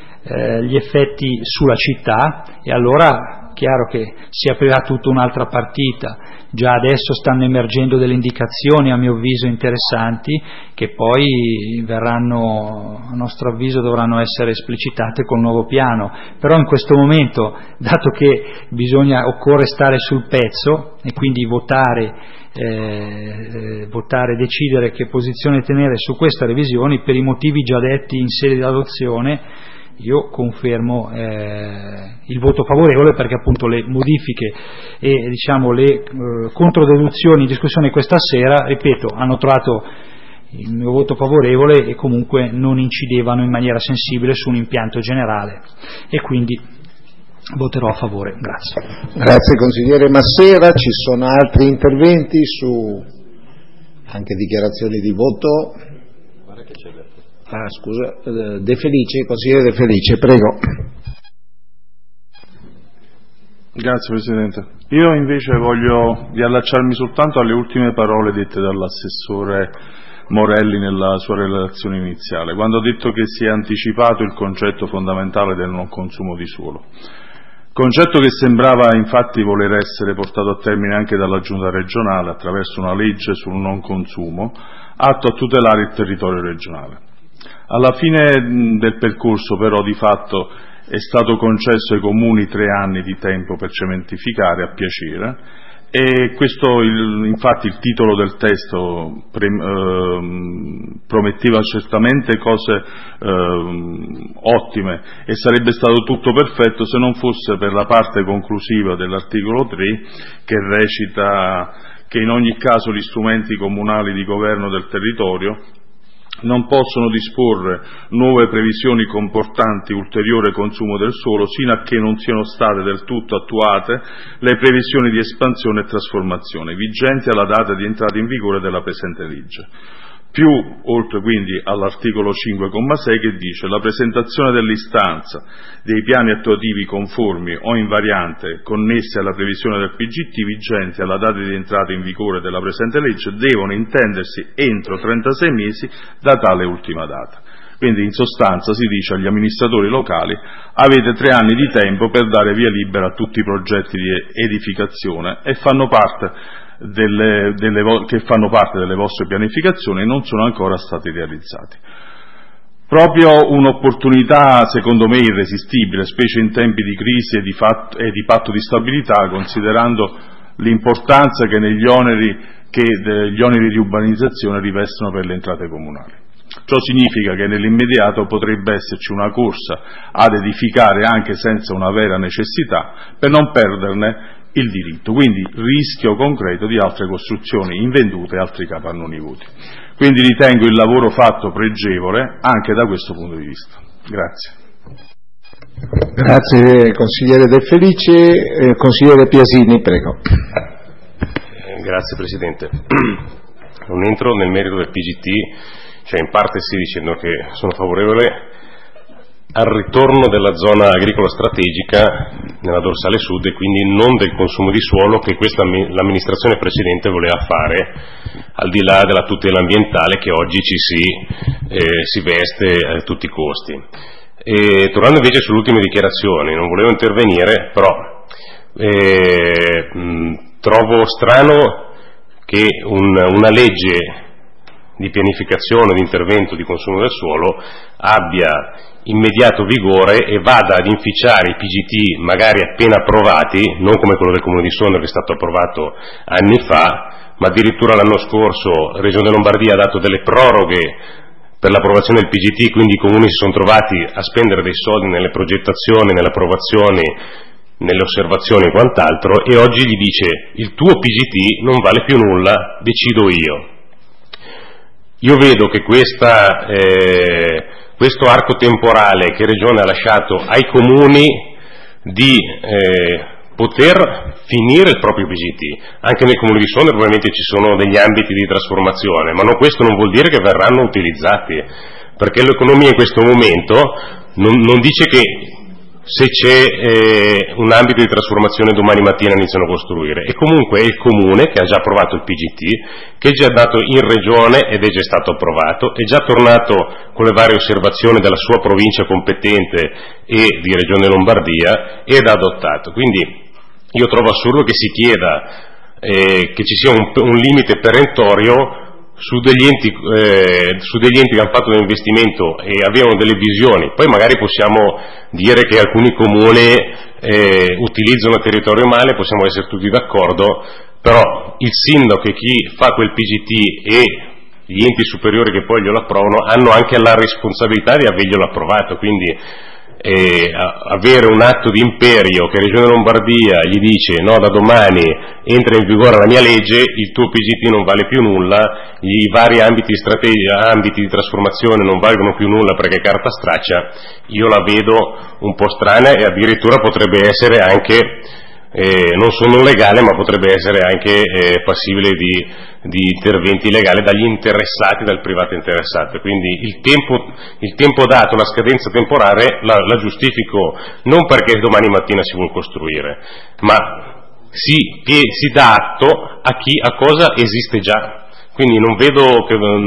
Speaker 7: sulla città, e allora chiaro che si aprirà tutta un'altra partita. Già adesso stanno emergendo delle indicazioni, a mio avviso interessanti, che poi verranno, a nostro avviso, dovranno essere esplicitate col nuovo piano. Però in questo momento, dato che occorre stare sul pezzo e quindi votare, decidere che posizione tenere su questa revisione, per i motivi già detti in sede di adozione, io confermo il voto favorevole, perché appunto le modifiche e diciamo le controdeduzioni in discussione questa sera, ripeto, hanno trovato il mio voto favorevole e comunque non incidevano in maniera sensibile su un impianto generale, e quindi voterò a favore. Grazie.
Speaker 1: Grazie consigliere Massera. Ci sono altri interventi su anche dichiarazioni di voto? De Felice, consigliere De Felice, prego.
Speaker 18: Grazie Presidente. Io invece voglio riallacciarmi soltanto alle ultime parole dette dall'assessore Morelli nella sua relazione iniziale, quando ha detto che si è anticipato il concetto fondamentale del non consumo di suolo. Concetto che sembrava infatti voler essere portato a termine anche dalla Giunta regionale attraverso una legge sul non consumo, atto a tutelare il territorio regionale. Alla fine del percorso però di fatto è stato concesso ai comuni 3 anni di tempo per cementificare a piacere, E questo, infatti, il titolo del testo prometteva certamente cose ottime e sarebbe stato tutto perfetto se non fosse per la parte conclusiva dell'articolo 3 che recita che in ogni caso gli strumenti comunali di governo del territorio non possono disporre nuove previsioni comportanti ulteriore consumo del suolo sino a che non siano state del tutto attuate le previsioni di espansione e trasformazione vigenti alla data di entrata in vigore della presente legge. Più, oltre quindi all'articolo 5,6 che dice la presentazione dell'istanza dei piani attuativi conformi o invariante connessi alla previsione del PGT vigenti alla data di entrata in vigore della presente legge devono intendersi entro 36 mesi da tale ultima data. Quindi in sostanza si dice agli amministratori locali avete 3 anni di tempo per dare via libera a tutti i progetti di edificazione e che fanno parte delle vostre pianificazioni e non sono ancora stati realizzati. Proprio un'opportunità secondo me irresistibile, specie in tempi di crisi e di patto di stabilità, considerando l'importanza che gli oneri di urbanizzazione rivestono per le entrate comunali. Ciò significa che nell'immediato potrebbe esserci una corsa ad edificare anche senza una vera necessità per non perderne il diritto, quindi rischio concreto di altre costruzioni invendute e altri capannoni vuoti. Quindi ritengo il lavoro fatto pregevole anche da questo punto di vista. Grazie.
Speaker 1: Grazie consigliere De Felice. Consigliere Piasini, prego.
Speaker 8: Grazie Presidente. Non entro nel merito del PGT, cioè in parte sì dicendo che sono favorevole al ritorno della zona agricola strategica nella dorsale sud e quindi non del consumo di suolo che l'amministrazione precedente voleva fare, al di là della tutela ambientale che oggi ci si veste a tutti i costi. E, tornando invece sulle ultime dichiarazioni, non volevo intervenire, però trovo strano che una legge di pianificazione, di intervento, di consumo del suolo abbia immediato vigore e vada ad inficiare i PGT magari appena approvati, non come quello del Comune di Sondrio che è stato approvato anni fa, ma addirittura l'anno scorso Regione Lombardia ha dato delle proroghe per l'approvazione del PGT, quindi i comuni si sono trovati a spendere dei soldi nelle progettazioni, nelle approvazioni, nelle osservazioni e quant'altro, e oggi gli dice il tuo PGT non vale più nulla, decido io. Io vedo che questo arco temporale che Regione ha lasciato ai comuni di poter finire il proprio PGT, anche nel Comune di Sondrio probabilmente ci sono degli ambiti di trasformazione, ma questo non vuol dire che verranno utilizzati, perché l'economia in questo momento non dice che se c'è un ambito di trasformazione domani mattina iniziano a costruire, e comunque è il Comune che ha già approvato il PGT, che è già andato in Regione ed è già stato approvato, è già tornato con le varie osservazioni della sua provincia competente e di Regione Lombardia ed ha adottato. Quindi io trovo assurdo che si chieda che ci sia un limite perentorio su degli enti che hanno fatto l'investimento e avevano delle visioni. Poi magari possiamo dire che alcuni comuni utilizzano il territorio male, possiamo essere tutti d'accordo, però il sindaco e chi fa quel PGT e gli enti superiori che poi glielo approvano hanno anche la responsabilità di averglielo approvato, quindi avere un atto di imperio che Regione Lombardia gli dice no, da domani entra in vigore la mia legge, il tuo PGT non vale più nulla, i vari ambiti di strategia, ambiti di trasformazione non valgono più nulla perché carta straccia, io la vedo un po' strana e addirittura potrebbe essere anche non solo legale, ma potrebbe essere anche passibile di interventi legali dagli interessati, dal privato interessato. Quindi il tempo dato, la scadenza temporale la giustifico non perché domani mattina si vuole costruire, ma si dà atto a cosa esiste già. Quindi non vedo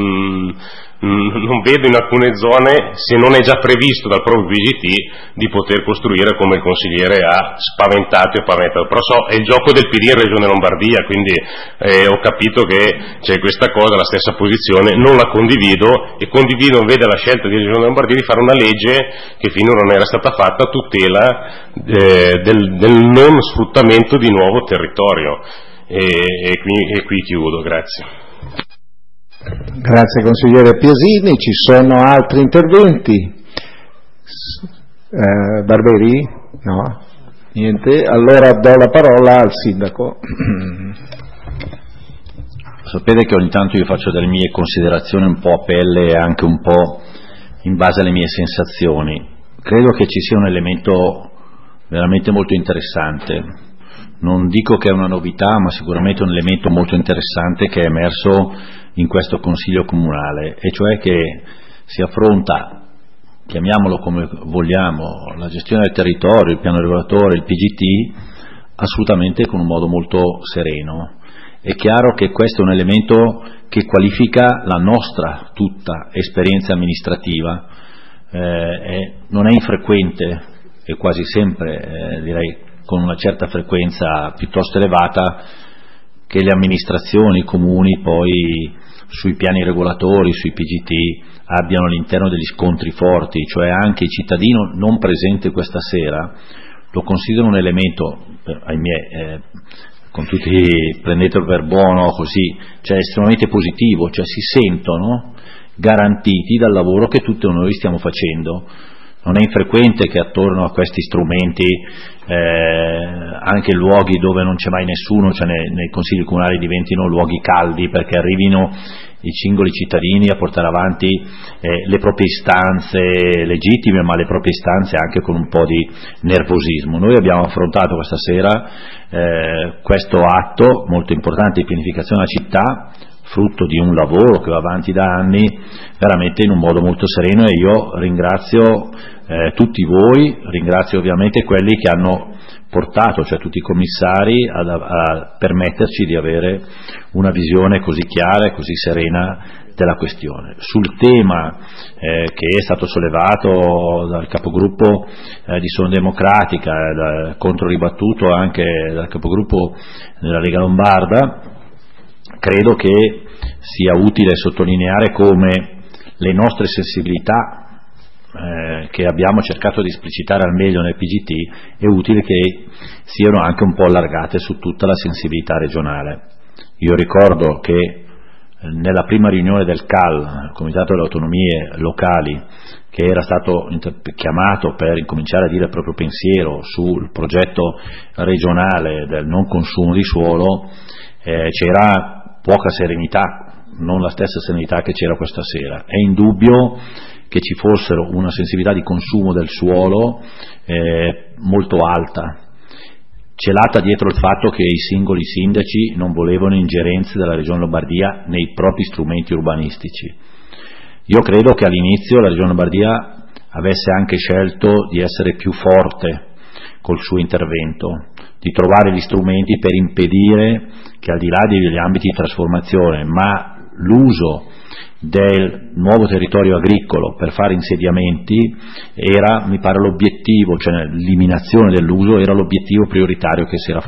Speaker 8: in alcune zone, se non è già previsto dal proprio PGT, di poter costruire come il consigliere ha spaventato e paventato. Però è il gioco del PD in Regione Lombardia, quindi ho capito che c'è questa cosa, la stessa posizione, non la condivido e condivido invece la scelta di Regione Lombardia di fare una legge che finora non era stata fatta a tutela del non sfruttamento di nuovo territorio. e qui chiudo, grazie.
Speaker 1: Grazie consigliere Piasini. Ci sono altri interventi? Barberi? No? Niente? Allora do la parola al sindaco.
Speaker 3: Sapete che ogni tanto io faccio delle mie considerazioni un po' a pelle e anche un po' in base alle mie sensazioni. Credo che ci sia un elemento veramente molto interessante. Non dico che è una novità, ma sicuramente un elemento molto interessante che è emerso in questo Consiglio Comunale, e cioè che si affronta, chiamiamolo come vogliamo, la gestione del territorio, il piano regolatore, il PGT, assolutamente con un modo molto sereno. È chiaro che questo è un elemento che qualifica la nostra tutta esperienza amministrativa, non è infrequente e quasi sempre, direi con una certa frequenza piuttosto elevata, che le amministrazioni, i comuni poi sui piani regolatori, sui PGT abbiano all'interno degli scontri forti, cioè anche il cittadino non presente questa sera lo considero un elemento, ahimè, con tutti prendetelo per buono così, cioè estremamente positivo, cioè si sentono garantiti dal lavoro che tutti noi stiamo facendo. Non è infrequente che attorno a questi strumenti anche luoghi dove non c'è mai nessuno, cioè nei consigli comunali, diventino luoghi caldi perché arrivino i singoli cittadini a portare avanti le proprie istanze legittime, ma le proprie istanze anche con un po' di nervosismo. Noi abbiamo affrontato questa sera questo atto molto importante di pianificazione della città, frutto di un lavoro che va avanti da anni, veramente in un modo molto sereno, e io ringrazio tutti voi, ringrazio ovviamente quelli che hanno portato, cioè tutti i commissari, a permetterci di avere una visione così chiara e così serena della questione. Sul tema che è stato sollevato dal capogruppo di Sono Democratica, controribattuto anche dal capogruppo della Lega Lombarda, credo che sia utile sottolineare come le nostre sensibilità che abbiamo cercato di esplicitare al meglio nel PGT è utile che siano anche un po' allargate su tutta la sensibilità regionale. Io ricordo che nella prima riunione del CAL, il Comitato delle Autonomie Locali, che era stato chiamato per incominciare a dire il proprio pensiero sul progetto regionale del non consumo di suolo, c'era poca serenità, non la stessa serenità che c'era questa sera. È indubbio che ci fossero una sensibilità di consumo del suolo molto alta, celata dietro il fatto che i singoli sindaci non volevano ingerenze della Regione Lombardia nei propri strumenti urbanistici. Io credo che all'inizio la Regione Lombardia avesse anche scelto di essere più forte col suo intervento, di trovare gli strumenti per impedire che, al di là degli ambiti di trasformazione, ma l'uso del nuovo territorio agricolo per fare insediamenti era, mi pare, l'obiettivo, cioè l'eliminazione dell'uso era l'obiettivo prioritario che si era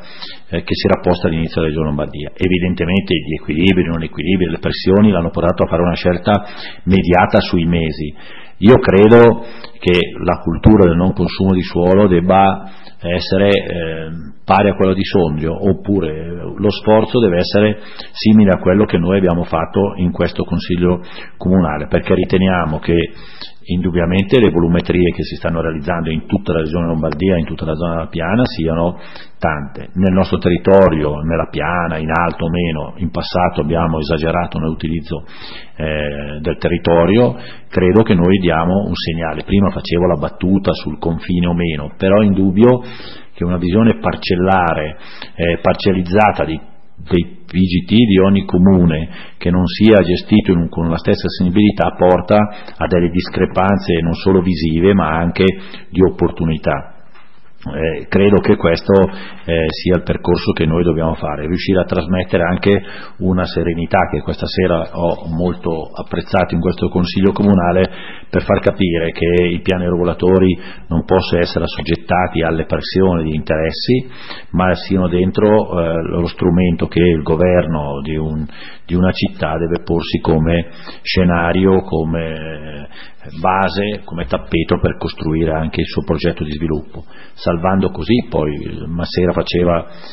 Speaker 3: posta all'inizio della Regione Lombardia. Evidentemente gli equilibri, non equilibri, le pressioni l'hanno portato a fare una scelta mediata sui mesi. Io credo che la cultura del non consumo di suolo debba essere pari a quello di Sondrio, oppure lo sforzo deve essere simile a quello che noi abbiamo fatto in questo Consiglio Comunale, perché riteniamo che indubbiamente le volumetrie che si stanno realizzando in tutta la regione Lombardia, in tutta la zona della Piana, siano tante. Nel nostro territorio, nella Piana, in alto o meno, in passato abbiamo esagerato nell'utilizzo del territorio. Credo che noi diamo un segnale. Prima facevo la battuta sul confine o meno, però è indubbio che una visione parcellare, parcellizzata dei PGT di ogni comune, che non sia gestito con la stessa sensibilità, porta a delle discrepanze non solo visive ma anche di opportunità. Credo che questo sia il percorso che noi dobbiamo fare, riuscire a trasmettere anche una serenità che questa sera ho molto apprezzato in questo Consiglio Comunale, per far capire che i piani regolatori non possono essere assoggettati alle pressioni di interessi, ma siano dentro lo strumento che il governo di una città deve porsi come scenario, come base, come tappeto per costruire anche il suo progetto di sviluppo, salvando così. Poi Massera faceva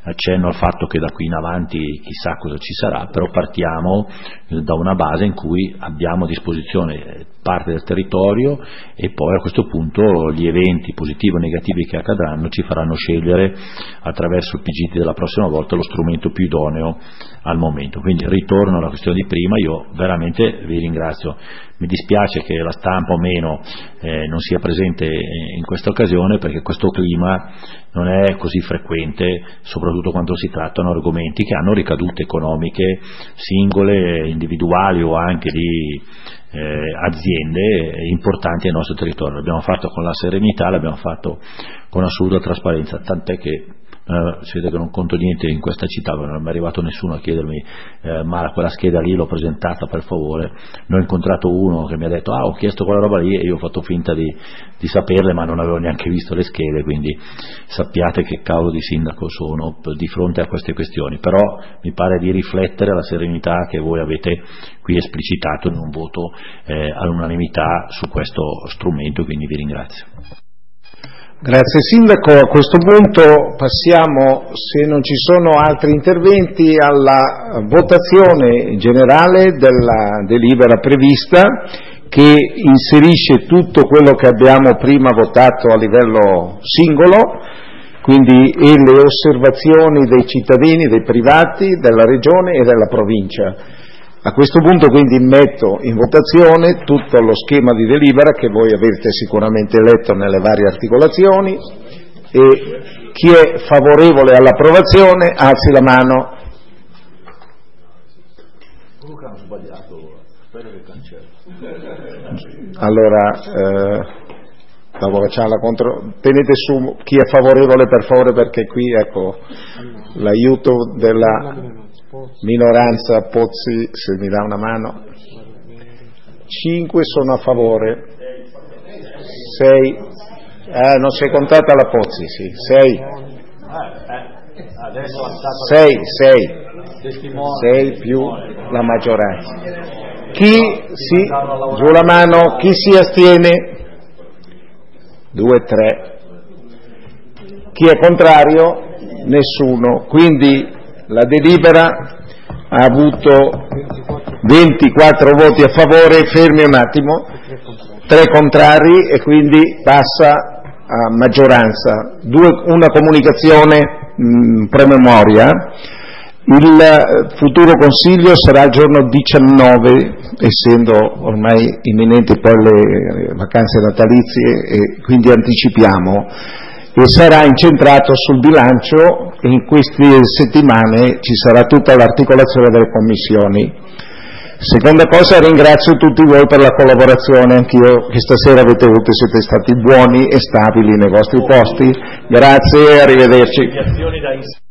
Speaker 3: accenno al fatto che da qui in avanti chissà cosa ci sarà, però partiamo da una base in cui abbiamo a disposizione parte del territorio e poi a questo punto gli eventi positivi o negativi che accadranno ci faranno scegliere attraverso il PGT della prossima volta lo strumento più idoneo al momento. Quindi ritorno alla questione di prima, io veramente vi ringrazio, mi dispiace che la stampa o meno non sia presente in questa occasione, perché questo clima non è così frequente, soprattutto quando si trattano argomenti che hanno ricadute economiche singole, individuali o anche di aziende importanti nel nostro territorio. L'abbiamo fatto con la serenità, l'abbiamo fatto con assoluta trasparenza, tant'è che si vede che non conto niente in questa città, non è mai arrivato nessuno a chiedermi ma quella scheda lì l'ho presentata, per favore. Ne ho incontrato uno che mi ha detto ho chiesto quella roba lì, e io ho fatto finta di saperle, ma non avevo neanche visto le schede, quindi sappiate che cavolo di sindaco sono di fronte a queste questioni. Però mi pare di riflettere la serenità che voi avete qui esplicitato in un voto all'unanimità su questo strumento, quindi vi ringrazio.
Speaker 1: Grazie Sindaco, a questo punto passiamo, se non ci sono altri interventi, alla votazione generale della delibera prevista, che inserisce tutto quello che abbiamo prima votato a livello singolo, quindi e le osservazioni dei cittadini, dei privati, della Regione e della Provincia. A questo punto quindi metto in votazione tutto lo schema di delibera che voi avete sicuramente letto nelle varie articolazioni, e chi è favorevole all'approvazione alzi la mano. Allora, dopo facciamo la tenete su chi è favorevole per favore, perché qui ecco l'aiuto della minoranza. Pozzi, se mi dà una mano. 5 sono a favore, 6 non si è contata la Pozzi, sì, 6 più la maggioranza. Giù la mano, chi si astiene? 2, 3. Chi è contrario? Nessuno. Quindi la delibera ha avuto 24 voti a favore, fermi un attimo, 3 contrari, e quindi passa a maggioranza. Una comunicazione promemoria. Il futuro Consiglio sarà il giorno 19, essendo ormai imminenti poi le vacanze natalizie, e quindi anticipiamo, e sarà incentrato sul bilancio, e in queste settimane ci sarà tutta l'articolazione delle commissioni. Seconda cosa, ringrazio tutti voi per la collaborazione, anch'io che stasera avete avuto, siete stati buoni e stabili nei vostri posti. Grazie e arrivederci.